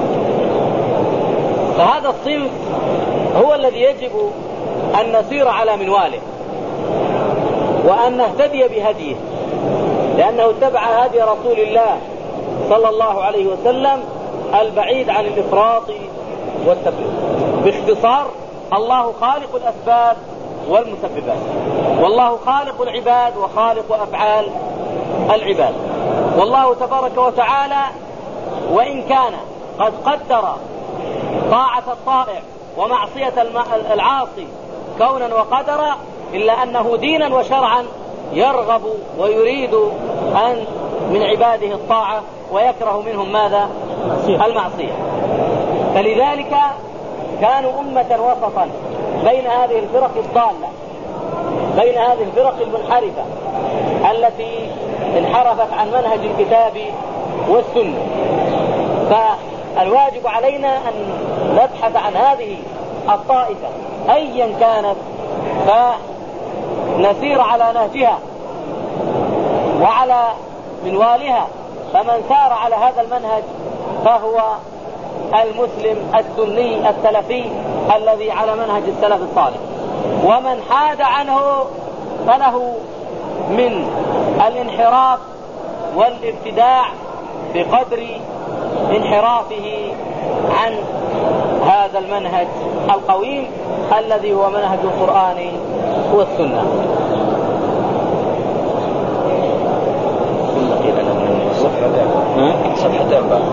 فهذا الصنف هو الذي يجب أن نسير على منواله وأن نهتدي بهديه، لأنه اتبع هدي رسول الله صلى الله عليه وسلم البعيد عن الإفراط والتفريط. باختصار، الله خالق الأسباب والمسببات، والله خالق العباد وخالق أفعال العباد. والله تبارك وتعالى وإن كان قد قدر طاعة الطائع ومعصية العاصي كونا وقدرا، إلا أنه دينا وشرعا يرغب ويريد أن من عباده الطاعة ويكره منهم ماذا؟ المعصية. فلذلك كانوا أمة وسطا بين هذه الفرق الضالة، بين هذه الفرق المنحرفة التي انحرفت عن منهج الكتاب والسنة. فالواجب علينا أن نبحث عن هذه الطائفة أيا كانت، فنسير على نهجها وعلى منوالها. فمن سار على هذا المنهج فهو المسلم السني السلفي الذي على منهج السلف الصالح، ومن حاد عنه فله من الانحراف والابتداع بقدر انحرافه عن هذا المنهج القويم الذي هو منهج القرآن والسنة. صفحتين بقى.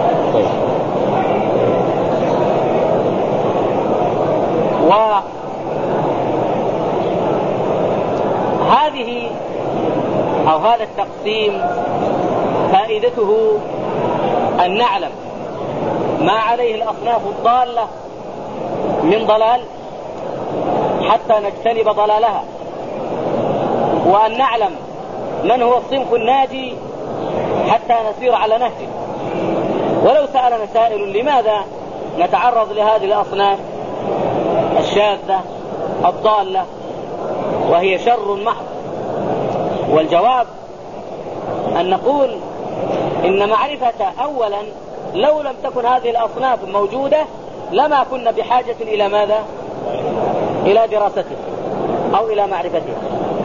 وهذه أو هذا التقسيم فائدته أن نعلم ما عليه الأصناف الضالة من ضلال حتى نجتنب ضلالها، وأن نعلم من هو الصنف الناجي حتى نسير على نهجه. ولو سألنا سائل لماذا نتعرض لهذه الأصناف الشاذة الضالة وهي شر محض، والجواب أن نقول إن معرفة أولا لو لم تكن هذه الأصناف موجودة لما كنا بحاجة إلى ماذا؟ إلى دراستها أو إلى معرفتها.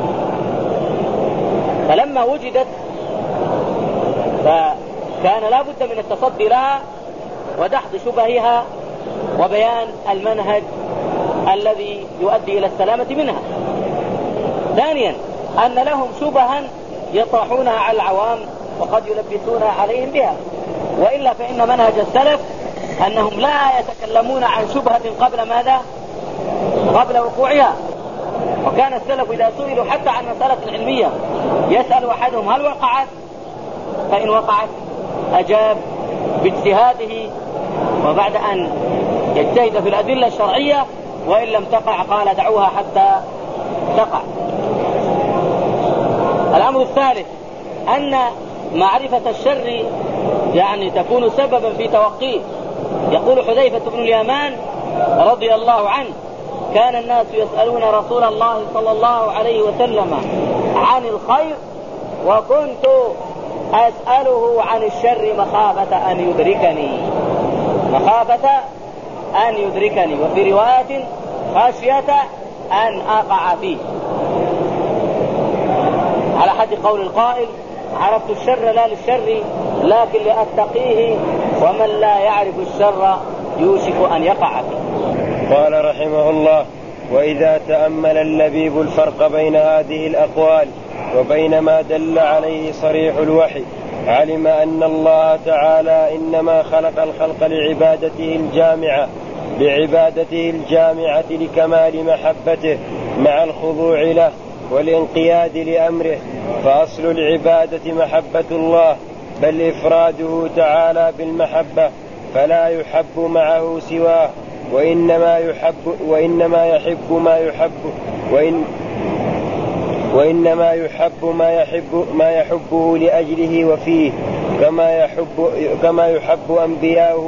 فلما وجدت فكان لا بد من التصدي لها ودحض شبهها وبيان المنهج الذي يؤدي إلى السلامة منها. ثانيا أن لهم شبها يطرحونها على العوام وقد يلبسونها عليهم بها، وإلا فإن منهج السلف أنهم لا يتكلمون عن شبهة قبل ماذا؟ قبل وقوعها. وكان السلف إذا سئلوا حتى عن مسألة علمية يسأل أحدهم هل وقعت؟ فإن وقعت أجاب باجتهاده وبعد أن يجتهد في الأدلة الشرعية، وإن لم تقع قال دعوها حتى تقع. الأمر الثالث أن معرفة الشر يعني تكون سببا في توقيه. يقول حذيفة بن اليمان رضي الله عنه كان الناس يسألون رسول الله صلى الله عليه وسلم عن الخير وكنت أسأله عن الشر مخافة أن يدركني وفي رواية خشية أن أقع فيه، على حد قول القائل: عرفت الشر لا للشر لكن لأتقيه، ومن لا يعرف الشر يوشك أن يقع فيه. قال رحمه الله: وإذا تأمل اللبيب الفرق بين هذه الأقوال وبين ما دل عليه صريح الوحي علم أن الله تعالى إنما خلق الخلق لعبادته الجامعة لكمال محبته مع الخضوع له والانقياد لأمره، فأصل العبادة محبة الله، بل إفراده تعالى بالمحبة، فلا يحب معه سواه، وإنما يحب ما يحبه لأجله وفيه، كما يحب أنبياءه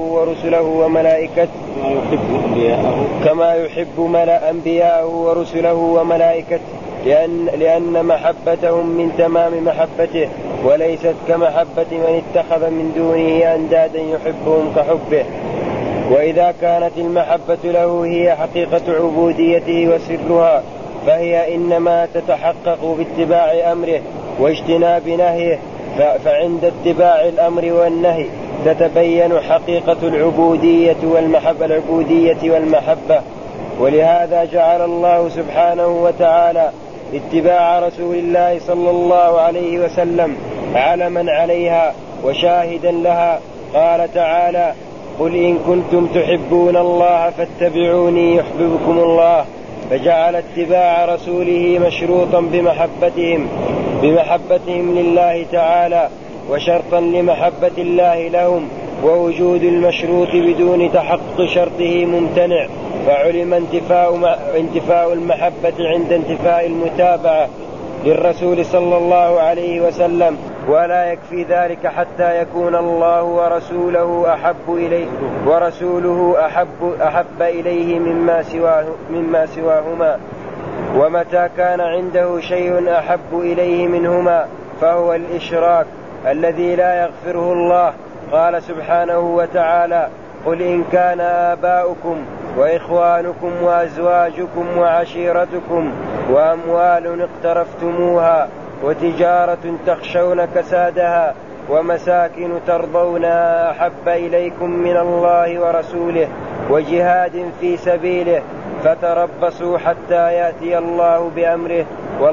ورسله وملائكته لأن محبتهم من تمام محبته، وليست كمحبة من اتخذ من دونه أندادا يحبهم كحبه. وإذا كانت المحبة له هي حقيقة عبوديته وسرها، فهي إنما تتحقق باتباع أمره واجتناب نهيه، فعند اتباع الأمر والنهي تتبين حقيقة العبودية والمحبة. ولهذا جعل الله سبحانه وتعالى اتباع رسول الله صلى الله عليه وسلم علما عليها وشاهدا لها. قال تعالى: قل إن كنتم تحبون الله فاتبعوني يحببكم الله، فجعل اتباع رسوله مشروطا بمحبتهم لله تعالى، وشرطا لمحبة الله لهم، ووجود المشروط بدون تحقق شرطه ممتنع، فعلم انتفاء المحبة عند انتفاء المتابعة للرسول صلى الله عليه وسلم. ولا يكفي ذلك حتى يكون الله ورسوله أحب إليه مما سواهما. ومتى كان عنده شيء أحب إليه منهما فهو الإشراك الذي لا يغفره الله. قال سبحانه وتعالى: قل إن كان آباؤكم وإخوانكم وأزواجكم وعشيرتكم وأموال اقترفتموها وتجارة تخشون كسادها ومساكن ترضونها أحب إليكم من الله ورسوله وجهاد في سبيله فتربصوا حتى يأتي الله بأمره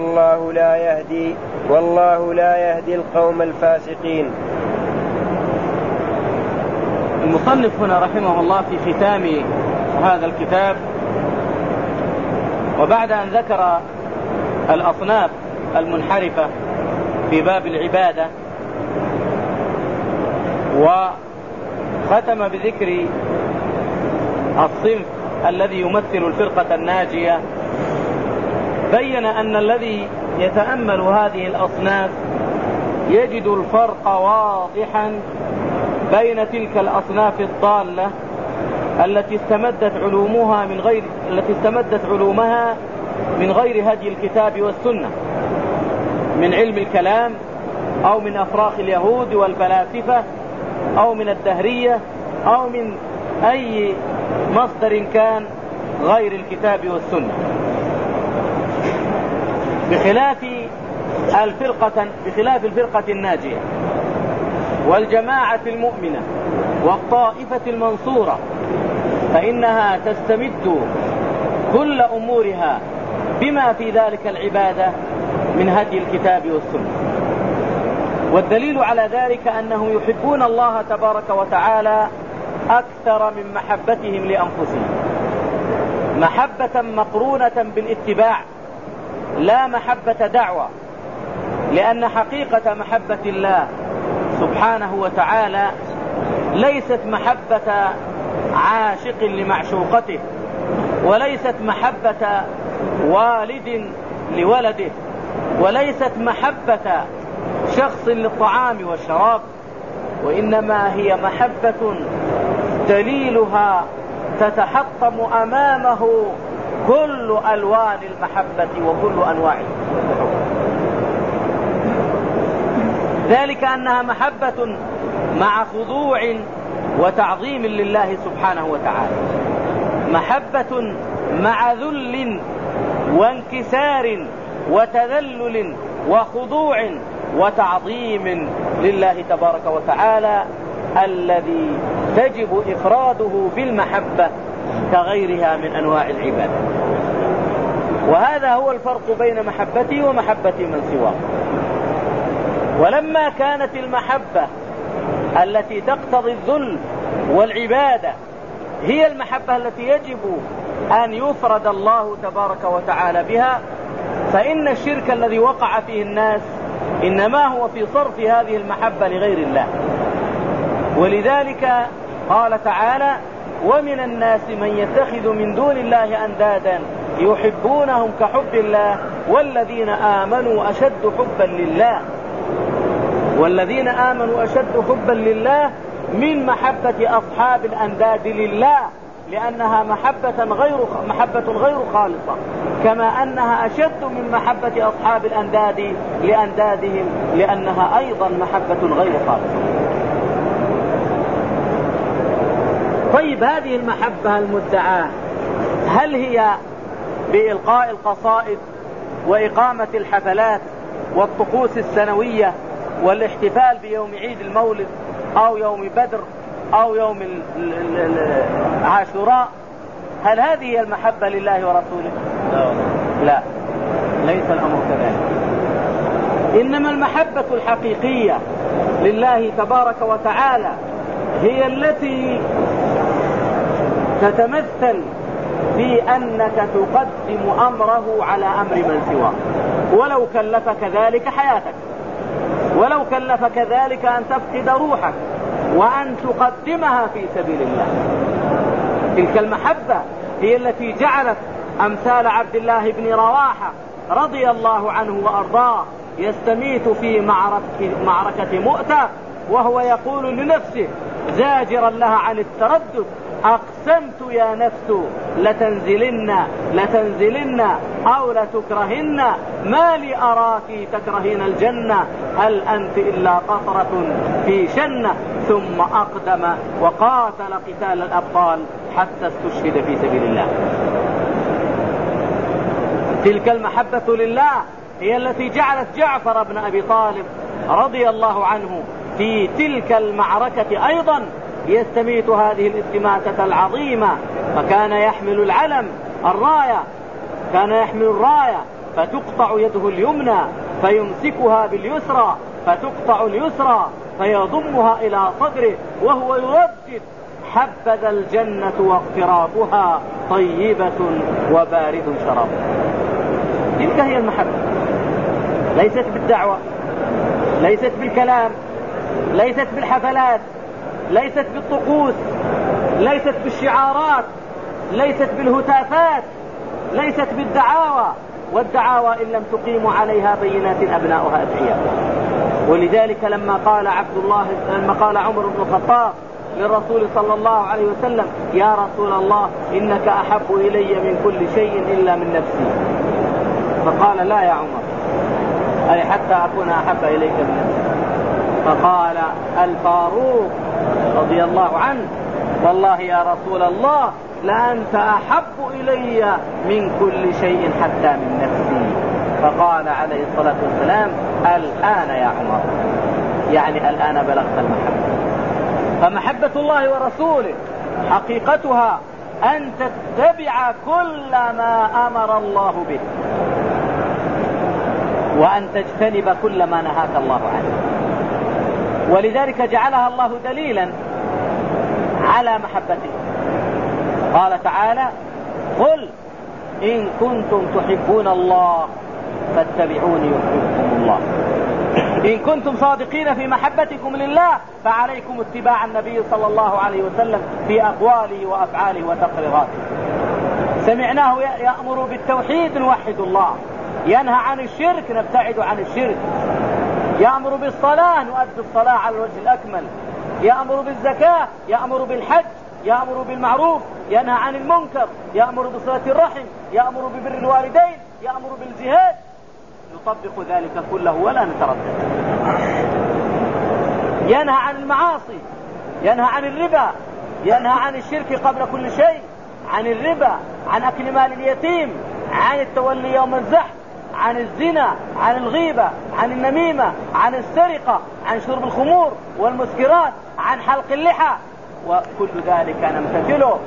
والله لا يهدي القوم الفاسقين. المصنف هنا رحمه الله في ختام هذا الكتاب، وبعد أن ذكر الأصناف المنحرفة في باب العبادة وختم بذكر الصنف الذي يمثل الفرقة الناجية، بين أن الذي يتأمل هذه الأصناف يجد الفرق واضحا بين تلك الأصناف الضالة التي استمدت علومها من غير هدي الكتاب والسنة، من علم الكلام أو من أفراخ اليهود والفلاسفة أو من الدهرية أو من أي مصدر كان غير الكتاب والسنة، بخلاف الفرقة الناجية والجماعة المؤمنة والطائفة المنصورة، فإنها تستمد كل أمورها بما في ذلك العبادة من هدي الكتاب والسنة. والدليل على ذلك أنهم يحبون الله تبارك وتعالى أكثر من محبتهم لأنفسهم، محبة مقرونة بالاتباع لا محبة دعوة، لأن حقيقة محبة الله سبحانه وتعالى ليست محبة عاشق لمعشوقته، وليست محبة والد لولده، وليست محبة شخص للطعام والشراب، وإنما هي محبة دليلها تتحطم أمامه كل ألوان المحبة وكل أنواع الحب. ذلك أنها محبة مع خضوع وتعظيم لله سبحانه وتعالى، محبة مع ذل وانكسار وتذلل وخضوع وتعظيم لله تبارك وتعالى، الذي تجب إفراده بالمحبة كغيرها من أنواع العبادة. وهذا هو الفرق بين محبتي ومحبة من سواه. ولما كانت المحبة التي تقتضي الذل والعبادة هي المحبة التي يجب أن يفرد الله تبارك وتعالى بها، فإن الشرك الذي وقع فيه الناس إنما هو في صرف هذه المحبة لغير الله. ولذلك قال تعالى: ومن الناس من يتخذ من دون الله أندادا يحبونهم كحب الله والذين آمنوا أشد حبا لله. والذين آمنوا أشد حبا لله من محبة أصحاب الأنداد لله، لأنها محبة غير خالصة، كما أنها أشد من محبة أصحاب الأنداد لأندادهم، لأنها أيضا محبة غير خالصة. طيب، هذه المحبة المدعاة هل هي بإلقاء القصائد وإقامة الحفلات والطقوس السنوية والاحتفال بيوم عيد المولد أو يوم بدر أو يوم عاشوراء؟ هل هذه هي المحبة لله ورسوله؟ لا، ليس الأمر كذلك. إنما المحبة الحقيقية لله تبارك وتعالى هي التي تتمثل في أنك تقدم أمره على أمر من سواه، ولو كلفك ذلك حياتك، ولو كلفك ذلك أن تفقد روحك وأن تقدمها في سبيل الله. تلك المحبة هي التي جعلت أمثال عبد الله بن رواحة رضي الله عنه وأرضاه يستميت في معركة مؤتة وهو يقول لنفسه زاجرا لها عن التردد: أقسمت يا نفس لتنزلن أو لتكرهن، ما لي أراك تكرهين الجنة، هل أنت إلا قطرة في شنة. ثم أقدم وقاتل قتال الأبطال حتى استشهد في سبيل الله. تلك المحبة لله هي التي جعلت جعفر بن أبي طالب رضي الله عنه في تلك المعركة أيضا يستميت هذه الاستماتة العظيمة، فكان يحمل العلم الراية، كان يحمل الراية فتقطع يده اليمنى فيمسكها باليسرى، فتقطع اليسرى فيضمها إلى صدره وهو يردد: حبذا الجنة واقترابها طيبة وبارد شرابها. تلك هي المحبة، ليست بالدعوة، ليست بالكلام، ليست بالحفلات، ليست بالطقوس، ليست بالشعارات، ليست بالهتافات، ليست بالدعاوى. والدعاوى إن لم تقيموا عليها بينات أبناؤها أدعياء. ولذلك لما قال عمر بن الخطاب للرسول صلى الله عليه وسلم: يا رسول الله إنك أحب إلي من كل شيء إلا من نفسي، فقال: لا يا عمر، أي حتى أكون أحب إليك من نفسي. فقال الفاروق رضي الله عنه: والله يا رسول الله لأنت أحب إلي من كل شيء حتى من نفسي. فقال عليه الصلاة والسلام: الآن يا عمر، يعني الآن بلغت المحبة. فمحبة الله ورسوله حقيقتها أن تتبع كل ما أمر الله به، وأن تجتنب كل ما نهاك الله عنه. ولذلك جعلها الله دليلا على محبته. قال تعالى: قل إن كنتم تحبون الله فاتبعوني يحببكم الله. إن كنتم صادقين في محبتكم لله فعليكم اتباع النبي صلى الله عليه وسلم في أقواله وأفعاله وتقريراته. سمعناه يأمر بالتوحيد نوحد الله، ينهى عن الشرك نبتعد عن الشرك، يأمر بالصلاة نؤدي الصلاة على الوجه الأكمل، يأمر بالزكاة، يأمر بالحج، يأمر بالمعروف، ينهى عن المنكر، يأمر بصلة الرحم، يأمر ببر الوالدين، يأمر بالجهاد. نطبق ذلك كله ولا نتردد. ينهى عن المعاصي، ينهى عن الربا، ينهى عن الشرك قبل كل شيء، عن الربا، عن أكل مال اليتيم، عن التولي يوم الزحف، عن الزنا، عن الغيبة، عن النميمة، عن السرقة، عن شرب الخمور والمسكرات، عن حلق اللحى، وكل ذلك نمتثله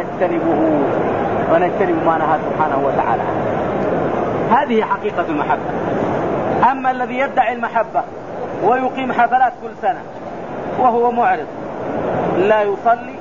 ونجتنب ما نهى سبحانه وتعالى. هذه حقيقة المحبة. أما الذي يدعي المحبة ويقيم حفلات كل سنة وهو معرض، لا يصلي،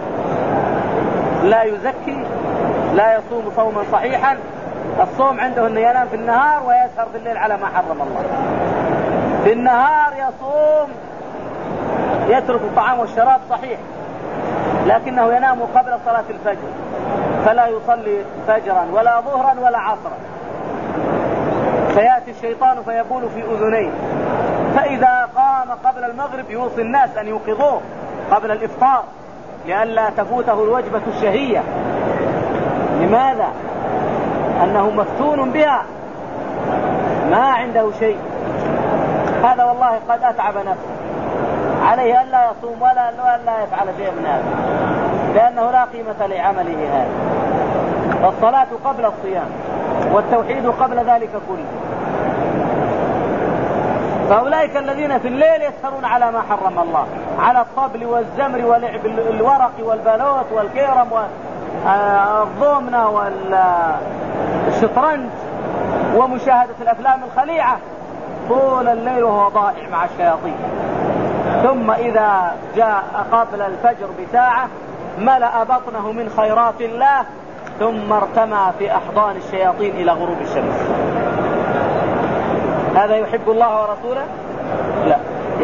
لا يزكي، لا يصوم صوما صحيحا، الصوم عنده أنه ينام في النهار ويسهر في الليل على ما حرم الله. في النهار يصوم، يترك الطعام والشراب صحيح، لكنه ينام قبل صلاة الفجر، فلا يصلي فجرا ولا ظهرا ولا عصرا، فيأتي الشيطان فيبول في أذنيه، فإذا قام قبل المغرب يوصي الناس أن يوقظوه قبل الإفطار لئلا تفوته الوجبة الشهية. لماذا؟ أنه مفتون بها، ما عنده شيء. هذا والله قد أتعب نفسه، عليه أن لا يصوم ولا يفعل شيء من هذا، لأنه لا قيمة لعمله هذا. الصلاة قبل الصيام والتوحيد قبل ذلك كله. فأولئك الذين في الليل يسهرون على ما حرم الله، على الطبل والزمر ولعب الورق والبالوت والكيرم والضومنة والشطرنج ومشاهدة الأفلام الخليعة طول الليل وهو ضائع مع الشياطين. ثم إذا جاء قبل الفجر بساعة ملأ بطنه من خيرات الله، ثم ارتمى في أحضان الشياطين إلى غروب الشمس. هذا يحب الله ورسوله؟ لا،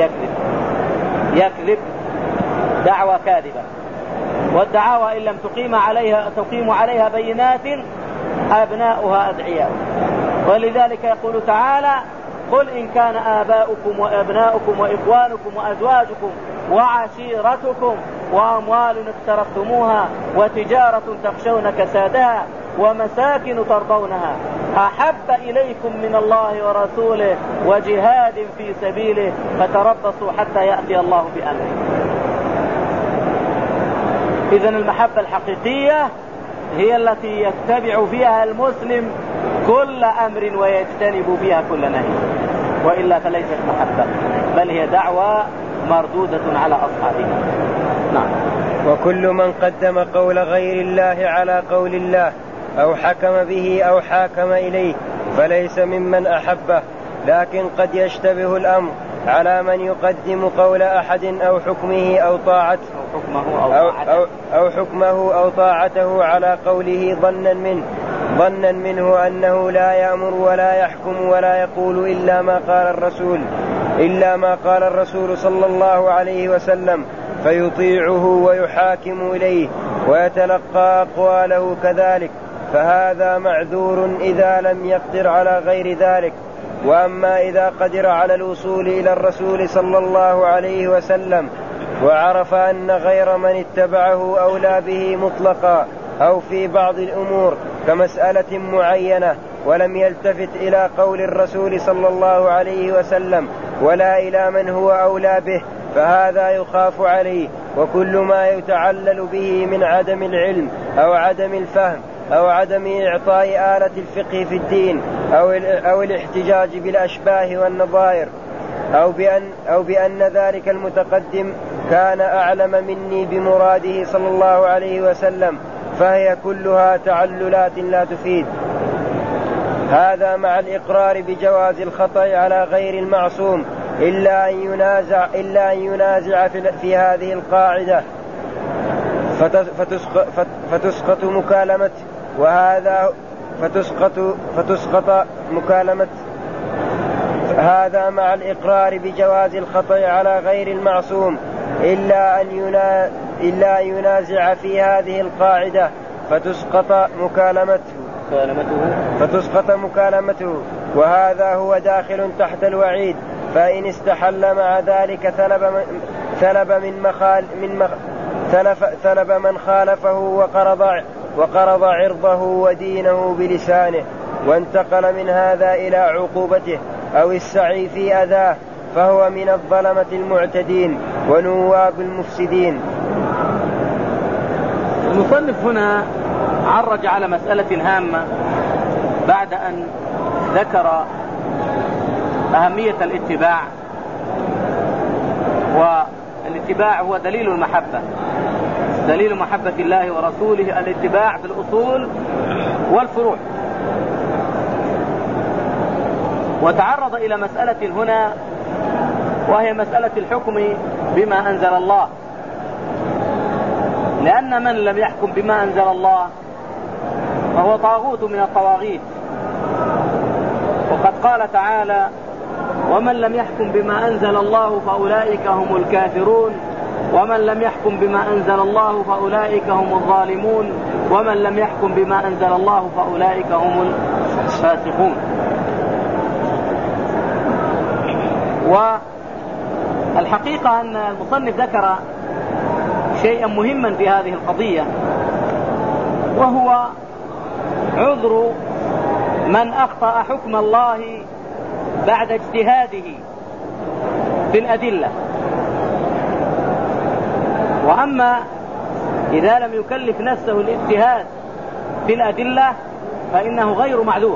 يكذب دعوة كاذبة. والدعاوى إن لم تقيم عليها بينات أبناؤها أدعياء. ولذلك يقول تعالى: قل إن كان آباؤكم وأبناؤكم وإخوانكم وأزواجكم وعشيرتكم وأموال اقترفتموها وتجارة تخشون كسادها ومساكن ترضونها أحب إليكم من الله ورسوله وجهاد في سبيله فتربصوا حتى يأتي الله بأمره. إذن المحبة الحقيقية هي التي يتبع فيها المسلم كل أمر ويجتنب فيها كل نهي، وإلا فليست محبة، بل هي دعوة مردودة على أصحابها. نعم. وكل من قدم قول غير الله على قول الله أو حكم به أو حاكم إليه فليس ممن أحبه، لكن قد يشتبه الأمر على من يقدم قول أحد أو حكمه أو طاعته أو حكمه أو طاعته على قوله ظنا منه أنه لا يأمر ولا يحكم ولا يقول إلا ما قال الرسول صلى الله عليه وسلم، فيطيعه ويحاكم إليه ويتلقى أقواله كذلك، فهذا معذور إذا لم يقدر على غير ذلك. وأما إذا قدر على الوصول إلى الرسول صلى الله عليه وسلم وعرف أن غير من اتبعه أولى به مطلقا أو في بعض الأمور كمسألة معينة، ولم يلتفت إلى قول الرسول صلى الله عليه وسلم ولا إلى من هو أولى به، فهذا يخاف عليه. وكل ما يتعلل به من عدم العلم أو عدم الفهم أو عدم إعطاء آلة الفقه في الدين أو الاحتجاج بالأشباه والنظائر أو بأن ذلك المتقدم كان أعلم مني بمراده صلى الله عليه وسلم، فهي كلها تعللات لا تفيد. هذا مع الإقرار بجواز الخطأ على غير المعصوم إلا أن ينازع في هذه القاعدة فتسقط مكالمته، فتسقط مكالمته. هذا مع الإقرار بجواز الخطأ على غير المعصوم إلا أن ينازع في هذه القاعدة فتسقط مكالمته، وهذا هو داخل تحت الوعيد. فإن استحل مع ذلك ثلب من خالفه وقرض عرضه ودينه بلسانه، وانتقل من هذا إلى عقوبته أو السعي في أذاه فهو من الظلمة المعتدين ونواب المفسدين. المصنف هنا عرج على مسألة هامة بعد أن ذكر أهمية الاتباع، والاتباع هو دليل المحبة، دليل محبة الله ورسوله الاتباع في الأصول والفروع. وتعرض إلى مسألة هنا وهي مسألة الحكم بما أنزل الله، لأن من لم يحكم بما أنزل الله فهو طاغوت من الطواغيت. وقد قال تعالى: ومن لم يحكم بما أنزل الله فأولئك هم الكافرون، ومن لم يحكم بما أنزل الله فأولئك هم الظالمون، ومن لم يحكم بما أنزل الله فأولئك هم الفاسقون. والحقيقة أن المصنف ذكر شيئا مهما في هذه القضية، وهو عذر من أخطأ حكم الله بعد اجتهاده في الأدلة. وأما إذا لم يكلف نفسه الاجتهاد في الأدلة فإنه غير معذور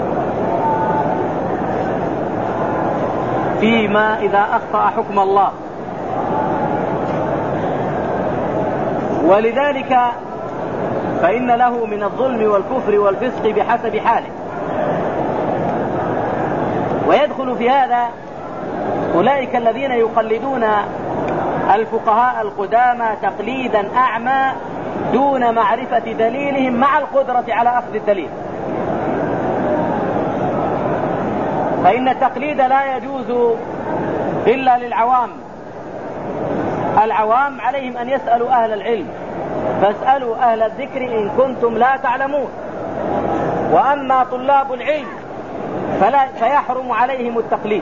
فيما إذا أخطأ حكم الله. ولذلك فإن له من الظلم والكفر والفسق بحسب حاله. ويدخل في هذا أولئك الذين يقلدون الفقهاء القدامى تقليدا أعمى دون معرفة دليلهم مع القدرة على أخذ الدليل. فإن التقليد لا يجوز إلا للعوام. العوام عليهم أن يسألوا أهل العلم، فاسألوا أهل الذكر إن كنتم لا تعلمون. وأما طلاب العلم فيحرم عليهم التقليد.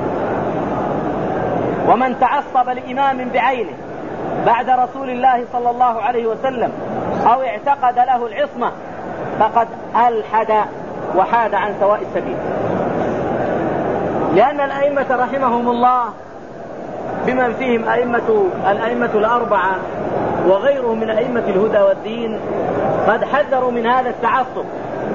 ومن تعصب لإمام بعينه بعد رسول الله صلى الله عليه وسلم أو اعتقد له العصمة فقد ألحد وحاد عن سواء السبيل. لأن الأئمة رحمهم الله بمن فيهم الأئمة الأربعة وغيرهم من أئمة الهدى والدين قد حذروا من هذا التعصب.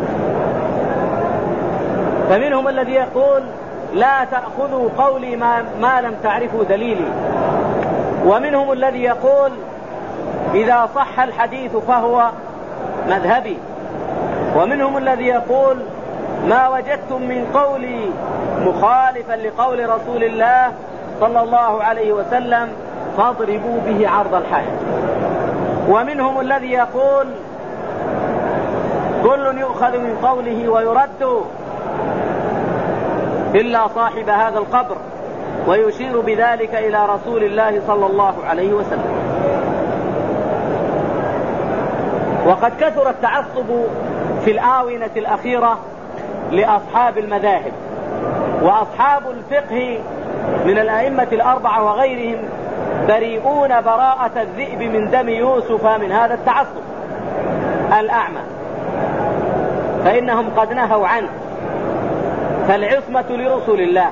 فمنهم الذي يقول: لا تأخذوا قولي ما لم تعرفوا دليلي. ومنهم الذي يقول: إذا صح الحديث فهو مذهبي. ومنهم الذي يقول: ما وجدتم من قولي مخالفا لقول رسول الله صلى الله عليه وسلم فاضربوا به عرض الحائط. ومنهم الذي يقول: كل يؤخذ من قوله ويرد إلا صاحب هذا القبر، ويشير بذلك إلى رسول الله صلى الله عليه وسلم. وقد كثر التعصب في الآونة الأخيرة لأصحاب المذاهب، وأصحاب الفقه من الأئمة الأربعة وغيرهم بريئون براءة الذئب من دم يوسف من هذا التعصب الأعمى، فإنهم قد نهوا عنه. فالعصمة لرسول الله،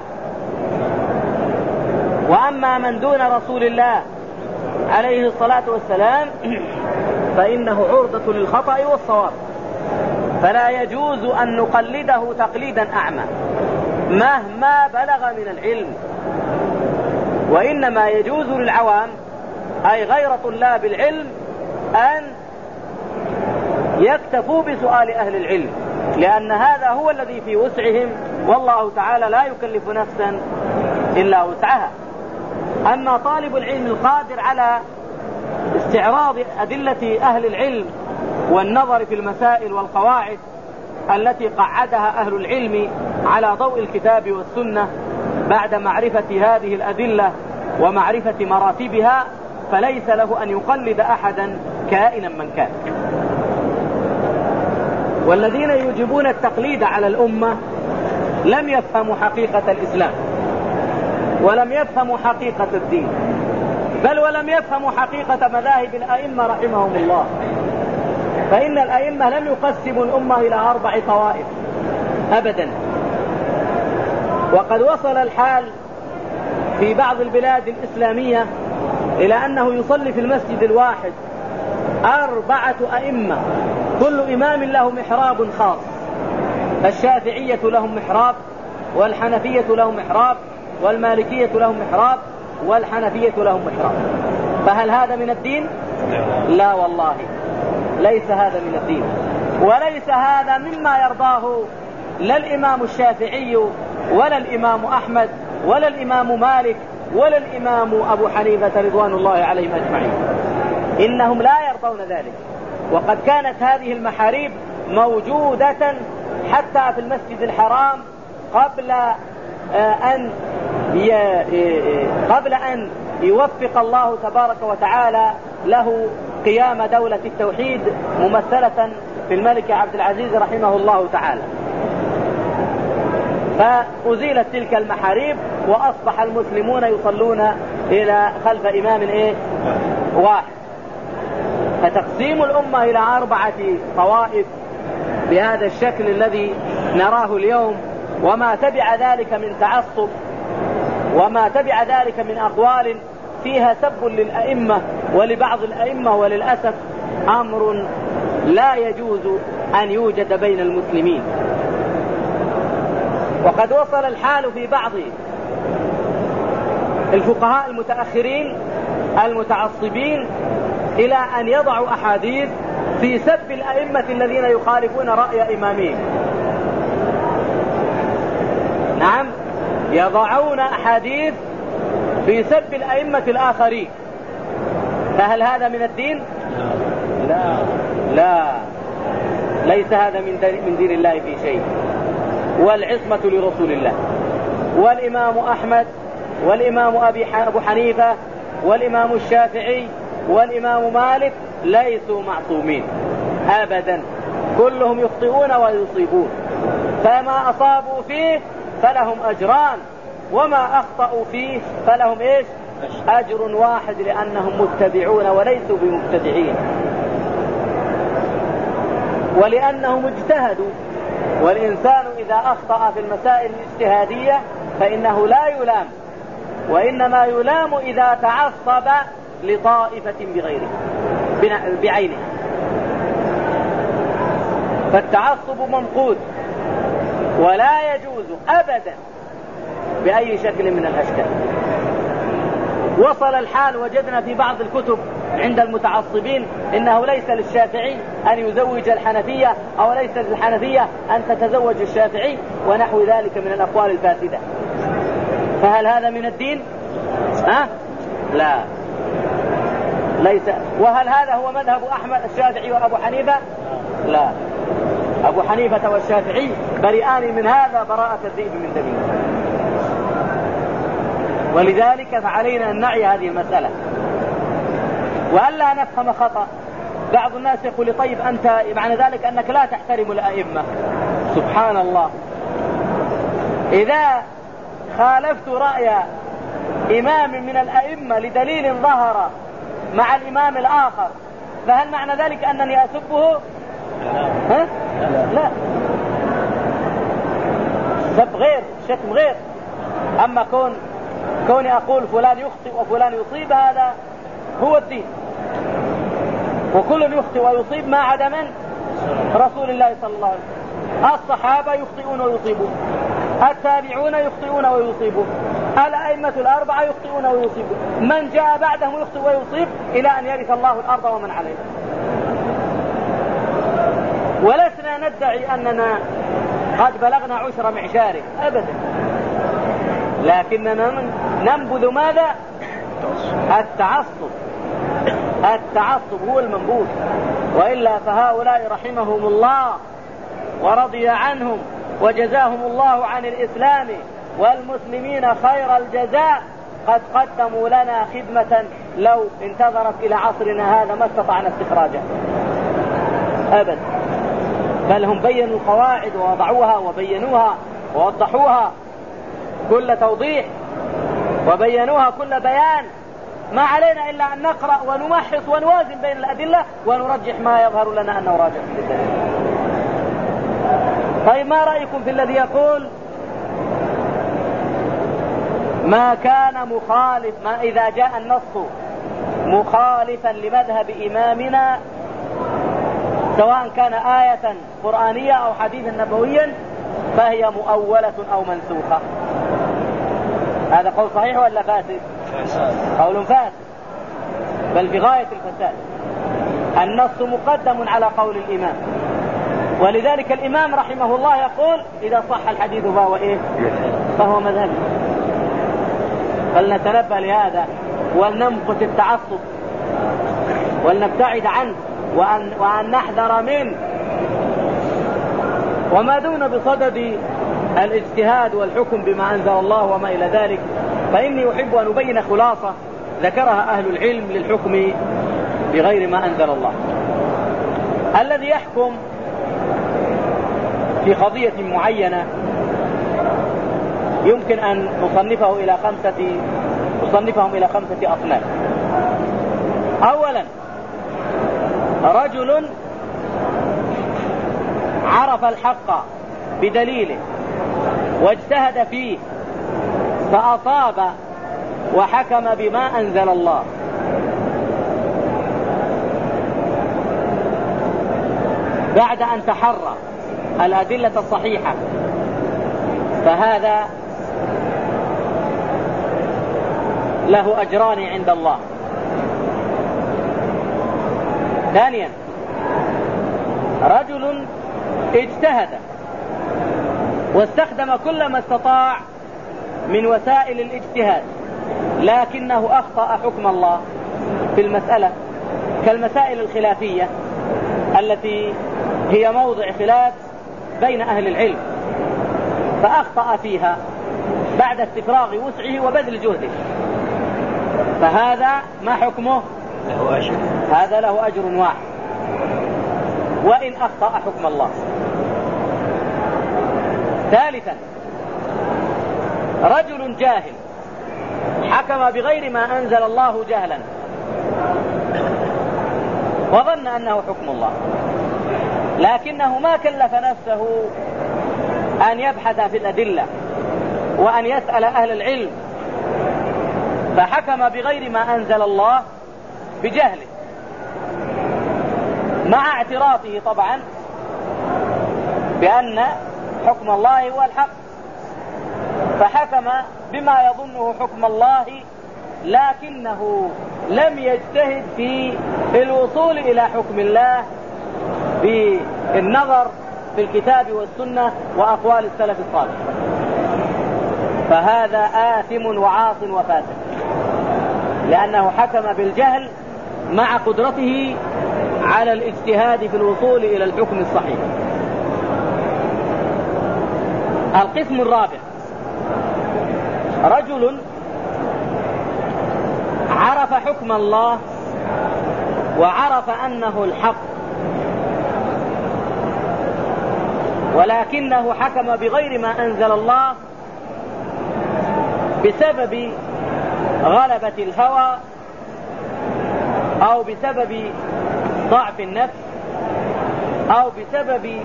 وأما من دون رسول الله عليه الصلاة والسلام فإنه عرضة للخطأ والصواب، فلا يجوز أن نقلده تقليدا أعمى مهما بلغ من العلم. وإنما يجوز للعوام أي غير طلاب العلم أن يكتفوا بسؤال أهل العلم، لأن هذا هو الذي في وسعهم، والله تعالى لا يكلف نفسا إلا وسعها. أما طالب العلم القادر على استعراض أدلة أهل العلم والنظر في المسائل والقواعد التي قعدها أهل العلم على ضوء الكتاب والسنة بعد معرفة هذه الأدلة ومعرفة مراتبها، فليس له أن يقلد أحدا كائنا من كان. والذين يجبون التقليد على الأمة لم يفهموا حقيقة الإسلام، ولم يفهموا حقيقة الدين، بل ولم يفهموا حقيقة مذاهب الأئمة رحمهم الله. فإن الأئمة لم يقسموا الأمة إلى 4 طوائف أبدا. وقد وصل الحال في بعض البلاد الإسلامية إلى أنه يصلي في المسجد الواحد 4 أئمة، كل إمام له محراب خاص. الشافعية لهم محراب، والحنفية لهم محراب، والمالكية لهم محراب، والحنفية لهم محراب. فهل هذا من الدين؟ لا والله، ليس هذا من الدين، وليس هذا مما يرضاه لا الإمام الشافعي ولا الإمام أحمد ولا الإمام مالك ولا الإمام أبو حنيفة رضوان الله عليهم أجمعين. إنهم لا يرضون ذلك. وقد كانت هذه المحاريب موجودة حتى في المسجد الحرام قبل أن يوفق الله تبارك وتعالى له قيام دولة التوحيد ممثلة في الملك عبد العزيز رحمه الله تعالى. فأزيلت تلك المحاريب وأصبح المسلمون يصلون إلى خلف إمام واحد. فتقسيم الأمة إلى 4 طوائف بهذا الشكل الذي نراه اليوم، وما تبع ذلك من تعصب، وما تبع ذلك من أقوال فيها سب للأئمة ولبعض الأئمة، وللأسف أمر لا يجوز أن يوجد بين المسلمين. وقد وصل الحال في بعض الفقهاء المتأخرين المتعصبين إلى أن يضعوا أحاديث في سب الأئمة الذين يخالفون رأي إمامهم. نعم، يضعون أحاديث في سب الأئمة الآخرين. فهل هذا من الدين؟ لا، ليس هذا من دين الله في شيء. والعصمة لرسول الله. والإمام أحمد والإمام أبو حنيفة والإمام الشافعي والإمام مالك ليسوا معصومين أبدا، كلهم يخطئون ويصيبون، فما أصابوا فيه فلهم أجران، وما أخطأوا فيه فلهم أجر واحد، لأنهم متبعون وليسوا بمبتدعين، ولأنهم اجتهدوا. والإنسان إذا أخطأ في المسائل الاجتهادية فإنه لا يلام، وإنما يلام إذا تعصب لطائفة بغيره بعينه. فالتعصب منقود ولا يجوز أبدا بأي شكل من الأشكال. وصل الحال، وجدنا في بعض الكتب عند المتعصبين إنه ليس للشافعي أن يزوج الحنفية، أو ليس للحنفية أن تتزوج الشافعي، ونحو ذلك من الأقوال الفاسدة. فهل هذا من الدين؟ لا، ليس. وهل هذا هو مذهب أحمد الشافعي وأبو حنيفة؟ لا، أبو حنيفة والشافعي بريئان من هذا براءة الذئب من دمه. ولذلك فعلينا أن نعي هذه المسألة وألا نفهم خطأ. بعض الناس يقول طيب أنت معنى ذلك أنك لا تحترم الأئمة. سبحان الله، إذا خالفت رأي إمام من الأئمة لدليل ظهر مع الإمام الآخر، فهل معنى ذلك أنني أسبه؟ لا، سب غير، شتم غير. أما كوني أقول فلان يخطئ وفلان يصيب، هذا هو الدين، وكل يخطئ ويصيب ما عدا من؟ رسول الله صلى الله عليه وسلم. الصحابة يخطئون ويصيبون، التابعون يخطئون ويصيبون، الأئمة 4 يخطئون ويصيبون، من جاء بعدهم يخطئ ويصيب إلى أن يرث الله الأرض ومن عليها. ولسنا ندعي أننا قد بلغنا عشر معشاره أبدا، لكننا ننبذ ماذا؟ التعصب هو المنبوذ. وإلا فهؤلاء رحمهم الله ورضي عنهم وجزاهم الله عن الإسلام والمسلمين خير الجزاء قد قدموا لنا خدمة لو انتظرت إلى عصرنا هذا ما استطعنا استخراجها أبدا، بل هم بينوا القواعد ووضعوها وبينوها ووضحوها كل توضيح، وبينوها كل بيان. ما علينا إلا أن نقرأ ونمحص ونوازن بين الأدلة ونرجح ما يظهر لنا أنه راجح للدليل. طيب ما رأيكم في الذي يقول ما كان مخالف، ما إذا جاء النص مخالفا لمذهب إمامنا سواء كان آية قرآنية أو حديثا نبويا فهي مؤولة أو منسوخة. هذا قول صحيح ولا فاسد؟ قول فاسد، بل بغاية الفساد. النص مقدم على قول الإمام، ولذلك الإمام رحمه الله يقول إذا صح الحديث فهو إيه؟ فهو مذهبي. فلنتنبه لهذا ولنمقت التعصب ولنبتعد عنه وأن نحذر منه، وما دون بصدد الاجتهاد والحكم بما أنزل الله وما إلى ذلك. فإني أحب أن أبين خلاصة ذكرها أهل العلم للحكم بغير ما أنزل الله. الذي يحكم في قضية معينة يمكن أن نصنفهم إلى خمسة أصناف. أولا رجل عرف الحق بدليله واجتهد فيه فأصاب وحكم بما أنزل الله، بعد أن تحرى الأدلة الصحيحة، فهذا له أجران عند الله. ثانيا رجل اجتهد واستخدم كل ما استطاع من وسائل الاجتهاد لكنه أخطأ حكم الله في المسألة، كالمسائل الخلافية التي هي موضع خلاف بين أهل العلم، فأخطأ فيها بعد استفراغ وسعه وبذل جهده، فهذا ما حكمه؟ له أجر. هذا له أجر واحد وإن أخطأ حكم الله. ثالثا رجل جاهل حكم بغير ما أنزل الله جهلا وظن أنه حكم الله، لكنه ما كلف نفسه أن يبحث في الأدلة وأن يسأل أهل العلم، فحكم بغير ما أنزل الله بجهله مع اعترافه طبعا بأن حكم الله هو الحق، فحكم بما يظنه حكم الله لكنه لم يجتهد في الوصول إلى حكم الله بالنظر في الكتاب والسنة وأقوال السلف الصالح، فهذا آثم وعاص وفاسد، لأنه حكم بالجهل مع قدرته على الاجتهاد في الوصول إلى الحكم الصحيح. القسم الرابع رجل عرف حكم الله وعرف أنه الحق ولكنه حكم بغير ما أنزل الله بسبب غلبة الهوى أو بسبب ضعف النفس أو بسبب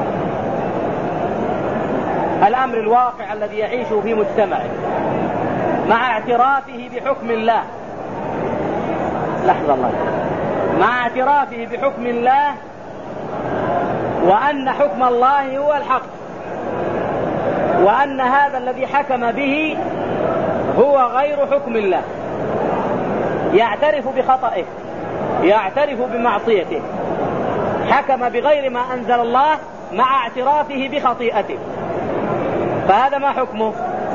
الأمر الواقع الذي يعيشه في مجتمعه، مع اعترافه بحكم الله. لحظة الله. مع اعترافه بحكم الله وأن حكم الله هو الحق، وأن هذا الذي حكم به هو غير حكم الله، يعترف بخطئه، يعترف بمعصيته، حكم بغير ما أنزل الله مع اعترافه بخطيئته، فهذا ما حكمه؟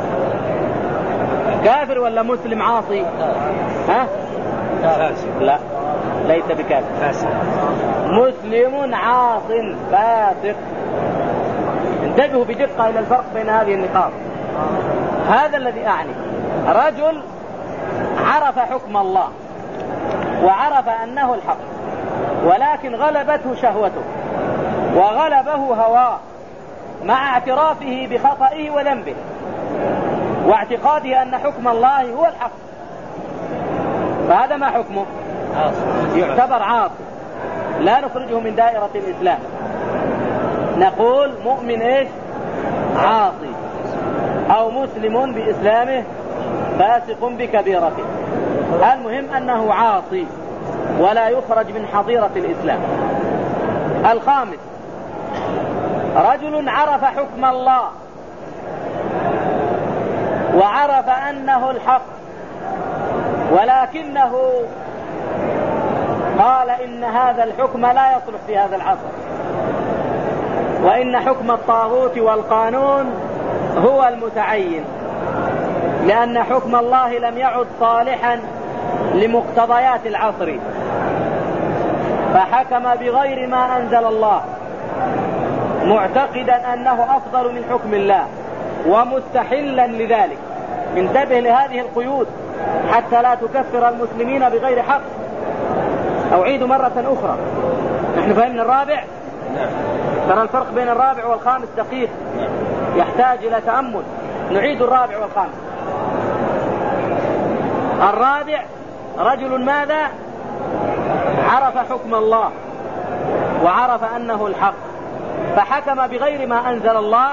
كافر ولا مسلم عاصي؟ ها؟ لا، ليس بكافر، فاسق. مسلم عاص فاسق. انتبهوا بدقة إلى الفرق بين هذه النقاط. هذا الذي أعني. رجل عرف حكم الله وعرف أنه الحق، ولكن غلبته شهوته وغلبه هواه مع اعترافه بخطئه وذنبه واعتقاده أن حكم الله هو الحق، فهذا ما حكمه؟ يعتبر عاصي، لا نخرجه من دائرة الإسلام، نقول مؤمن إيش؟ عاصي، أو مسلم بإسلامه فاسق بكبيرته. المهم أنه عاصي ولا يخرج من حظيرة الإسلام. الخامس رجل عرف حكم الله وعرف أنه الحق، ولكنه قال إن هذا الحكم لا يصلح في هذا العصر، وإن حكم الطاغوت والقانون هو المتعين، لأن حكم الله لم يعد صالحا لمقتضيات العصر، فحكم بغير ما أنزل الله معتقدا أنه أفضل من حكم الله ومستحلا لذلك. انتبه لهذه القيود حتى لا تكفر المسلمين بغير حق. أعيد مرة أخرى، نحن فهمنا الرابع؟ ترى الفرق بين الرابع والخامس دقيق يحتاج إلى تأمل. نعيد الرابع والخامس. الرابع رجل ماذا؟ عرف حكم الله وعرف أنه الحق فحكم بغير ما أنزل الله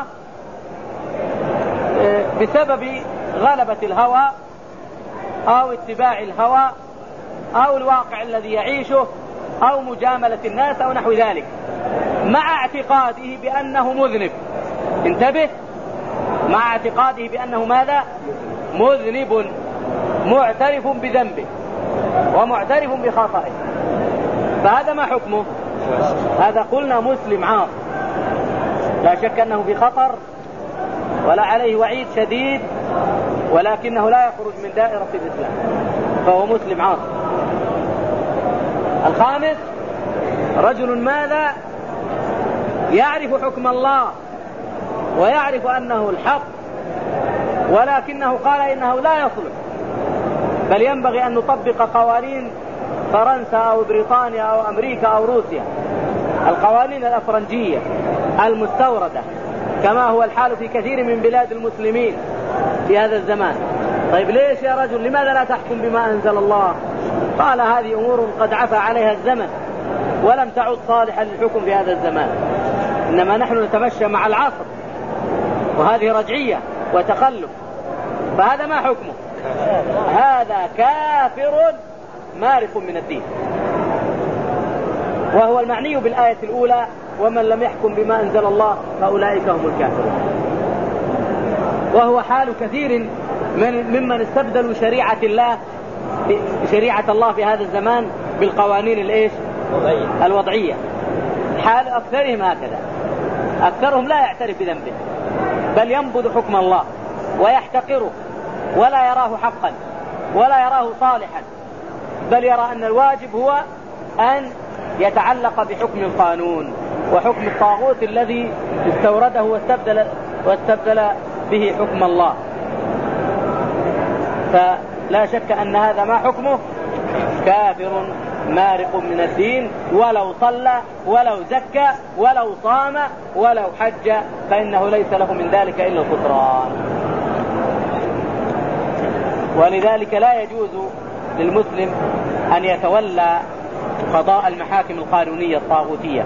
بسبب غلبة الهوى أو اتباع الهوى أو الواقع الذي يعيشه أو مجاملة الناس أو نحو ذلك، مع اعتقاده بأنه مذنب. انتبه، مع اعتقاده بأنه ماذا؟ مذنب، معترف بذنبه ومعترف بخطئه. فهذا ما حكمه؟ هذا قلنا مسلم عاص، لا شك أنه في خطر ولا عليه وعيد شديد، ولكنه لا يخرج من دائرة الإسلام، فهو مسلم عاص. الخامس رجل ماذا؟ يعرف حكم الله ويعرف أنه الحق، ولكنه قال إنه لا يصلح، بل ينبغي أن نطبق قوانين فرنسا أو بريطانيا أو أمريكا أو روسيا، القوانين الأفرنجية المستوردة، كما هو الحال في كثير من بلاد المسلمين في هذا الزمان. طيب ليش يا رجل لماذا لا تحكم بما أنزل الله؟ قال هذه أمور قد عفى عليها الزمن ولم تعد صالحا للحكم في هذا الزمان، إنما نحن نتمشى مع العصر، وهذه رجعية وتخلف. فهذا ما حكمه؟ هذا كافر مارق من الدين، وهو المعني بالآية الأولى: ومن لم يحكم بما أنزل الله فأولئك هم الكافرون. وهو حال كثير ممن استبدلوا شريعة الله في هذا الزمان بالقوانين الوضعية. حال أكثرهم هكذا، أكثرهم لا يعترف بذنبه، بل ينبذ حكم الله ويحتقره ولا يراه حقا ولا يراه صالحا، بل يرى أن الواجب هو أن يتعلق بحكم القانون وحكم الطاغوت الذي استورده واستبدل به حكم الله. فلا شك أن هذا ما حكمه؟ كافر مارق من الدين، ولو صلى ولو زكى ولو صام ولو حج، فإنه ليس له من ذلك إلا الخسران. ولذلك لا يجوز للمسلم أن يتولى قضاء المحاكم القانونية الطاغوتية،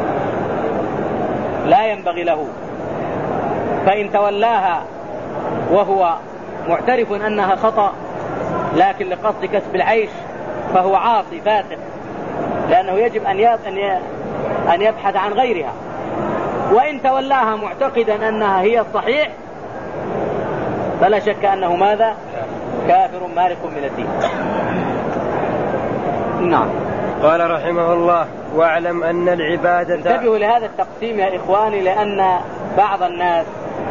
لا ينبغي له. فإن تولاها وهو معترف أنها خطأ لكن لقصد كسب العيش فهو عاصي فاسق، لأنه يجب أن يبحث عن غيرها. وإن تولاها معتقدا أنها هي الصحيح فلا شك أنه ماذا؟ كافر مارق من الدين. نعم. قال رحمه الله: واعلم أن العبادة. انتبهوا لهذا التقسيم يا إخواني، لأن بعض الناس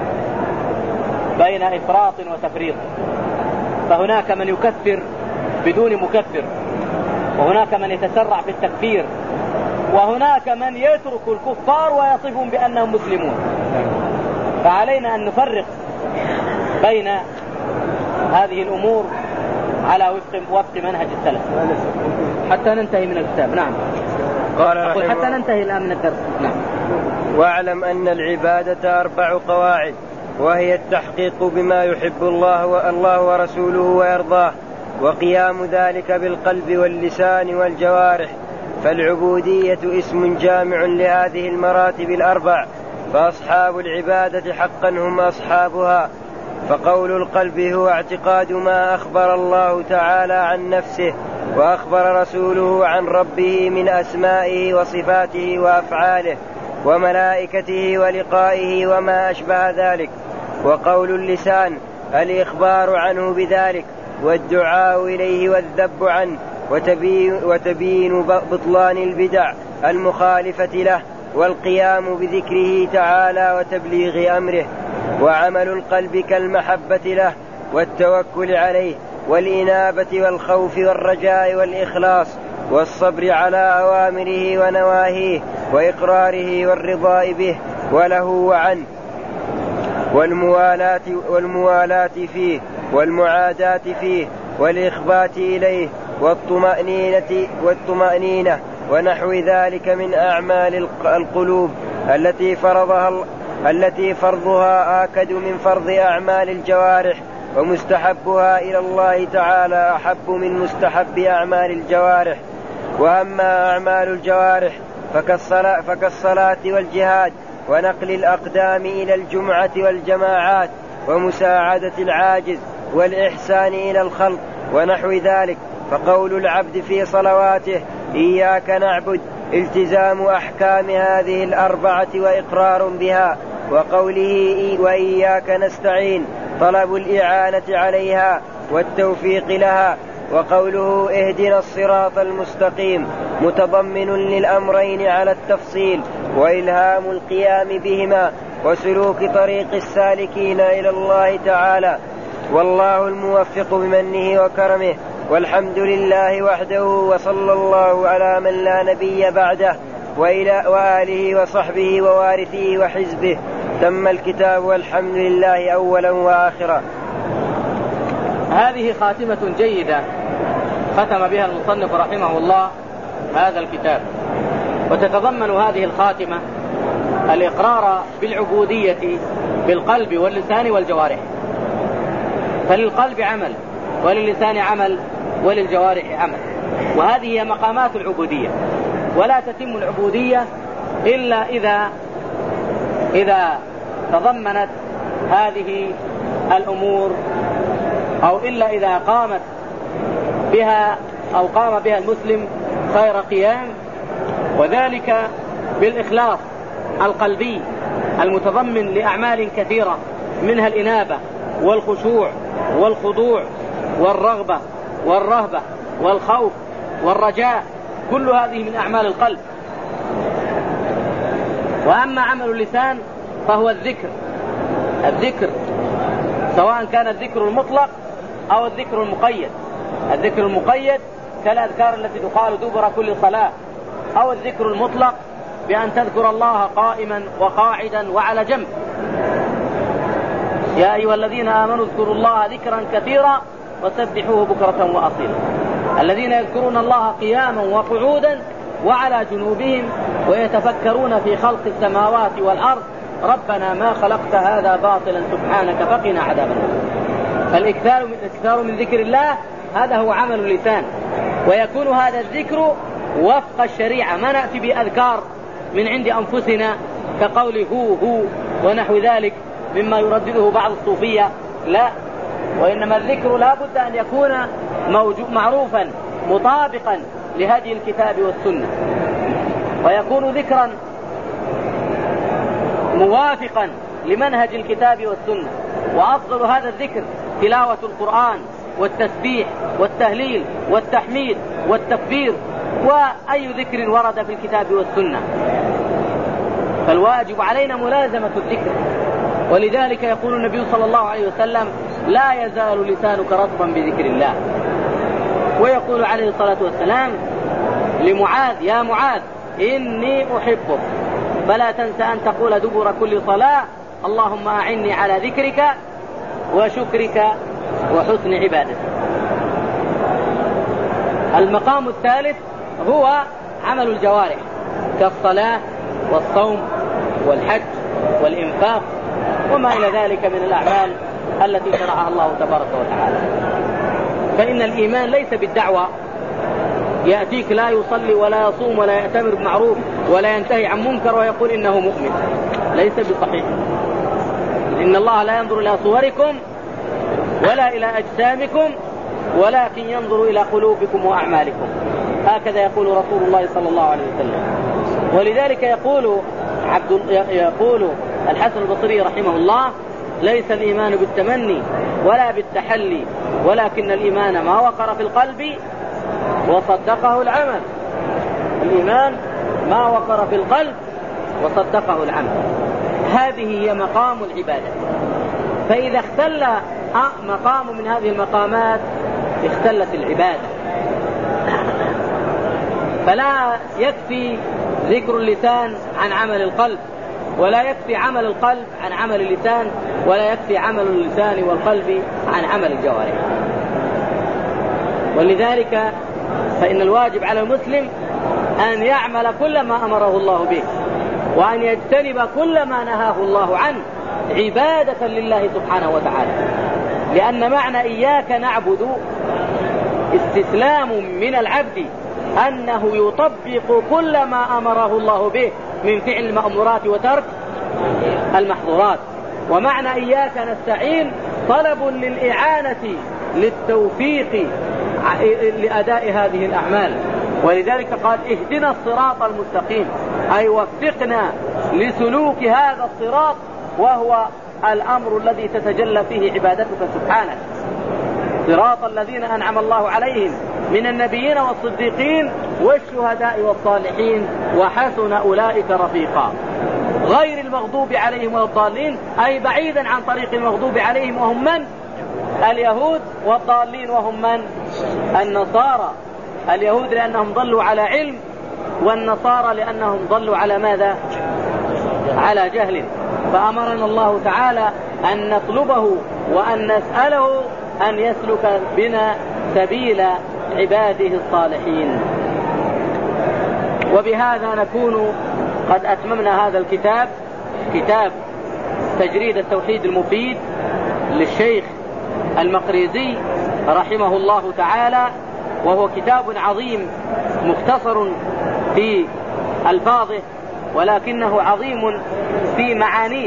بين إفراط وتفريط، فهناك من يكفر بدون مكفر، وهناك من يتسرع في التكفير، وهناك من يترك الكفار ويصفهم بأنهم مسلمون. فعلينا أن نفرق بين هذه الأمور على وفق منهج السلف حتى ننتهي من الكتاب. نعم. قال حتى ننتهي الآن من الدرس. نعم. واعلم أن العبادة 4 قواعد، وهي التحقيق بما يحب الله ورسوله ويرضاه، وقيام ذلك بالقلب واللسان والجوارح. فالعبودية اسم جامع لهذه المراتب 4، فأصحاب العبادة حقا هم أصحابها. فقول القلب هو اعتقاد ما أخبر الله تعالى عن نفسه وأخبر رسوله عن ربه من أسمائه وصفاته وأفعاله وملائكته ولقائه وما أشبه ذلك. وقول اللسان الإخبار عنه بذلك والدعاء إليه والذب عنه وتبيين بطلان البدع المخالفة له والقيام بذكره تعالى وتبليغ أمره. وعمل القلب كالمحبة له والتوكل عليه والإنابة والخوف والرجاء والإخلاص والصبر على أوامره ونواهيه وإقراره والرضاء به وله وعنه والموالاة فيه والمعاداة فيه والإخبات إليه والطمأنينة ونحو ذلك من أعمال القلوب التي فرضها آكد من فرض أعمال الجوارح ومستحبها إلى الله تعالى أحب من مستحب أعمال الجوارح. وأما أعمال الجوارح فكالصلاة والجهاد ونقل الأقدام إلى الجمعة والجماعات ومساعدة العاجز والإحسان إلى الخلق ونحو ذلك. فقول العبد في صلواته إياك نعبد التزام أحكام هذه الأربعة وإقرار بها، وقوله وإياك نستعين طلب الإعانة عليها والتوفيق لها. وقوله اهدنا الصراط المستقيم متضمن للأمرين على التفصيل وإلهام القيام بهما وسلوك طريق السالكين إلى الله تعالى. والله الموفق بمنه وكرمه، والحمد لله وحده، وصلى الله على من لا نبي بعده وآله وصحبه ووارثه وحزبه. تم الكتاب والحمد لله أولا وآخرا. هذه خاتمة جيدة ختم بها المصنف رحمه الله هذا الكتاب، وتتضمن هذه الخاتمة الإقرار بالعبودية بالقلب واللسان والجوارح. فللقلب عمل وللسان عمل وللجوارح عمل، وهذه هي مقامات العبودية. ولا تتم العبودية إلا إذا تضمنت هذه الأمور، أو إلا إذا قامت بها أو قام بها المسلم خير قيام، وذلك بالإخلاص القلبي المتضمن لأعمال كثيرة، منها الإنابة والخشوع والخضوع والرغبة والرهبة والخوف والرجاء، كل هذه من أعمال القلب. وأما عمل اللسان فهو الذكر سواء كان الذكر المطلق أو الذكر المقيد. الذكر المقيد كالأذكار التي تقال دبر كل صلاة، أو الذكر المطلق بأن تذكر الله قائما وقاعدا وعلى جنب. يا أيها الذين آمنوا اذكروا الله ذكرا كثيرا وسبحوه بكرة وأصيلا. الذين يذكرون الله قياما وقعودا وعلى جنوبهم ويتفكرون في خلق السماوات والأرض ربنا ما خلقت هذا باطلا سبحانك فقنا عذاب النار. فالإكثار من ذكر الله هذا هو عمل اللسان، ويكون هذا الذكر وفق الشريعة، ما نأتي بأذكار من عند أنفسنا كقول هو ونحو ذلك مما يردده بعض الصوفية، لا، وإنما الذكر لا بد أن يكون معروفا مطابقا لهدي الكتاب والسنة، ويكون ذكرا موافقا لمنهج الكتاب والسنة. وأفضل هذا الذكر تلاوة القرآن والتسبيح والتهليل والتحميد والتكبير وأي ذكر ورد في الكتاب والسنة. فالواجب علينا ملازمة الذكر، ولذلك يقول النبي صلى الله عليه وسلم لا يزال لسانك رطبا بذكر الله. ويقول عليه الصلاة والسلام لمعاذ يا معاذ إني أحبك فلا تنسى أن تقول دبر كل صلاة اللهم أعني على ذكرك وشكرك وحسن عبادتك. المقام الثالث هو عمل الجوارح كالصلاة والصوم والحج والإنفاق وما إلى ذلك من الأعمال التي شرعها الله تبارك وتعالى. فإن الإيمان ليس بالدعوة، يأتيك لا يصلي ولا يصوم ولا يأتمر بمعروف ولا ينتهي عن منكر ويقول إنه مؤمن، ليس بصحيح. إن الله لا ينظر إلى صوركم ولا إلى أجسامكم ولكن ينظر إلى قلوبكم وأعمالكم. هكذا يقول رسول الله صلى الله عليه وسلم. ولذلك يقول الحسن البصري رحمه الله: ليس الإيمان بالتمني ولا بالتحلي، ولكن الإيمان ما وقر في القلب وصدقه العمل. الإيمان ما وقر في القلب وصدقه العمل. هذه هي مقام العبادة. فإذا اختل مقام من هذه المقامات اختلت العبادة. فلا يكفي ذكر اللسان عن عمل القلب، ولا يكفي عمل القلب عن عمل اللسان، ولا يكفي عمل اللسان والقلب عن عمل الجوارح. ولذلك فإن الواجب على المسلم أن يعمل كل ما أمره الله به، وأن يجتنب كل ما نهاه الله عنه عبادة لله سبحانه وتعالى. لأن معنى إياك نعبد استسلام من العبد أنه يطبق كل ما أمره الله به من فعل المأمورات وترك المحظورات. ومعنى إياك نستعين طلب للإعانة للتوفيق لأداء هذه الأعمال. ولذلك قال: اهدنا الصراط المستقيم، أي وفقنا لسلوك هذا الصراط، وهو الأمر الذي تتجلى فيه عبادتك سبحانك. صراط الذين أنعم الله عليهم من النبيين والصديقين والشهداء والصالحين وحسن أولئك رفيقا. غير المغضوب عليهم ولا الضالين، أي بعيدا عن طريق المغضوب عليهم وهم من؟ اليهود، والضالين وهم من؟ النصارى. اليهود لأنهم ضلوا على علم، والنصارى لأنهم ضلوا على ماذا؟ على جهل. فأمرنا الله تعالى أن نطلبه وأن نسأله أن يسلك بنا سبيل عباده الصالحين. وبهذا نكون قد أتممنا هذا الكتاب، كتاب تجريد التوحيد المفيد للشيخ المقريزي رحمه الله تعالى. وهو كتاب عظيم مختصر في ألفاظه، ولكنه عظيم في معانيه.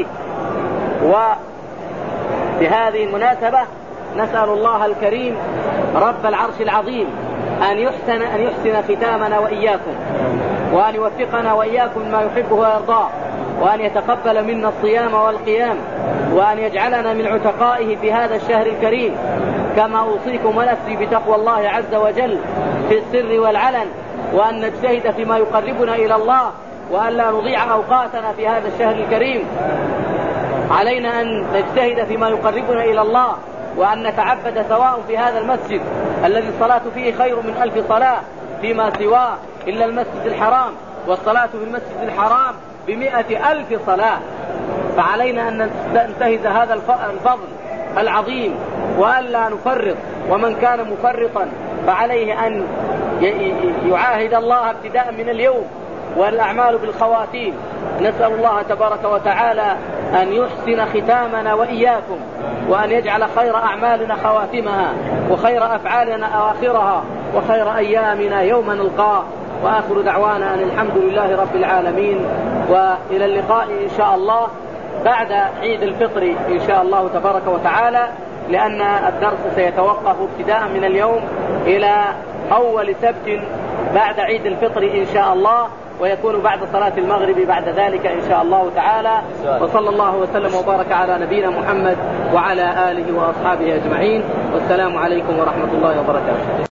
وبهذه المناسبة نسأل الله الكريم رب العرش العظيم أن يحسن ختامنا وإياكم، وأن يوفقنا وإياكم ما يحبه ويرضاه، وأن يتقبل منا الصيام والقيام، وأن يجعلنا من عتقائه في هذا الشهر الكريم. كما أوصيكم ونفسي بتقوى الله عز وجل في السر والعلن، وأن نجتهد فيما يقربنا إلى الله، وأن لا نضيع أوقاتنا في هذا الشهر الكريم. علينا أن نجتهد فيما يقربنا إلى الله، وأن نتعبد سواء في هذا المسجد الذي الصلاة فيه خير من 1000 صلاة فيما سواه إلا المسجد الحرام، والصلاة في المسجد الحرام ب100,000 صلاة. فعلينا أن ننتهز هذا الفضل العظيم، وألا نفرط. ومن كان مفرطا فعليه أن يعاهد الله ابتداء من اليوم، والأعمال بالخواتيم. نسأل الله تبارك وتعالى أن يحسن ختامنا وإياكم، وأن يجعل خير أعمالنا خواتمها، وخير أفعالنا أواخرها، وخير أيامنا يوم نلقاه. وآخر دعوانا أن الحمد لله رب العالمين. وإلى اللقاء إن شاء الله بعد عيد الفطر إن شاء الله تبارك وتعالى، لأن الدرس سيتوقف ابتداء من اليوم إلى أول سبت بعد عيد الفطر إن شاء الله، ويكون بعد صلاة المغرب بعد ذلك إن شاء الله تعالى. وصلى الله وسلم وبارك على نبينا محمد وعلى آله وأصحابه أجمعين، والسلام عليكم ورحمة الله وبركاته.